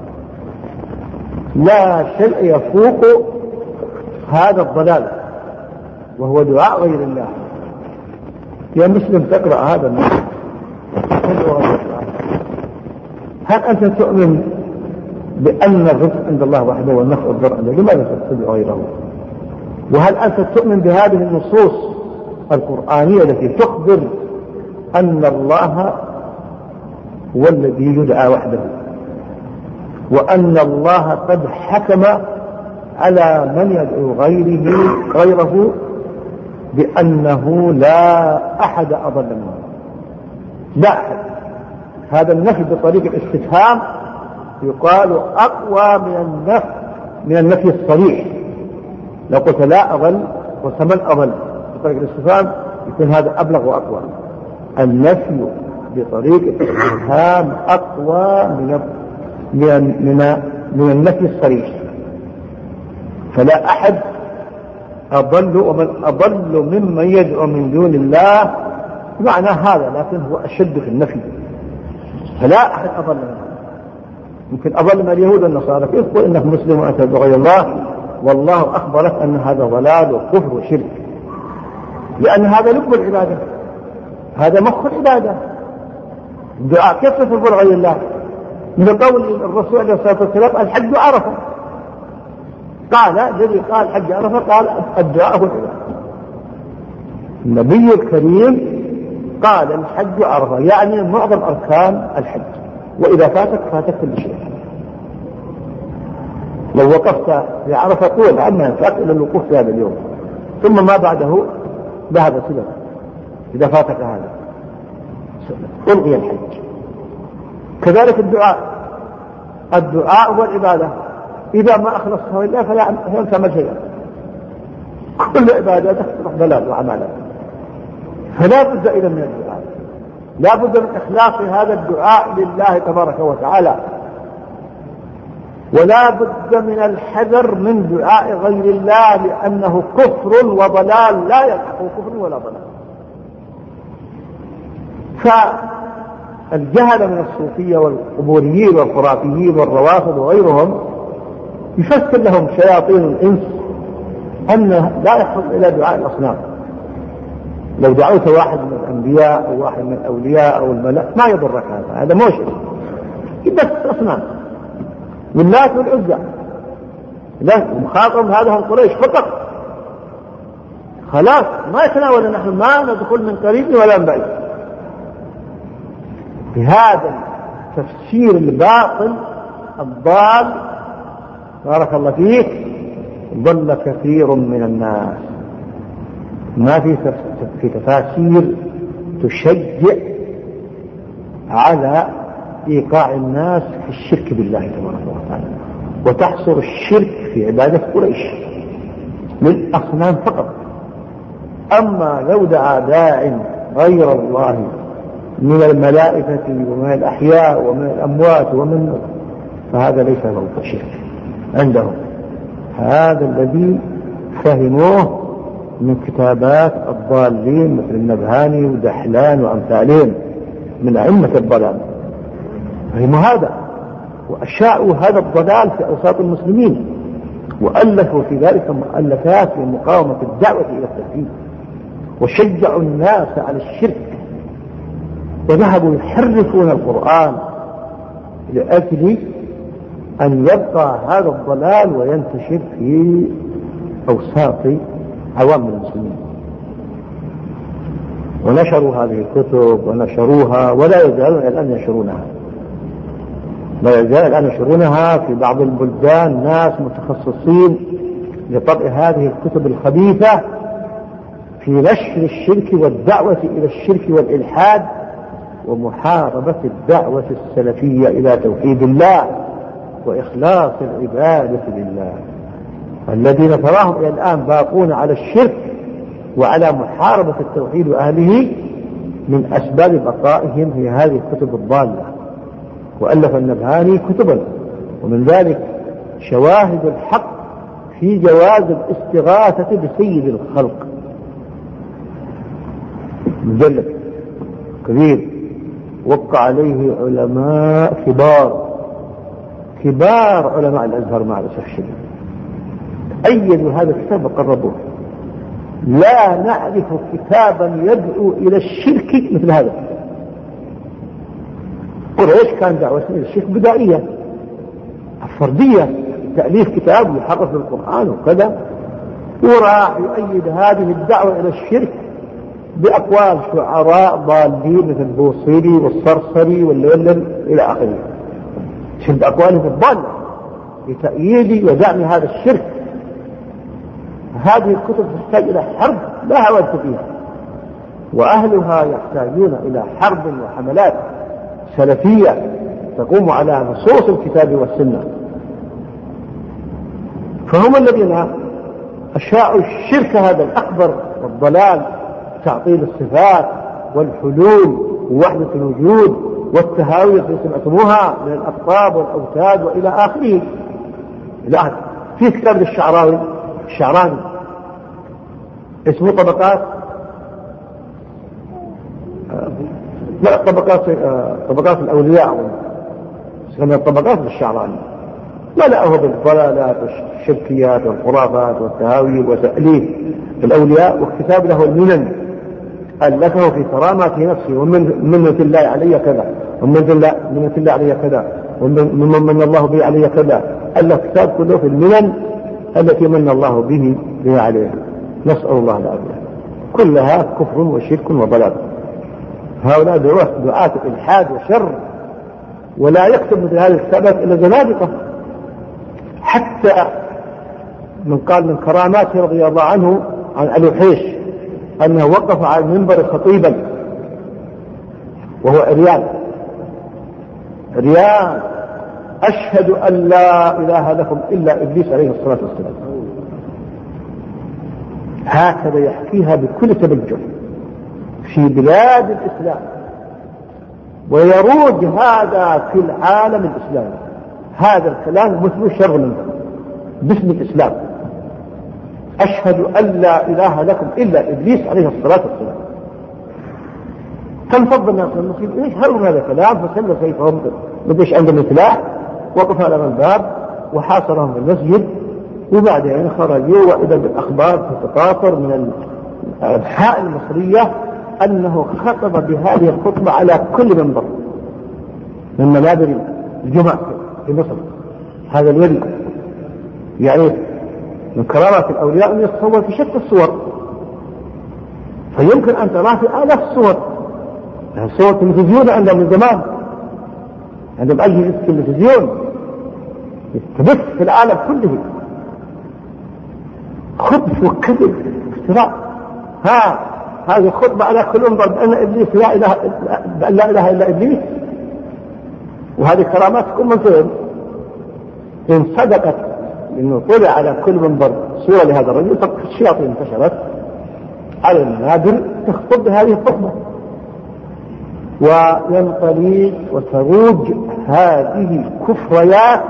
لا شيء يفوق هذا الضلال وهو دعاء غير الله. يا مسلم تقرأ هذا النص، هل أنت تؤمن بأن الرزق عند الله وحده والنفع والضر عنده؟ لماذا تتبع غيره؟ وهل أنت تؤمن بهذه النصوص القرآنية التي تخبر أن الله هو الذي يدعى وحده، وأن الله قد حكم على من يدعو غيره غيره بأنه لا أحد أضل منه؟ لا أحد. هذا النفي بطريق الاستفهام يقال أقوى من النفي من النفي الصريح. لو قلت لا أضل وثمن أضل بطريق الاستفهام يكون هذا أبلغ وأقوى. النفي بطريق الاستفهام أقوى من من من, من النفي الصريح. فلا أحد أضل، ومن أضل ممن يدعو من دون الله معنى هذا، لكن هو أشد في النفي. فلا أحد أضل منه. يمكن أضل من اليهود والنصارى، يقول إنك مسلم وأنت بغير الله، والله أخبرك أن هذا ضلال وكفر وشرك، لأن هذا لب العبادة، هذا مخ العبادة. الدعاء كيف تفضل غير الله؟ من قول الرسول عليه الصلاة والسلام الحج عرفة، قال الذي قال حج عرفة قال الدعاء هو العبادة. النبي الكريم قال الحج عرفة، يعني معظم أركان الحج، وإذا فاتك فاتك كل شيء. لو وقفت في عرفة طول عما ينفعك إلى الوقوف في هذا اليوم، ثم ما بعده ذهب سلف. إذا فاتك هذا ألغي الحج. كذلك الدعاء، الدعاء هو العبادة، إذا ما أخلصها لله فلا ينفع شيئا. كل عبادة تصبح ضلال وعمالة. فلا بد إذا من الدعاء، لا بد من إخلاص هذا الدعاء لله تبارك وتعالى، ولا بد من الحذر من دعاء غير الله، لأنه كفر وضلال لا يلحقه كفر ولا ضلال. فالجهل من الصوفية والقبوريين والخرافيين والروافض وغيرهم يفسر لهم شياطين الإنس أن لا يحصل إلى دعاء الأصنام. لو دعوت واحد من الأنبياء أو واحد من الأولياء أو الملأ ما يضرك هذا، هذا موشي بس أصنام واللات والعزى. لا، مخاطب هذا هم قريش فقط، خلاص ما يتناول، نحن ما ندخل من قريب ولا من بعيد. بهذا التفسير الباطل الضال بارك الله فيك ضل كثير من الناس. ما في في تفاسير تشجع على إيقاع الناس في الشرك بالله تبارك وتعالى، وتحصر الشرك في عبادة قريش للأصنام فقط. أما لو دعا داع غير الله من الملائكة ومن الأحياء ومن الأموات ومن، فهذا ليس له شرك عندهم. هذا الذي فهموه من كتابات الضالين مثل النبهاني ودحلان وأمثالهم من أئمة الضلال، فهموا هذا وأشاعوا هذا الضلال في أوساط المسلمين، وألفوا في ذلك مؤلفات لمقاومة الدعوة إلى التوحيد، وشجعوا الناس على الشرك، وذهبوا يحرفون القرآن لأجل أن يبقى هذا الضلال وينتشر في أوساط عوام المسلمين. ونشروا هذه الكتب ونشروها، ولا يزالون الآن ينشرونها، لا يزال الآن ينشرونها في بعض البلدان ناس متخصصين لطبع هذه الكتب الخبيثة في نشر الشرك والدعوة إلى الشرك والإلحاد ومحاربة الدعوة السلفية إلى توحيد الله وإخلاص العبادة لله. الذين تراهم إلى الآن باقون على الشرك وعلى محاربة التوحيد وأهله من أسباب بقائهم في هذه الكتب الضالة. وألف النبهاني كتبا، ومن ذلك شواهد الحق في جواز الاستغاثة بسيد الخلق، مجلد كبير. وقع عليه علماء كبار كبار علماء الأزهر مع الأسف الشديد، أيدوا هذا الكتاب وقربوه. لا نعرف كتابا يدعو إلى الشرك مثل هذا. قريش كان دعوة إلى الشرك بدائية فردية، تأليف كتاب يحرف القرآن وكذا، وراح يؤيد هذه الدعوة إلى الشرك بأقوال شعراء ضالين مثل البوصيري والصرصري والليلل إلى آخره، شد أقوالهم الضالة لتأييد ودعم هذا الشرك. هذه الكتب تحتاج إلى حرب لا هوى فيها، وأهلها يحتاجون إلى حرب وحملات سلفية تقوم على نصوص الكتاب والسنة. فهم الذين أشاعوا الشرك هذا الأكبر والضلال، تعطيل الصفات والحلول ووحدة الوجود والتهاوي التي سمعتموها من الأقطاب والأوتاد وإلى آخره. الآن في كتاب للشعراوي الشعراني اسمه طبقات لا طبقات طبقات الأولياء، اسمها طبقات للشعراني، ملأه بالضلالات والشركيات والخرافات والتهاوي وتأليف الأولياء. والكتاب له المنن، ألفه في كرامات نفسه، ومن منة الله علي كذا، ومن منة الله علي كذا، ومن من الله به علي كذا. ألف كتاب كله في المنن التي من الله به به عليها، نسأل الله العافية. كلها كفر وشرك وضلال. هؤلاء دعاة الإلحاد وشر، ولا يكتب مثل هذه الكتابات إلا زنادقة. حتى من قال من كراماته رضي الله عنه عن الوحيش أنه وقف على المنبر خطيبا وهو عريان عريان أشهد أن لا إله لكم إلا إبليس عليه الصلاة والسلام. هكذا يحكيها بكل تبجح في بلاد الإسلام، ويروج هذا في العالم الإسلامي. هذا الكلام مثل شر منه باسم الإسلام. أشهد أن لا إله لكم إلا إبليس عليه الصلاة والسلام. تنفض الناس المسلمين إيش هروا هذا الكلام، فسلوا سيفهم بديش عندهم سلاح، وقف على الباب وحاصرهم في المسجد، وبعدين خرجوا وإذا بالأخبار تتطاطر من الأنحاء المصرية أنه خطب بهذه الخطبة على كل منبر من منابر الجمعة في مصر. هذا الولي يعني من كرامات الأولياء أن يتصور في شتى الصور، فيمكن أن تراه في آلاف الصور. يعني صور تلفزيون عندهم من زمان، عندهم أجهزة التلفزيون تبث في العالم كله خبث وكذب وافتراء. ها هذه خطبة على كل منبر بأن إبليس لا إله بأن لا إله إلا إبليس. وهذه كرامات تكون من فين؟ إن صدقت إنه طلع على كل منبر صورة لهذا الرجل، فالشياطين انتشرت على المنابر تخطب بهذه الخطبة، وينطلق وتروج هذه الكفريات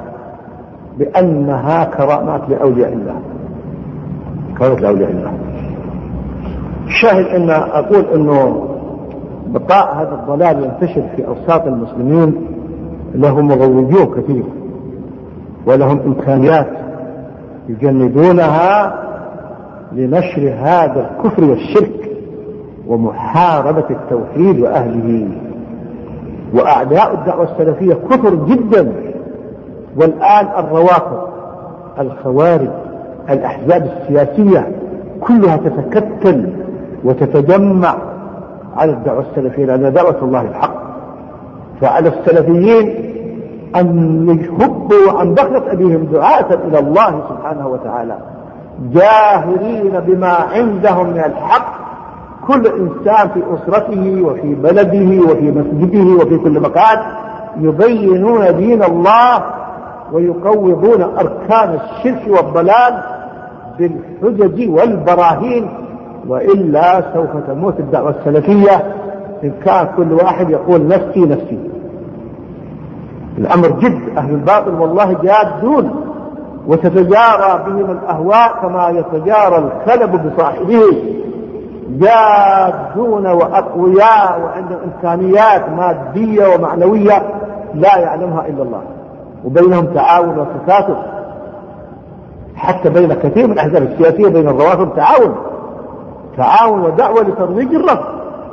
بأنها كرامات لأولياء الله، كرامات لأولياء الله. الشاهد أن أقول أنه بقاء هذا الضلال ينتشر في أوساط المسلمين لهم مروجون كثير، ولهم إمكانيات يجندونها لنشر هذا الكفر والشرك ومحاربة التوحيد وأهله. وأعداء الدعوة السلفية كثر جدا، والآن الروافض الخوارج الأحزاب السياسية كلها تتكتل وتتجمع على الدعوة السلفية، لأن دعوة الله الحق. فعلى السلفيين أن يهبوا عن بخلة أبيهم دعاة إلى الله سبحانه وتعالى، جاهرين بما عندهم من الحق. كل إنسان في أسرته وفي بلده وفي مسجده وفي كل مكان يبينون دين الله ويقوضون أركان الشرك والضلال بالحجج والبراهين، وإلا سوف تموت الدعوة السلفية إن كان كل واحد يقول نفسي نفسي. الأمر جد. أهل الباطل والله جادون، وتتجارى بهم الأهواء كما يتجارى الكلب بصاحبه. جادون وأقوياء وعندهم إمكانيات مادية ومعنوية لا يعلمها إلا الله، وبينهم تعاون وتكاتف، حتى بين كثير من الأحزاب السياسية بين الروافض تعاون تعاون ودعوة لترويج الرفض.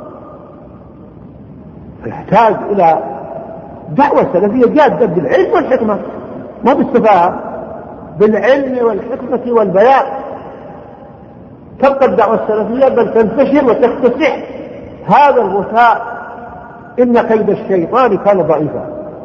يحتاج إلى دعوة سلفية جادة بالعلم والحكمة، ما بالسفاهة، بالعلم والحكمة والبيان تبقى الدعوة السلفية بل تنتشر وتكتسح هذا الغثاء. إن كيد الشيطان كان ضعيفا.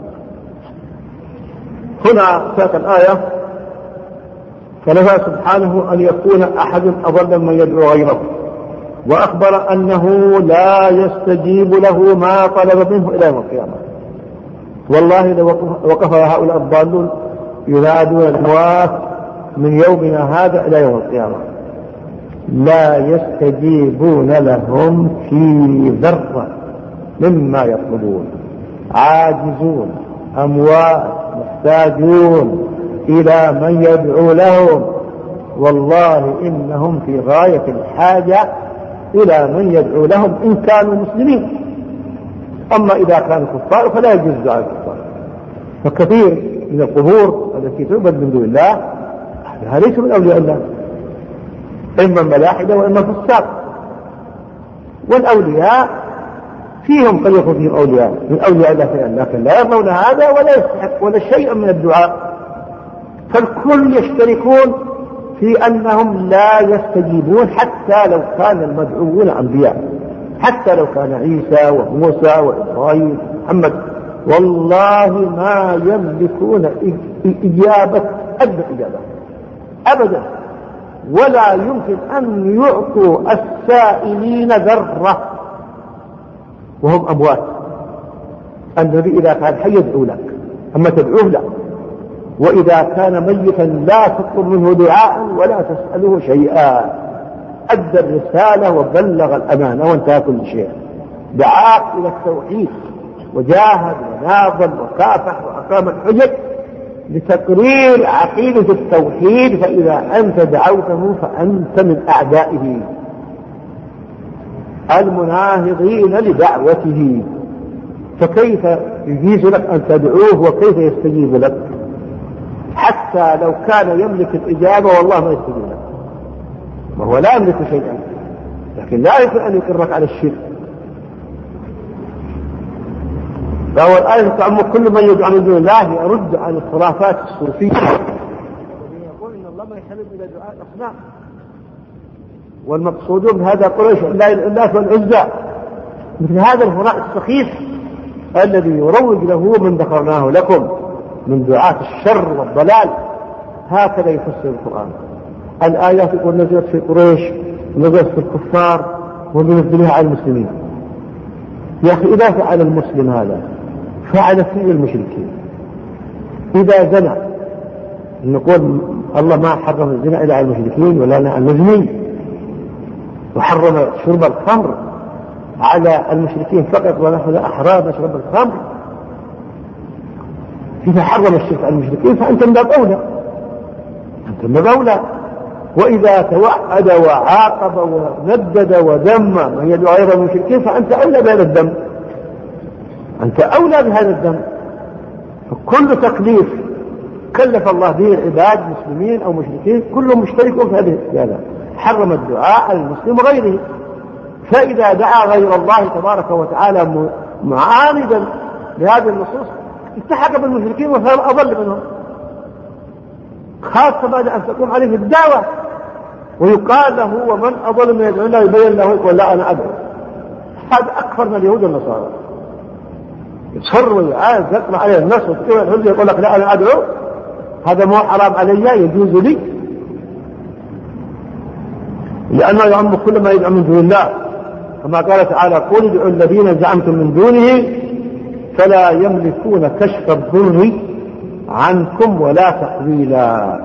هنا تأتي الآية فنهى سبحانه أن يكون أحد أضل من يدعو غيره، وأخبر أنه لا يستجيب له ما طلب منه إلى يوم القيامة. والله لو وقف هؤلاء الضالون ينادون الأموات من يومنا هذا إلى يوم القيامة لا يستجيبون لهم في ذرة مما يطلبون، عاجزون أموات محتاجون إلى من يدعو لهم، والله إنهم في غاية الحاجة إلى من يدعو لهم إن كانوا مسلمين. أما إذا كانوا كفار فلا يجوز دعاء الكفار. فكثير من القبور التي تعبد من دون الله هذا ليس من أولياء الله، إما الملاحدة وإما الفساق. والأولياء فيهم قد يكون فيهم أولياء من أولياء الله فعلا، لكن لا يرضون هذا ولا يستحق ولا شيء من الدعاء. فالكل يشتركون في أنهم لا يستجيبون حتى لو كان المدعوون أنبياء، حتى لو كان عيسى وموسى وإبراهيم ومحمد، والله ما يملكون إجابة أدنى إجابة أبدا، ولا يمكن أن يعطوا السائلين ذرة وهم أموات. النبي إذا كان حي يدعو لك، أما تدعوه لا، وإذا كان ميتا لا تطلب منه دعاء ولا تسأله شيئا، أدى الرسالة وبلغ الأمانة وانتهى كل شيء. دعاك إلى التوحيد وجاهد وناضل وكافح وأقام الحجج لتقرير عقيدة التوحيد، فإذا أنت دعوته فأنت من أعدائه المناهضين لدعوته، فكيف يجيز لك أن تدعوه وكيف يستجيب لك؟ حتى لو كان يملك الإجابة والله ما يستجيب لك، وهو لا يملك شيئا، لكن لا يمكن أن يقرك على الشرك. فهو الآية تعم كل من يدعو من دون الله يرد عن الخرافات الصوفية يقول إن الله ما يحلم إلى دعاء الأصنام، والمقصود بهذا قريش اللات والعزى، مثل هذا الهراء السخيف الذي يروج له من ذكرناه لكم من دعاة الشر والضلال. هكذا يفسر القرآن. الآيات يقول نزلت في قريش ونزلت في الكفار ونزلها على المسلمين. يا أخي إذا فعل المسلم هذا فعل فعل المشركين. إذا زنى نقول الله ما حرم الزنا إلا على المشركين ولا على المزنين، وحرم شرب الخمر على المشركين فقط ونحن أحرار نشرب الخمر. إذا حرم الشرك على المشركين فأنت من باب أولى، أنت من باب أولى. وإذا توعد وعاقب وندد وذم من يدعو غير المشركين فأنت أولى بهذا الذم، أنت أولى بهذا الذم. فكل تكليف كلف الله به العباد مسلمين أو مشركين كلهم مشتركون في هذه السيادة. حرم الدعاء على المسلم وغيره، فإذا دعا غير الله تبارك وتعالى معاندا لهذه النصوص التحق بالمشركين وصار أضل منهم، خاصة بعد أن تقوم عليه الدعوة ويقال له ومن أضل من يدعو الله يبين له يقول لا أنا أدعو. هذا أكثر من اليهود والنصارى، يصر ويعاز يقرأ عليه النص وتقول الحجة يقول لك لا أنا أدعو، هذا مو حرام علي يجوز لي، لأنه يعم كل ما يدعو من دون الله، كما قال تعالى قل ادعوا الذين زعمتم من دونه فلا يملكون كشف الضر عنكم ولا تحويلا.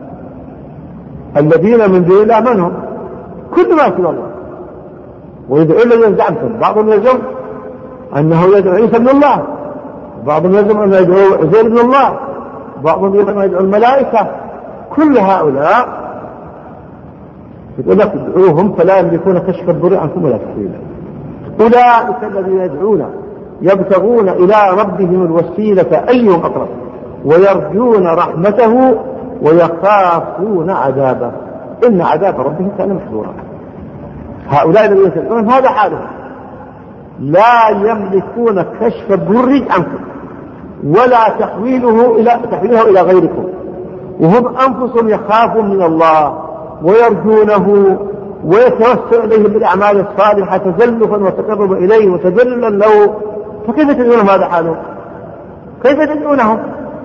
الذين من دون الله من هم؟ كل ما سوى الله. ويدعو الذين زعمتم، بعضهم يزعم أنه يدعو عيسى ابن الله، بعضهم يزعم أنه يدعو عزير ابن الله، بعضهم يزعم أنه يدعو الملائكة. كل هؤلاء يقول لك ادعوهم فلا يملكون كشف الضر عنكم ولا تحويلا. أولئك الذين يدعون يبتغون إلى ربهم الوسيلة أيهم أقرب ويرجون رحمته ويخافون عذابه إن عذاب ربهم كان محذورا. هؤلاء الذين يدعون هذا حالهم، لا يملكون كشف الضر عنكم ولا تحويله إلى تحويله إلى غيركم، وهم أنفسهم يخافون من الله ويرجونه ويتوسل إليه بالأعمال الصالحة تزلفا وتقرب إليه وتذللا له. فكيف تدعونهم هذا حالهم؟ كيف تدعونهم؟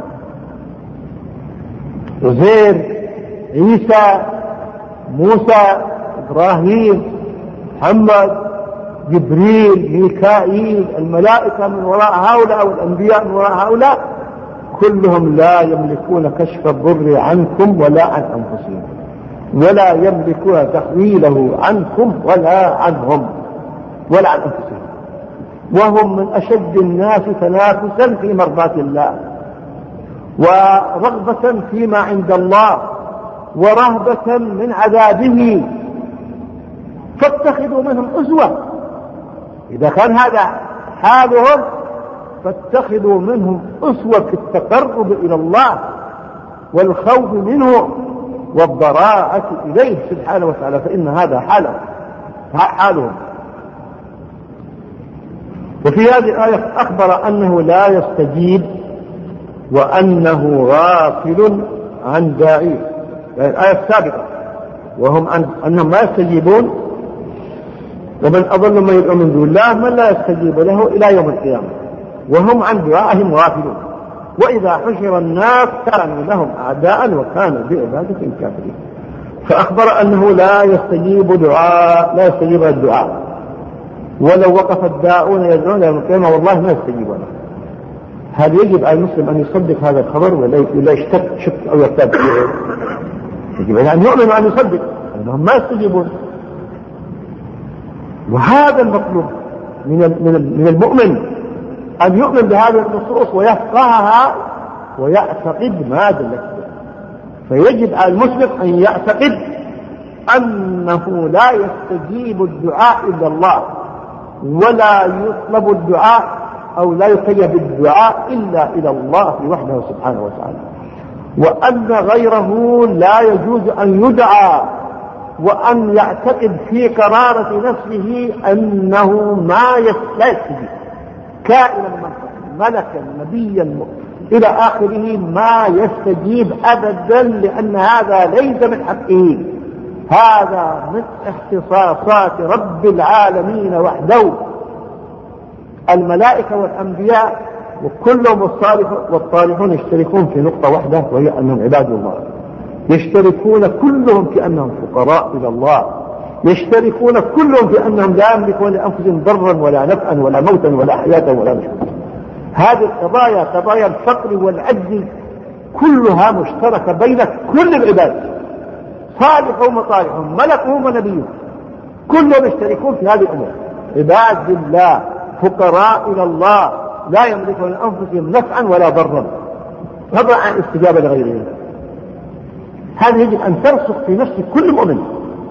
عزير، عيسى، موسى، إبراهيم، محمد، جبريل، ميكائيل، الملائكة من وراء هؤلاء والأنبياء من وراء هؤلاء كلهم لا يملكون كشف الضر عنكم ولا عن أنفسهم ولا يملكون تحويله عنكم ولا عنهم ولا عن أنفسهم، وهم من أشد الناس تنافسا في مرضاة الله ورغبة فيما عند الله ورهبة من عذابه، فاتخذوا منهم أسوة. إذا كان هذا حالهم فاتخذوا منهم أسوة في التقرب إلى الله والخوف منه والضراعة إليه سبحانه وتعالى، فإن هذا حالهم حالهم. وفي هذه الآية أخبر أنه لا يستجيب وأنه غافل عن داعيه، يعني الآية السابقة وهم أن أنهم ما يستجيبون، ومن أضل من يدعو من دون الله من لا يستجيب له إلى يوم القيامة وهم عن دعائهم غافلون، وإذا حشر الناس كانوا لهم أعداء وكانوا بعبادتهم كافرين. فأخبر أنه لا يستجيب دعاء لا يستجيب الدعاء، ولو وقف الداعون يدعون يوم القيامة والله ما يستجيبون. هل يجب على المسلم أن يصدق هذا الخبر ولا يشتك شك أو يرتاب؟ يجب أن يؤمن وأن يصدق أنهم ما يستجيبون. وهذا المطلوب من المؤمن أن يؤمن بهذه النصوص ويفقهها ويعتقد ما دلت. فيجب على المسلم أن يعتقد أنه لا يستجيب الدعاء إلا الله، ولا يطلب الدعاء أو لا يطيب الدعاء إلا إلى الله وحده سبحانه وتعالى، وأن غيره لا يجوز أن يدعى، وأن يعتقد في قرارة نفسه أنه ما يستجيب كائنا ملكا نبيا إلى آخره ما يستجيب أبدا، لأن هذا ليس من حقه، هذا من اختصاصات رب العالمين وحده. الملائكة والأنبياء وكلهم والصالحون يشتركون في نقطة واحدة، وهي أنهم عباد الله، يشتركون كلهم في أنهم فقراء إلى الله، يشتركون كلهم في أنهم لا يملكون لأنفسهم ضرا ولا نفعا ولا موتا ولا حياة ولا نشوة. هذه القضايا قضايا الفقر والعجز كلها مشتركة بين كل العباد، صالحهم وطالحهم ملكهم ونبيهم كلهم يشتركون في هذه الأمور، عباد الله فقراء إلى الله لا يملكون لأنفسهم نفعا ولا ضرا فضلا عن استجابة لغيرهم. هذا يجب أن ترسخ في نفس كل مؤمن.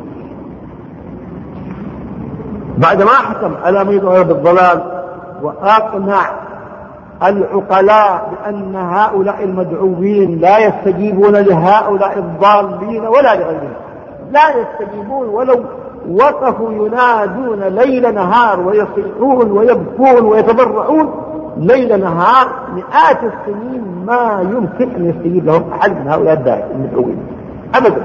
بعدما حكم على من يدعو بالضلال وأقنع العقلاء بأن هؤلاء المدعوين لا يستجيبون لهؤلاء الضالين ولا لغيرهم، لا يستجيبون ولو وقفوا ينادون ليل نهار ويصيحون ويبكون ويتضرعون ليل نهار مئات السنين ما يمكن أن يستجيب لهم أحد من هؤلاء الداعين المدعوين أبدا.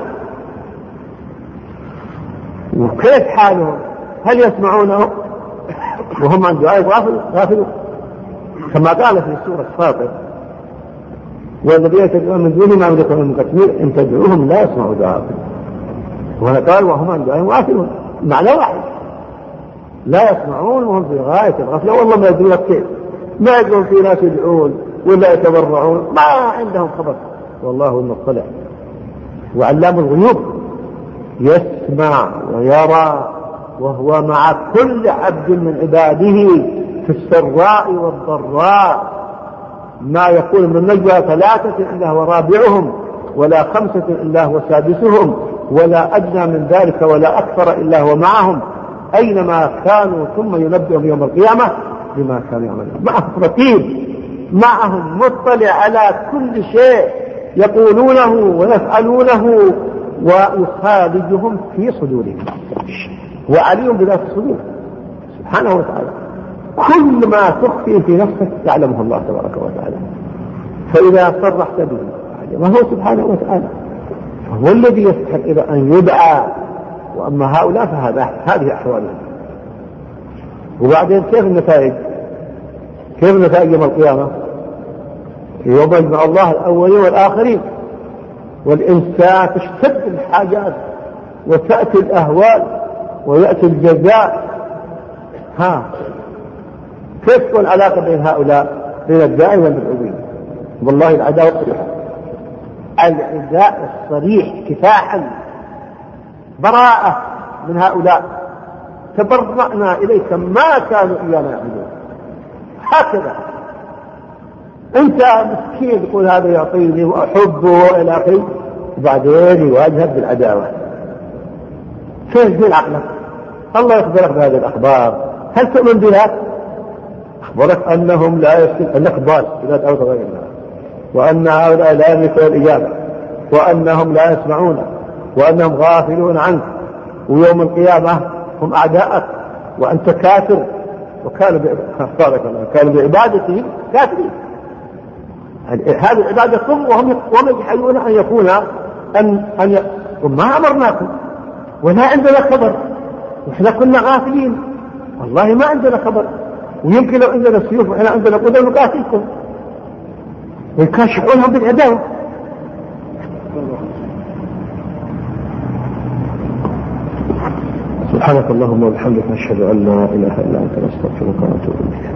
وكيف حالهم؟ هل يسمعونه وهم عن دعاء غافلون؟ كما قال في سورة فاطر: والذين تدعون من دونه ما يملكون من قطمير إن تدعوهم لا يسمعوا دعاءكم. وهنا قال وهم عن دعاء غافلون، معنى واحد، لا يسمعون وهم في غاية الغفلة. والله ما يدرون كيف، ما يدرون في ناس يدعون ولا يتبرعون، ما عندهم خبر. والله المطلع وعلام الغيوب، يسمع ويرى وهو مع كل عبد من عباده في السراء والضراء. ما يكون من نجوى ثلاثة إلا هو رابعهم ولا خمسة إلا هو سادسهم ولا أدنى من ذلك ولا أكثر إلا هو معهم أينما كانوا ثم ينبئهم يوم القيامة بما كانوا يعملون. معهم رقيب، معهم مطلع على كل شيء يقولونه ويفعلونه ويخالجهم في صدورهم، وعليهم بذات الصدور سبحانه وتعالى. كل ما تخفي في نفسك يعلمه الله تبارك وتعالى، فإذا صرحت به ما هو سبحانه وتعالى هو الذي يستحق أن يدعى. وأما هؤلاء فهذا هذه أحوالهم. وبعدين كيف النتائج؟ كيف النتائج يوم القيامة؟ يوم يجمع الله الأولين والآخرين، والإنسان تشتد الحاجات وتأتي الأهوال ويأتي الجزاء. ها كيف تكون العلاقة بين هؤلاء، بين الداعي والمدعوين؟ والله العداوة الصريحة، العداء الصريح كفاحا، براءة من هؤلاء، تبرأنا إليك ما كانوا إيانا يعبدون. هكذا أنت مسكين تقول هذا يعطيني وأحبه وإلى آخره، وبعدين يواجهك بالعداوة. كيف دين عقلك؟ الله يخبرك بهذه الأخبار، هل تؤمن بها؟ أخبرك أنهم لا يسلم، أنك ضال إذا دعوت غير الله، وأن هؤلاء لا يملكون الإجابة، وأنهم لا يسمعون، وأنهم غافلون عنك، ويوم القيامة هم أعداءك وأنت كافر. وكانوا كانوا بعبادتهم كافرين. هذه العبادة ثم وهم وهم يحاولون أن يكون أن أن ي... وما أمرناكم ولا عندنا خبر، وإحنا كنا غافلين، والله ما عندنا خبر، ويمكن لو عندنا سيوف وإحنا عندنا قدر نقاتلكم، ويكاشفونهم بالعداوة. سبحانك اللهم وبحمدك نشهد أن لا إله إلا أنت نستغفرك ونتوب إليك.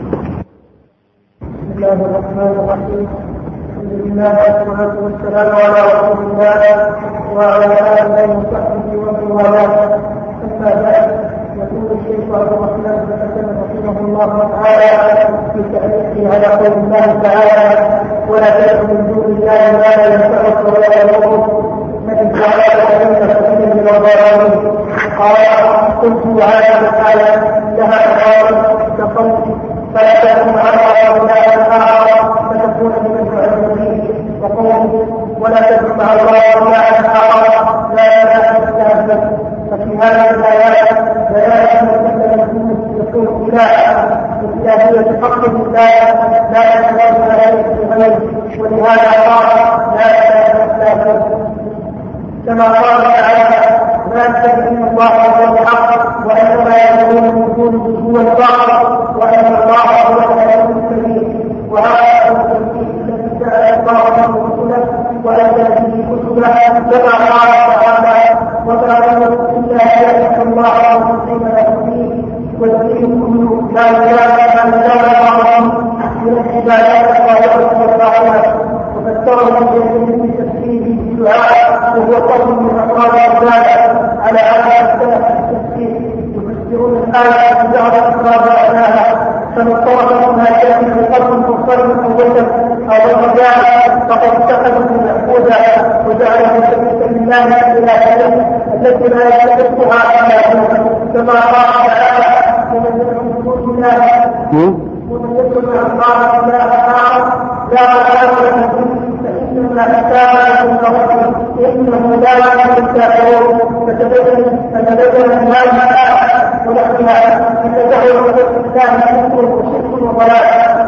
بسم الله الرحمن الرحيم. الحمد لله والصلاة والسلام على رسول الله وعلى آله وصحبه ومن والاه. أما بعد، يقول الشيخ عبد الرحمن بن حسن رحمه الله تعالى في تأليفه على قول الله تعالى: ولا تدع من دون الله ما لا ينفعك ولا يضرك فإن فعلت فإنك من الظالمين. قال: قلت تعالى تعالى لها قال تقلت فلا تكون على ولا الآخر فتكون من المعذبين. وقوله ولا تكون مع الله ولا الآخر لا يستهزئ. ففي هذه الآيات بيان مسلم يقول إله الإلهية حق الله لا يتبادل عليه بغيره، ولهذا قال لا يستهزئ. كما قال تعالى: لا تكن الله هو الحق وانما يدعون من دونه هو الباطل وان الله هو العلي الكبير. وهذا هو التوحيد الذي جعل الله له رسله وانزل به كتبه، كما قال تعالى: وما لكم الا يعلم الله مخلصين له الدين والدين كله لا اله الا الله من العبادات الظاهره والباطنه. وفسره من تفسيره بالدعاء وهو قول من اقوال الرجال على هذا التفسير. يفسرون الآية ببعض أسباب معناها، فمن طرق ما كان من قلب منصرم أو وجب أو الرجال فقد اتخذه محفوظا وجعله شريكا لله بالآخرين التي لا يستحقها إلا هو، كما قال تعالى: ومن يدعو من دون الله ومن يدعو مع الله إلها لا إله إلا هو فإنما كان من ربه إنه لا يملك الكافرون. فتبين فتبين الناس ولكنها تتدعو الإنسان كفر وشرك وضلال.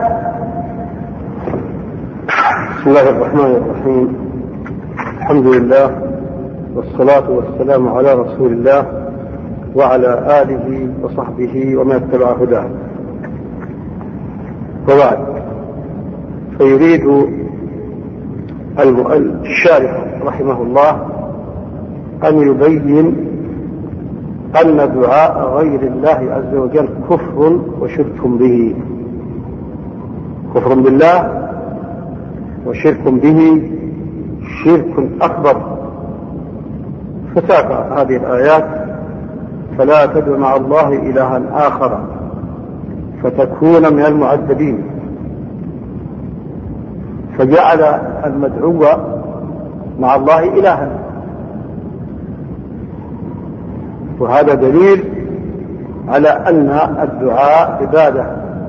بسم الله الرحمن الرحيم. الحمد لله والصلاة والسلام على رسول الله وعلى آله وصحبه ومن اتبع هداه. وبعد، فيريد الشارح رحمه الله أن يبين أن دعاء غير الله عز وجل كفر وشرك به، كفر بالله وشرك به، شرك أكبر. فساق هذه الآيات: فلا تدع مع الله إلها آخر فتكون من المعذبين. فجعل المدعو مع الله إلها، وهذا دليل على أن الدعاء عبادة،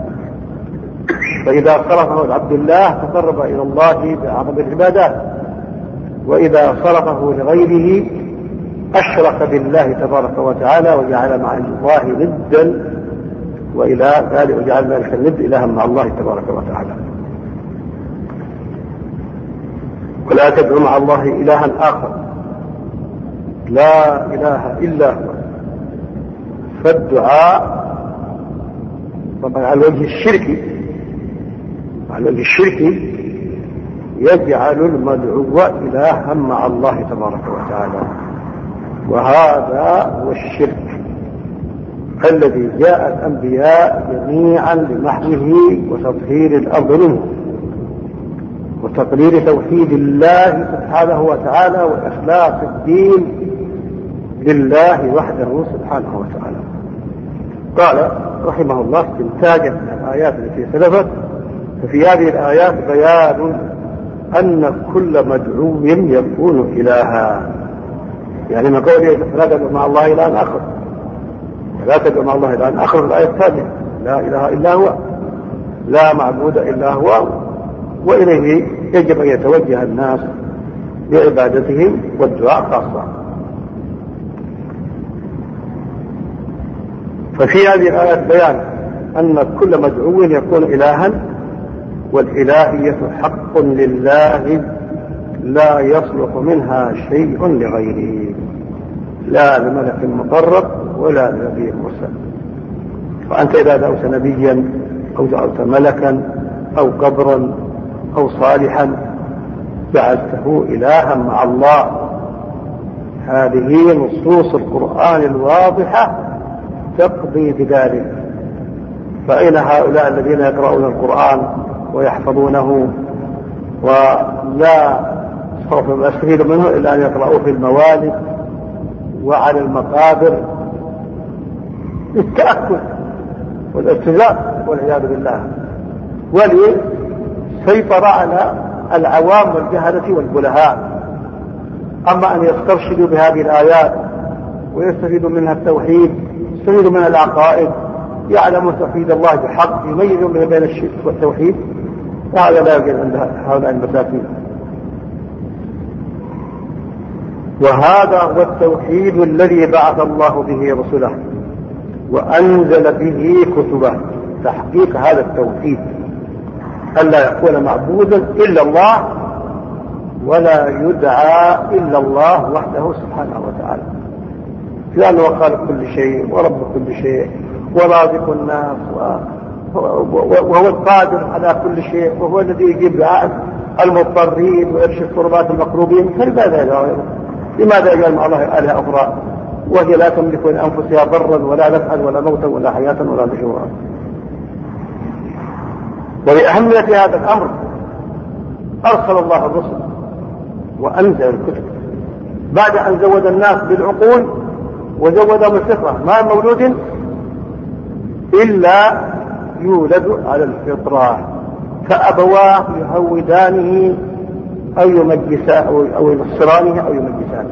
فإذا صرفه العبد الله تقرب إلى الله بأعظم العبادات، وإذا صرفه لغيره أشرك بالله تبارك وتعالى وجعل مع الله ندا، وإلى ذلك وجعل ذلك الند إلها مع الله تبارك وتعالى. ولا تدعو مع الله إلها آخر، لا إله إلا هو. فالدعاء طبعا على الوجه الشركي، على الوجه الشركي يجعل المدعو إلها مع الله تبارك وتعالى، وهذا هو الشرك الذي جاء الأنبياء جميعا لمحوه وتطهير الأرض منه وتقرير توحيد الله سبحانه وتعالى وإخلاص الدين لله وحده سبحانه وتعالى. قال رحمه الله استنتاجا من الآيات التي سلفت، ففي هذه الآيات بيان أن كل مدعو يكون إلها، يعني ما قوله لا تدعو مع الله إلها آخر، لا تدعو مع الله إلها آخر. الآية الثانية لا إله إلا هو، لا معبود إلا هو، وإليه يجب أن يتوجه الناس بعبادتهم والدعاء خاصة. ففي هذه الآيات بيان أن كل مدعو يكون إلها، والإلهية حق لله لا يصلح منها شيء لغيره، لا لملك مقرب ولا لنبي مرسل. فأنت إذا دعوت نبيا أو دعوت ملكا أو قبرا أو صالحا جعلته إلها مع الله. هذه نصوص القرآن الواضحة تقضي بذلك. فأين هؤلاء الذين يقرؤون القرآن ويحفظونه ولا سوف يستفيد منه إلا أن يقرأوه في الموالد وعلى المقابر للتأكد والارتجاء والعياذ بالله، ولسيطر على العوام والجهلة والبلهاء. أما أن يسترشدوا بهذه الآيات ويستفيدوا منها التوحيد، يستفيدوا منها العقائد، يعلموا توحيد الله بحق، يميزوا بين الشرك والتوحيد، وهذا لا يوجد عند هؤلاء المساكين. وهذا هو التوحيد الذي بعث الله به رسله وأنزل به كتبه، تحقيق هذا التوحيد ألا يكون معبودا إلا الله ولا يدعى إلا الله وحده سبحانه وتعالى، لأنه خالق كل شيء ورب كل شيء ورازق الناس وهو القادر على كل شيء، وهو الذي يجيب دعاء المضطرين ويرشد كربات المكروبين. فلماذا يدعو؟ لماذا يجعل مع الله آلهة أخرى وهي لا تملك لأنفسها ضرا ولا نفعا ولا موتا ولا حياة ولا نشورا؟ ولأهمية هذا الأمر أرسل الله الرسل وأنزل الكتب بعد أن زود الناس بالعقول وزودهم الفطرة. ما مولود إلا يولد على الفطرة، فأبواه يهودانه أو يمجسانه أو ينصرانه أو يمجسانه.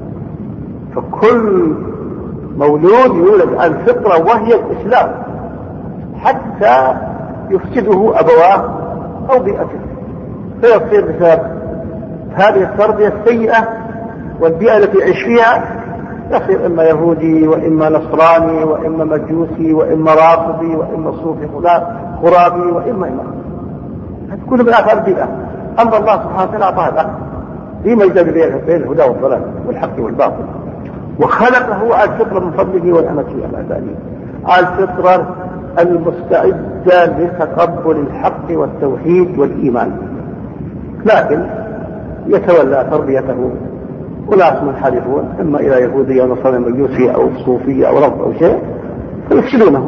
فكل مولود يولد على الفطرة وهي الإسلام حتى يفسده أبواه أو بيئته، فيصير بسبب هذه التربية السيئة والبيئة التي يعيش فيها يصير إما يهودي وإما نصراني وإما مجوسي وإما رافضي وإما صوفي خرابي وإما إما هذا كله من آثار البيئة. أما الله سبحانه وتعالى أعطاه العقل لما يجب بين الهدى والضلال والحق والباطل، وخلقه على الفطرة من فضله ونعمته على ذلك، على الفطرة المستعدة لتقبل الحق والتوحيد والإيمان. لكن يتولى تربيته وناس منحرفون إما إلى يهودية أو نصرانية مجوسية أو صوفية أو رفض أو شيء فيفسدونه.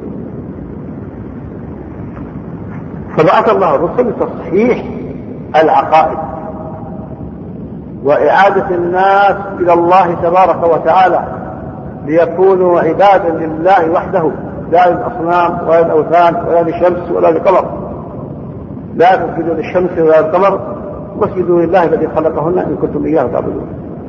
فبعث الله الرسل لتصحيح العقائد وإعادة الناس إلى الله تبارك وتعالى ليكونوا عبادا لله وحده، لا للأصنام ولا للأوثان ولا للشمس ولا للقمر. لا تسجدوا للشمس ولا للقمر واسجدوا لله الذي خلقهن إن كنتم إياه تعبدون.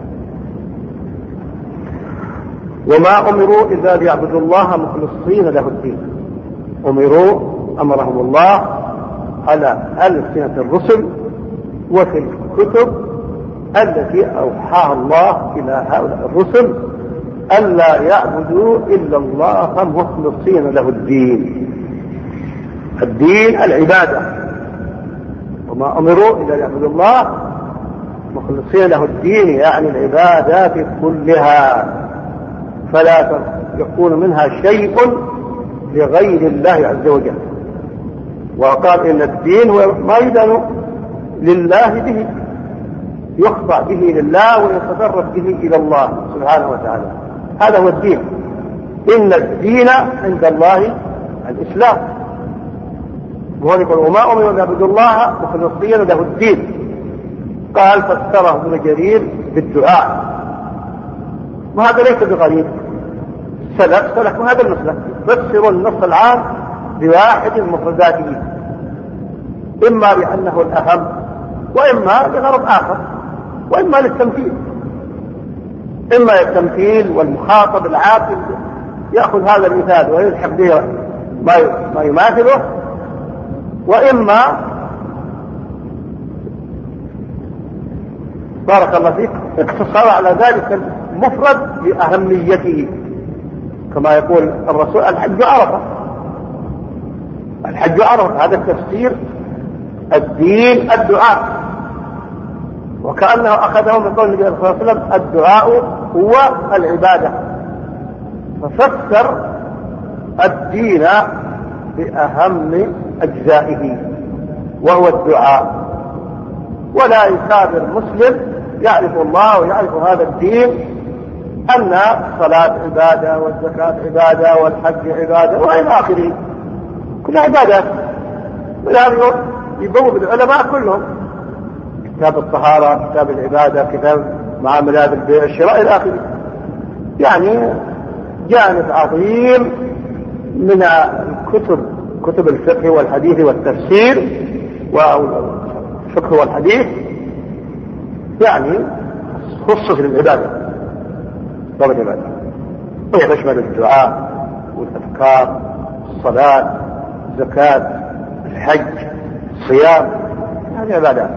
وما أمروا إلا ليعبدوا الله مخلصين له الدين. أمروا أمرهم الله على ألسنة الرسل وفي الكتب التي أوحاها الله إلى هؤلاء الرسل ألا يعبدوا إلا الله مخلصين له الدين. الدين العبادة. وما أمروا إلا ليعبدوا الله مخلصين له الدين يعني العبادات كلها، فلا يكون منها شيء لغير الله عز وجل. وقال إن الدين هو ما يدن لله به، يخضع به لله ويتقرب به إلى الله سبحانه وتعالى. هذا هو الدين. إن الدين عند الله الإسلام. وهو يقول وما أمروا أن يعبدوا الله مخلصين له الدين. قال فسره ابن جرير بالدعاء، وهذا ليس بغريب، سلف سلكوا هذا المسلك، فسروا النص العام بواحد من مفرداته، إما بأنه الأهم وإما لغرض آخر وإما للتمثيل. إما للتمثيل والمخاطب العاقل يأخذ هذا المثال ويلحق به ما يماثله، وإما بارك الله فيك اقتصر على ذلك المفرد لأهميته، كما يقول الرسول الحج عرفة. الحج عرفة هذا التفسير الدين الدعاء، وكأنه أخذه من قول النبي صلى الله عليه وسلم الدعاء هو العبادة، ففسر الدين بأهم أجزائه وهو الدعاء. ولا يكابر مسلم يعرف الله ويعرف هذا الدين أن الصلاة عبادة والزكاة عبادة والحج عبادة وإلى آخره، كلها عبادات. ولهذا يبوب العلماء كلهم كتاب الطهارة، كتاب العبادة، كتاب معاملات البيع الشراء إلى آخره. يعني جانب عظيم من الكتب، كتب الفقه والحديث والتفسير والفقه والحديث يعني خصص للعبادة، باب العبادة، وهي تشمل الدعاء والأذكار، الصلاة، الزكاة، الحج، الصيام، هذه عبادات.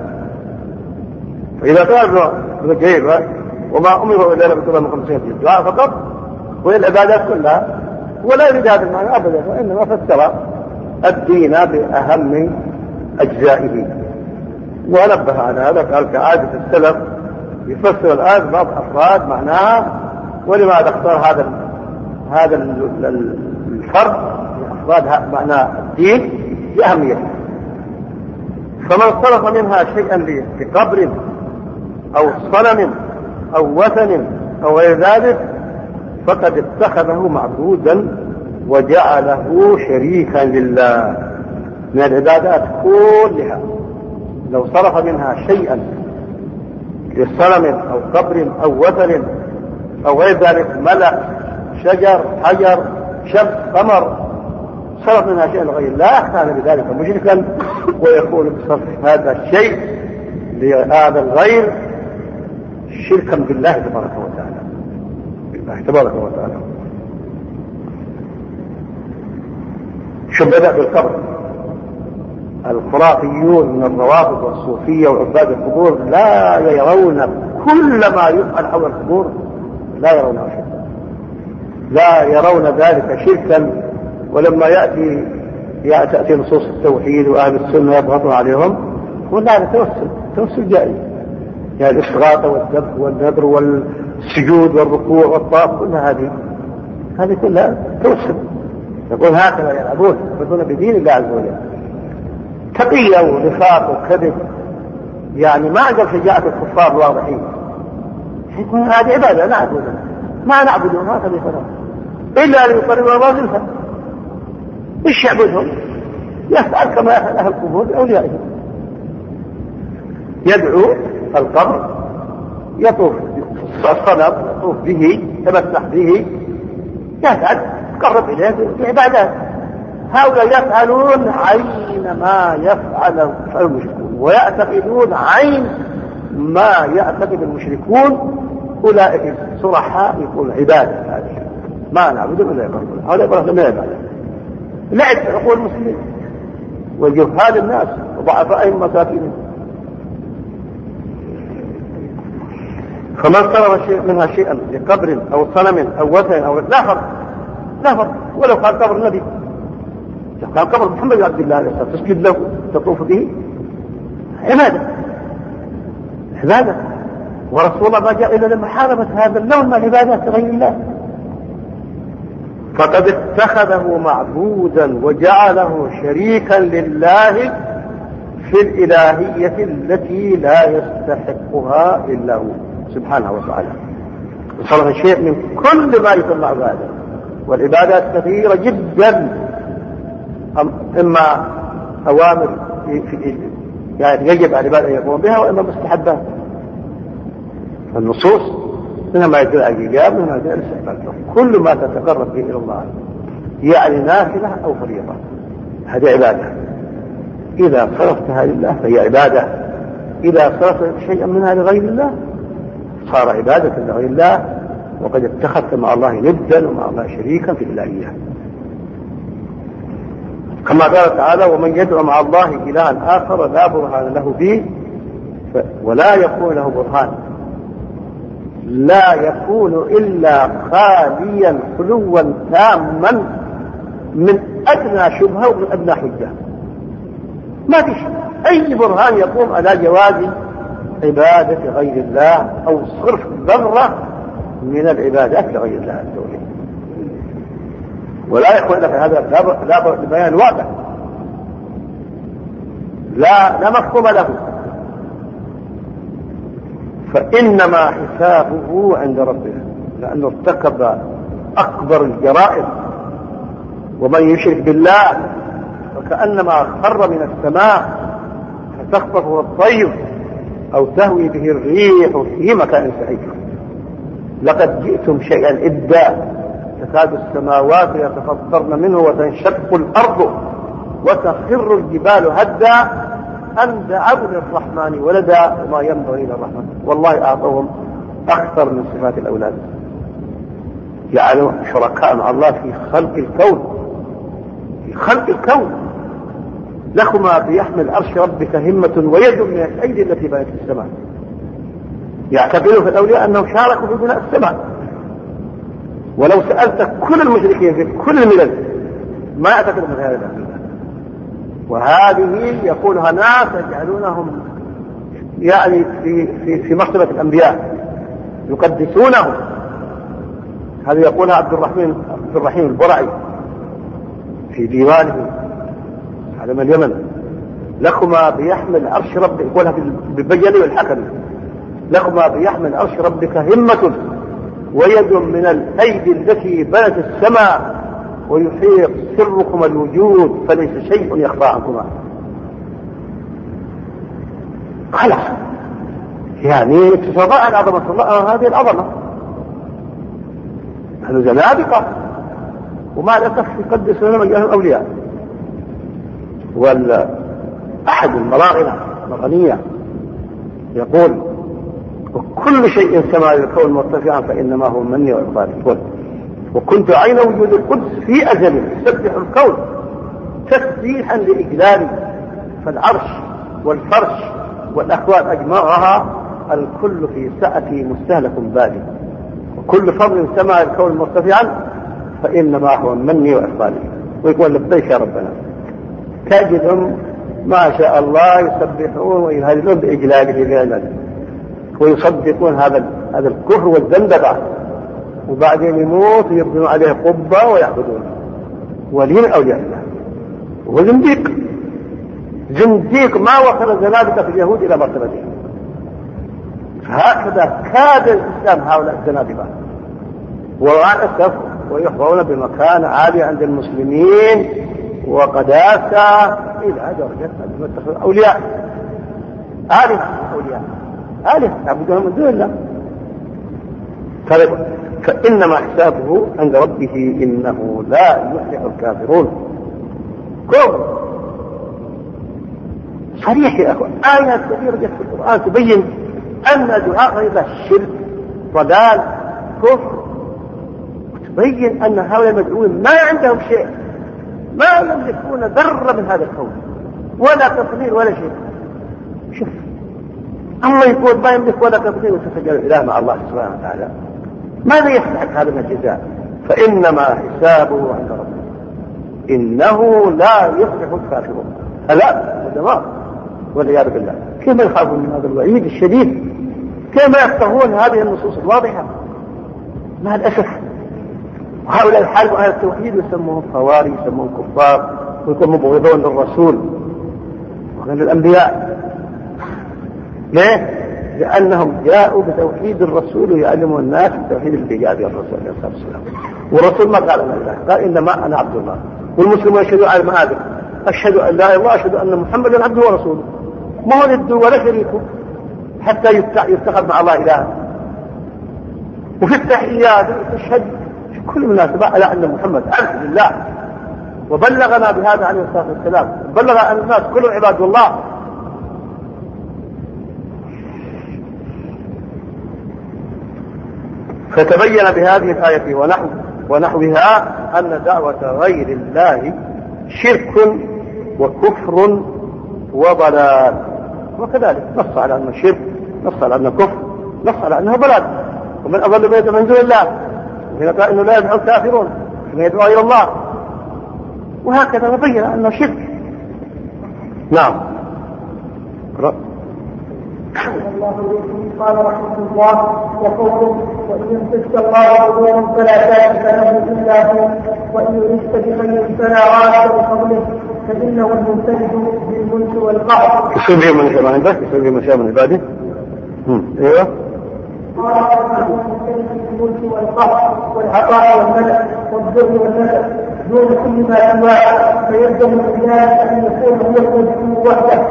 فإذا قال ابن جرير وما أمروا إلا ليعبدوا الله مخلصين له الدعاء فقط وهي العبادات كلها، ولا يريد هذا المعنى أبدا، وإنما فسر الدين بأهم أجزائه. ونبه على هذا قال كعادة السلف يفسر الآية بعض أفراد معناها، ولماذا اختار هذا هذا الفرد أفراد معنى الدين بأهميته. فمن صرف منها شيئا لقبر أو صنم أو وثن أو غير ذلك فقد اتخذه معبودا وجعله شريكا لله من العبادات كلها. لو صرف منها شيئا لصنم أو قبر أو وثن أو غير ذلك، ملأ، شجر، حجر، شمس، قمر، صرف منها شيئا لغير الله كان بذلك مشركا، ويكون بصرف هذا الشيء لهذا الغير شركا بالله تبارك وتعالى، بالله تبارك وتعالى. شو بدأ بالقبر؟ الخرافيون من الروافض والصوفية وعباد القبور لا يرون كل ما يفعل حول القبور، لا يرون شركا، لا يرون ذلك شركا. ولما يأتي تأتي نصوص التوحيد وأهل السنة يضغطون عليهم يقول لا، هذا توسل، توسل جائز، يعني الإصغاثة والذبح والنذر والسجود والركوع والطواف، كلها هذه هذه كلها توسل. يقول هكذا يلعبون، يقولون بدين الله عز وجل، تقية ونفاق وكذب، يعني ما عندهم شجاعة الكفار الواضحين. يقول هذه عبادة نعبدها، ما نعبدهم هكذا يقولون إلا ليقربوا الله زلفى. إيش يعبدهم؟ يفعل كما يفعل أهل القبور بأوليائهم، يدعو القبر، يطوف الصنم، يطوف به، يتمسح به، يفعل تقرب إليه في عبادات. هؤلاء يفعلون عين ما يفعل يفعل المشركون. ويعتقدون عين ما يعتقد المشركون، أولئك صرحاء يقول عبادة هذه ما نعبد إلا يقولون هؤلاء يقولون لا عبادة، لعب عقول المسلمين وجهال الناس وضعفائهم مساكينهم. فمن صرف شيء منها شيئا لقبر أو صنم أو وثن أو لا فرق لا فرق ولو كان قبر النبي، كان قبر محمد بن عبد الله عليه الصلاة والسلام تسجد له تطوف به عبادة عبادة، ورسول الله ما جاء إلا لمحاربة هذا اللون من العبادات غير الله، فقد اتخذه معبودا وجعله شريكا لله في الإلهية التي لا يستحقها إلا هو سبحانه وتعالى. صرف شيء من كل ما يسمى عبادة، والعبادات كثيرة جدا، إما أوامر في يعني يجب على العباد أن يقوم بها، وإما مستحبات. النصوص منها ما يدل على الإيجاب منها ما يدل على الاستحباب، كل ما تتقرب به إلى الله يعني نافلة أو فريضة هذه عبادة، إذا صرفتها لله فهي عبادة، إذا صرفت شيئا منها لغير الله صار عبادة لغير الله، وقد اتخذت مع الله ندا ومع الله شريكا في الإلهية. كما قال تعالى: ومن يدعو مع الله إلها آخر لا برهان له به ولا يكون له برهان، لا يكون إلا خاليا خلوا تاما من أدنى شبهة ومن أدنى حجة، ما في شيء أي برهان يقوم على جواز عبادة غير الله أو صرف ذرة من العبادات لغير الله عز وجل، ولا يكون لك هذا لا بيان واضح لا لا مفهوم له، فإنما حسابه عند ربه، لأنه ارتكب أكبر الجرائم. ومن يشرك بالله فكأنما خر من السماء فتخطفه الطير أو تهوي به الريح في مكان سحيق. لقد جئتم شيئا إدا، تكاد السماوات يتفطرن منه وتنشق الأرض وتخر الجبال هدا أن دعوا للرحمن ولدا وما ينبغي للرحمن. والله أعطوهم أكثر من صفات الأولاد، جعلوا شركاء مع الله في خلق الكون في خلق الكون. لكما بيحمل عرش ربك همة ويد من الأيدي التي بنت السماء. يعتقدون في الأولياء أنهم شاركوا في بناء السماء، ولو سألت كل المشركين في كل الملل ما يعتقدون من هذا الأمر. وهذه يقولها ناس يجعلونهم يعني في في في مرتبة الأنبياء يقدسونهم. هذا يقولها عبد الرحمن عبد الرحيم البرعي في ديوانه على من اليمن: لكما بيحمل عرش ربك، يقولها بالبجلي والحكم: لكما بيحمل عرش ربك همة ويد من الأيدي التي بنت السماء ويحيط سركم الوجود فليس شيء يخفى عنكما. خلاص يعني تتضاءل عظمة الله هذه العظمة. نحن زنادقة ومع الأسف يقدسون مجال الأولياء. والأحد المراغنة المغنية يقول: وكل شيء سما للكون مرتفعا فإنما هو مني وإقبالي. وكنت عين وجود القدس في أزل يسبح الكون تسبيحا لإجلالي، فالعرش والفرش والأكوان أجمعها الكل في سعتي مستهلك بالي، وكل فضل سما الكون مرتفعا فإنما هو مني وإقبالي. ويقول: لبيك يا ربنا. تجدهم ما شاء الله يسبحون ويهللون بإجلاله فعلا ويصدقون هذا هذا الكفر والزندقة، وبعدين يموت ويبنون عليه قبة ويعبدونه ولي من أولياء الله. وهو زنديق زنديق ما وصل الزنادقة في اليهود إلى مرتبته. هكذا كاد الإسلام هؤلاء الزنادقة، وأسف ويحظون بمكان عالي عند المسلمين وقداسة إلى درجة أولياء آلهة أولياء آلهة يعبدون من دون الله. فإنما حسابه عند ربه إنه لا يفلح الكافرون. كفر صريح يا أخوان، آيات كثيرة جت في القرآن تبين أن دعاء غير الله شرك ضلال كفر، وتبين أن هؤلاء المدعوين ما عندهم شيء، ما يملكون ذرة من هذا الكون ولا تفضيل ولا شيء. شوف الله يقول ما يملك ولا تفضيل وتسجل الإله مع الله سبحانه وتعالى، ماذا يستحق هذا من الجزاء؟ فإنما حسابه عند ربه إنه لا يفلح الكافرون. هلاك ودمار والعياذ بالله. كيف يخافون من هذا الوعيد الشديد؟ كيف يفتهون هذه النصوص الواضحة؟ مع الأسف هؤلاء الحال على التوحيد يسموهم خوارج، يسموهم كفار، ويكونوا مبغضون للرسول وغير الأنبياء. ليه؟ لأنهم جاءوا بتوحيد الرسول ويعلموا الناس بتوحيد الإيجابي الرسول عليه الصلاة والسلام. والرسول ما قال أنا إله، قال إنما أنا عبد الله. والمسلمون يشهدون على المآذن، أشهد أن لا إله إلا الله، أشهد أن محمدا عبده ورسوله، ما هو ند ولا شريكه حتى يتخذ مع الله إلها. وفي التحيات تشهد كل مناسبة على أن محمد عبد الله، وبلغنا بهذا عليه الصلاة والسلام، بلغ أن الناس كلهم عباد الله. فتبين بهذه الآية ونحو ونحوها أن دعوة غير الله شرك وكفر وضلال، وكذلك نص على أنه شرك، نص على أنه كفر، نص على أنه ضلال. ومن أضل من يدعو من دون الله، وهنا قال إنه لا يدعو الكافرون كما يدعو إلى الله، وهكذا نبين أنه شرك. نعم. قال رحمه الله وقوله وإن يمسك الله بضر فلا كاشف له إلا هو وإن يريد بخير فلا راد لفضله فإنه الممتلك بالملك والقهر. يصير به من شاء من عباده، يصير به من شاء من عباده. ايوه. قال رحمه الممتلك بالملك والقهر والعطاء والملك والذل والنسب دون كل ما سواه، فيلزم من ذلك أن يكون هو الملك وحده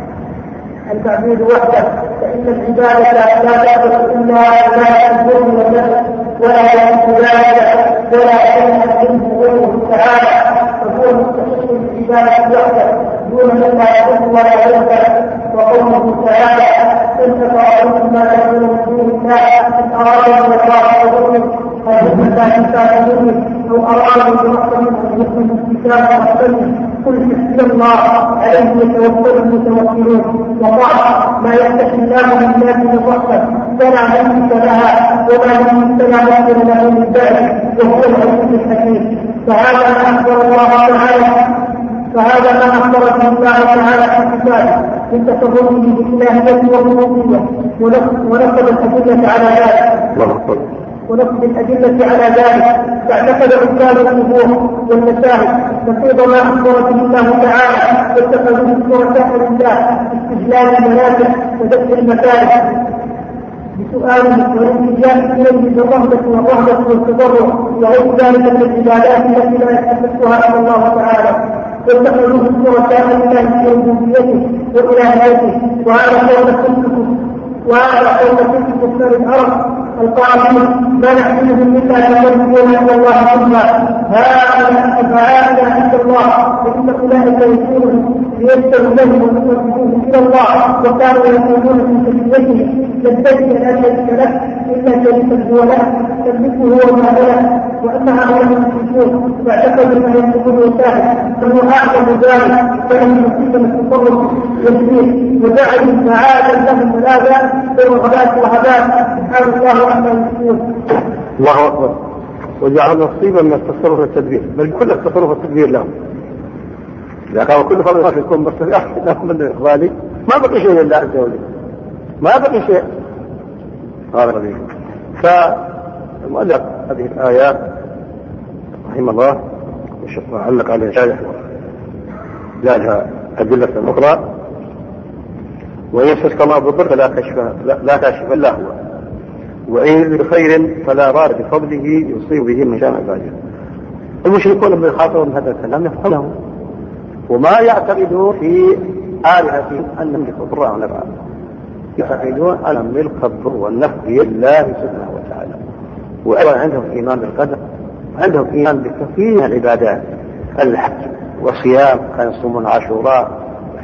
التعبيد وحده، فإن العبادة لا تعبد إلا لا الظلم والنفس ولا يملك ذلك ولا شيء منه غيره تعالى، فهو مستحق العبادة وحده دون من لا يظلم ولا ينفع. وقوله تعالى إن تعلم ما تقول من دون الله إن أراد الله وظلم فإن لا إنسان منه أو أراد بمحكم من الكتاب محكم قل حسبي الله عليه يتوكل المتوكلون. وقال ما يفتح الله للناس من رحمة فلا ممسك لها وما ممسك لا له من ذلك وهو العزيز الحكيم. فهذا ما أخبر الله تعالى فهذا ما أخبر الله تعالى في كتابه من تصرفه بالإلهية والربوبية، ونقض الأدلة على ذلك ونقض الأدلة على ذلك فاعتقد عباد النبوة والمشاهد نقيض ما أخبر به الله تعالى واتخذوا شركاء لله باستجلال المنافع ودفع المكاره بسؤاله والالتجاء إليه بالرغبة والرهبة والتضرع وغير ذلك من العبادات التي لا يستحقها إلا الله تعالى، واتخذوه شركاء لله في ربوبيته وإلهيته. وهذا قول كفر وهذا قول كفر كفار العرب القائلين ما نحملهم إلا نقول إلا الله ثم هؤلاء أفعالنا عند الله، فإن أولئك يكونون ليشتروا لهم ويوفقوهم إلى الله وكانوا يقولون في سبيله يدعي لا شريك له إلا شريكا هو له تملكه وما له، وأن هؤلاء المشركون واعتقدوا ما يملكون وسائل فهو أعظم ذلك فلم يصيبهم التصرف والدين وجعلوا سعادة لهم ملاذا بالرغبات والرهبات. سبحان الله وأنه يشركون. الله أكبر. وجعل نصيبا من التصرف والتدبير، بل كل التصرف والتدبير لهم. إذا كان كل فرق يكون بس لهم من إخواني ما بقي شيء لله عز وجل، ما بقي شيء. هذا قضية. فالمؤلف هذه الآيات رحمه الله علق عليها شارح لا لها أدلة أخرى. وإن يمسسك الله بضر فلا كاشف لا كاشف إلا هو، وإن بخير فلا راد بفضله يصيب به من شاء عباده. المشركون لما يخاطبون هذا الكلام يفهمونه وما يعتقدون في آلهتهم أنهم يضرون أو نفعا، يعتقدون أن ملك الضر والنفع لله سبحانه وتعالى. وأيضا عندهم إيمان بالقدر، عندهم إيمان بكثير من العبادات، الحج والصيام، كانوا يصومون عاشوراء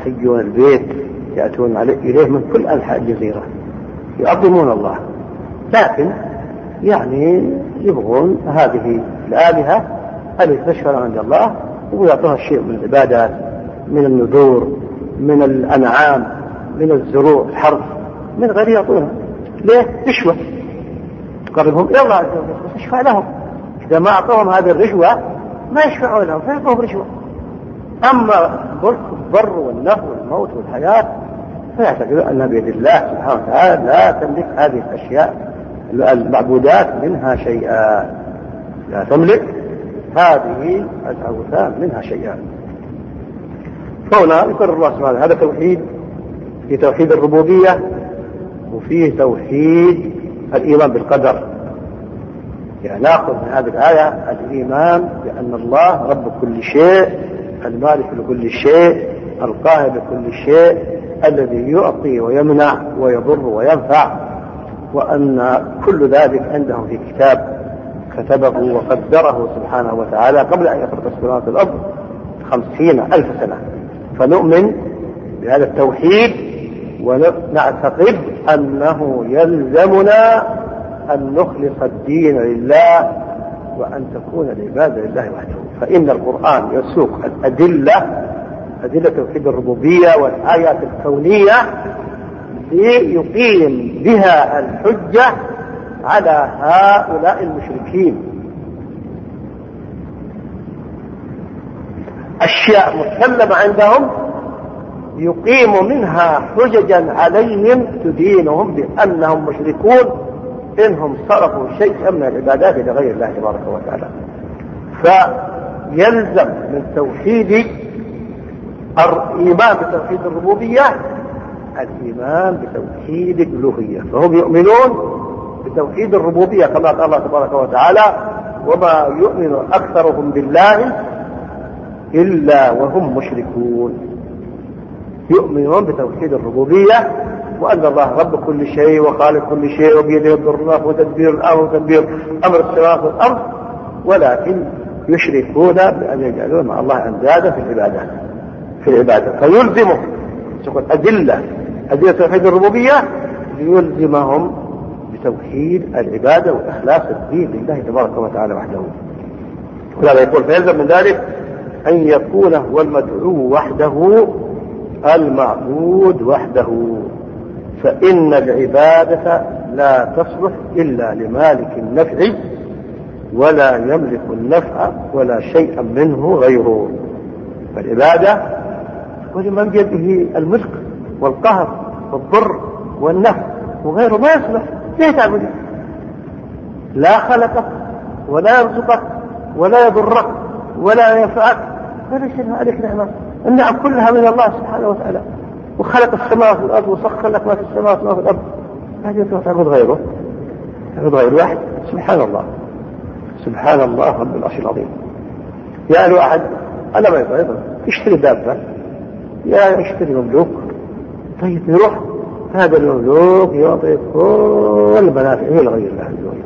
يحجون البيت يأتون إليه من كل أنحاء الجزيرة يعظمون الله، لكن يعني يبغون هذه الآلهة التي تشفع عند الله ويعطوها شيء من العبادات، من النذور، من الأنعام، من الزروع الحرث، من غير يعطونها. ليه؟ رشوة تقربهم إلى الله عز وجل، تشفع لهم. إذا ما أعطوهم هذه الرشوة ما يشفعوا لهم، فيعطوهم رشوة. أما الضر والنفع والموت والحياة فيعتقد أن بيد الله سبحانه وتعالى لا تملك هذه الأشياء المعبودات منها شيئا، لا تملك هذه الأوثان منها شيئا. فهنا يقرر الله سبحانه هذا توحيد، في توحيد الربوبية وفيه توحيد الإيمان بالقدر. يعني نأخذ من هذه الآية الإيمان بأن الله رب كل شيء، المالك لكل شيء، القاهر لكل شيء، الذي يعطي ويمنع ويضر وينفع، وأن كل ذلك عنده في كتاب كتبه وقدره سبحانه وتعالى قبل أن يخلق السماوات والأرض خمسين ألف سنة. فنؤمن بهذا التوحيد ونعتقد أنه يلزمنا أن نخلص الدين لله وأن تكون العبادة لله وحده. فإن القرآن يسوق الأدلة، أدلة توحيد الربوبية والآيات الكونية، ليقيم بها الحجة على هؤلاء المشركين. أشياء مسلمة عندهم يقيم منها حججا عليهم تدينهم بأنهم مشركون إنهم صرفوا شيئا من العبادات لغير الله تبارك وتعالى. فيلزم من توحيد الإيمان بتوحيد الربوبية الإيمان بتوحيد الألوهية. فهم يؤمنون بتوحيد الربوبية كما قال الله تبارك وتعالى: وما يؤمن أكثرهم بالله إلا وهم مشركون. يؤمنون بتوحيد الربوبية وأن الله رب كل شيء وخالق كل شيء وبيده الضر وتدبير الأمر وتدبير أمر السماوات والأرض، ولكن يشركون بأن يجعلون مع الله أندادا في العبادات في العبادة. فيلزمهم تكون أدلة أدلة توحيد الربوبية ليلزمهم بتوحيد العبادة وإخلاص الدين لله تبارك وتعالى وحده. ولهذا يقول فيلزم من ذلك أن يكون هو المدعو وحده المعبود وحده، فإن العبادة لا تصلح إلا لمالك النفع ولا يملك النفع ولا شيئا منه غيره. فالعبادة ولمن بيده الملك والقهر والضر والنفع وغيره ما يصلح. ليه تعبده؟ لا خلقك ولا يرزقك ولا يضرك ولا ينفعك ولا شيء عليك نعمة. النعم كلها من الله سبحانه وتعالى، وخلق السماوات والأرض وسخر لك ما في السماوات وما في الأرض. هذه تعبد غيره، تعبد غير واحد. سبحان الله سبحان الله رب العرش العظيم. يعني واحد أنا ما يطلع يشتري دابة، يا يشتري مملوك، طيب يروح هذا المملوك يعطي كل منافعه لغير الله عز وجل.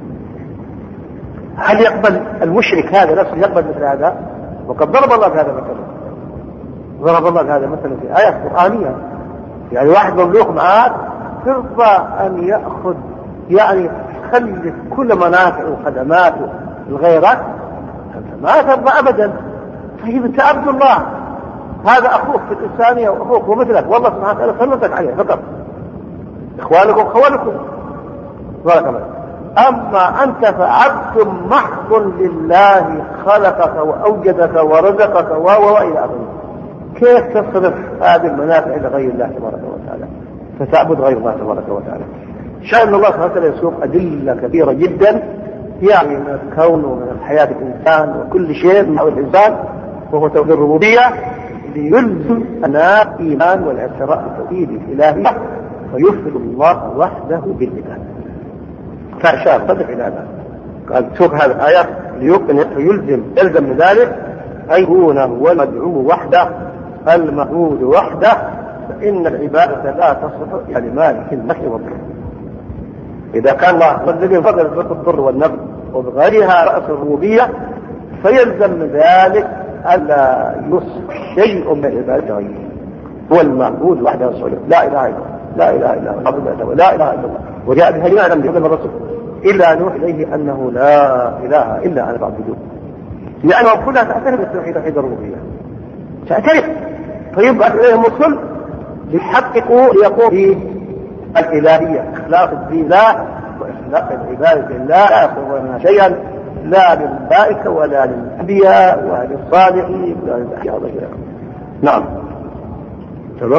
هل يقبل المشرك هذا نفسه يقبل مثل هذا؟ وقد ضرب الله بهذا مثلا، ضرب الله بهذا مثلا في آيات قرآنية. يعني واحد مملوك معاك ترضى أن يأخذ يعني تخلي كل منافع وخدماته لغيرك؟ أنت ما ترضى أبدا. طيب أنت عبد الله، هذا أخوك في الإنسانية وأخوك ومثلك، والله سبحانه وتعالى سلطك عليه فقط، إخوانكم خوانكم بارك الله. أما أنت فعبد محض لله خلقك وأوجدك ورزقك وإلى آخره. كيف تصرف هذه المنافع لغير الله تبارك وتعالى فتعبد غير الله تبارك وتعالى؟ شأن الله سبحانه وتعالى يسوق أدلة كثيرة جدا يعني من الكون ومن حياة الإنسان وكل شيء من حول الإنسان، وهو توحيد الربوبية ليلزم أنا إيمان والاعتراف بالتوحيد الإلهي فيفرد الله وحده بالعبادة. فأشار صدق إلى هذا قال سوق هذه الآيات ليلزم يلزم من ذلك أن يكون هو المدعو وحده المعبود وحده، فإن العبادة لا تصلح إلا لمالك النفع والضر. إذا كان الله مدعو فضل الضر والنفع وبغيرها رأس الربوبية فيلزم من ذلك ألا يصلح شيء من العبادة غيره. هو المعبود وحده رسوله لا إله إلا الله لا إله إلا الله لا إله إلا الله وجاء بها لما لم يقدم الرسول إلا نوح إليه أنه لا إله إلا أنا فاعبدون لأنهم كلها تعترف بالتوحيد توحيد الربوبية تعترف فيبعث إليهم الرسل ليحققوا ليقوموا بالإلهية إخلاص الدين لا وإخلاص العبادة لله لا يقومون شيئا لا للملائكة ولا للأنبياء ولا للصالحين ولا للأحياء وغيرها. نعم سبق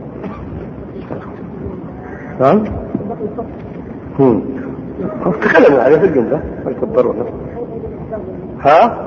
نعم هم تكلموا عليه في الجملة ما يكبرون ها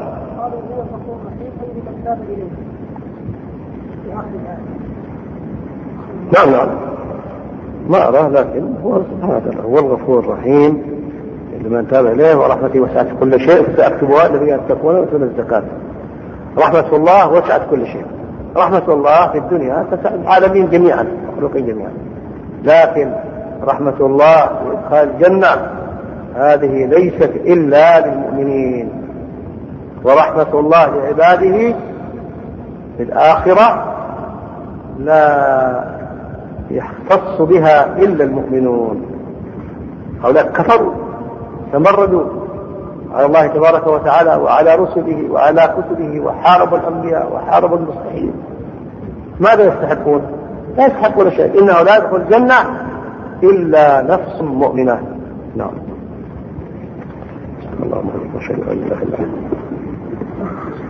نعم نعم ما أراه لكن هو سبحانه وتعالى هو الغفور الرحيم لمن تاب إليه ورحمته وسعت كل شيء فسأكتبها الذين يتقون ويؤتون الزكاة. رحمة الله وسعت كل شيء. رحمة الله في الدنيا تسع العالمين جميعا مخلوقين جميعا لكن رحمة الله وإدخال الجنة هذه ليست إلا للمؤمنين ورحمة الله لعباده في الآخرة لا يختص بها إلا المؤمنون. هؤلاء كفروا تمردوا على الله تبارك وتعالى وعلى رسله وعلى كتبه وحاربوا الأنبياء وحاربوا المصلحين. ماذا يستحقون؟ لا يستحقون شيء إنه لا يدخل الجنة إلا نفس مؤمنة. نعم اللهم صل وسلم على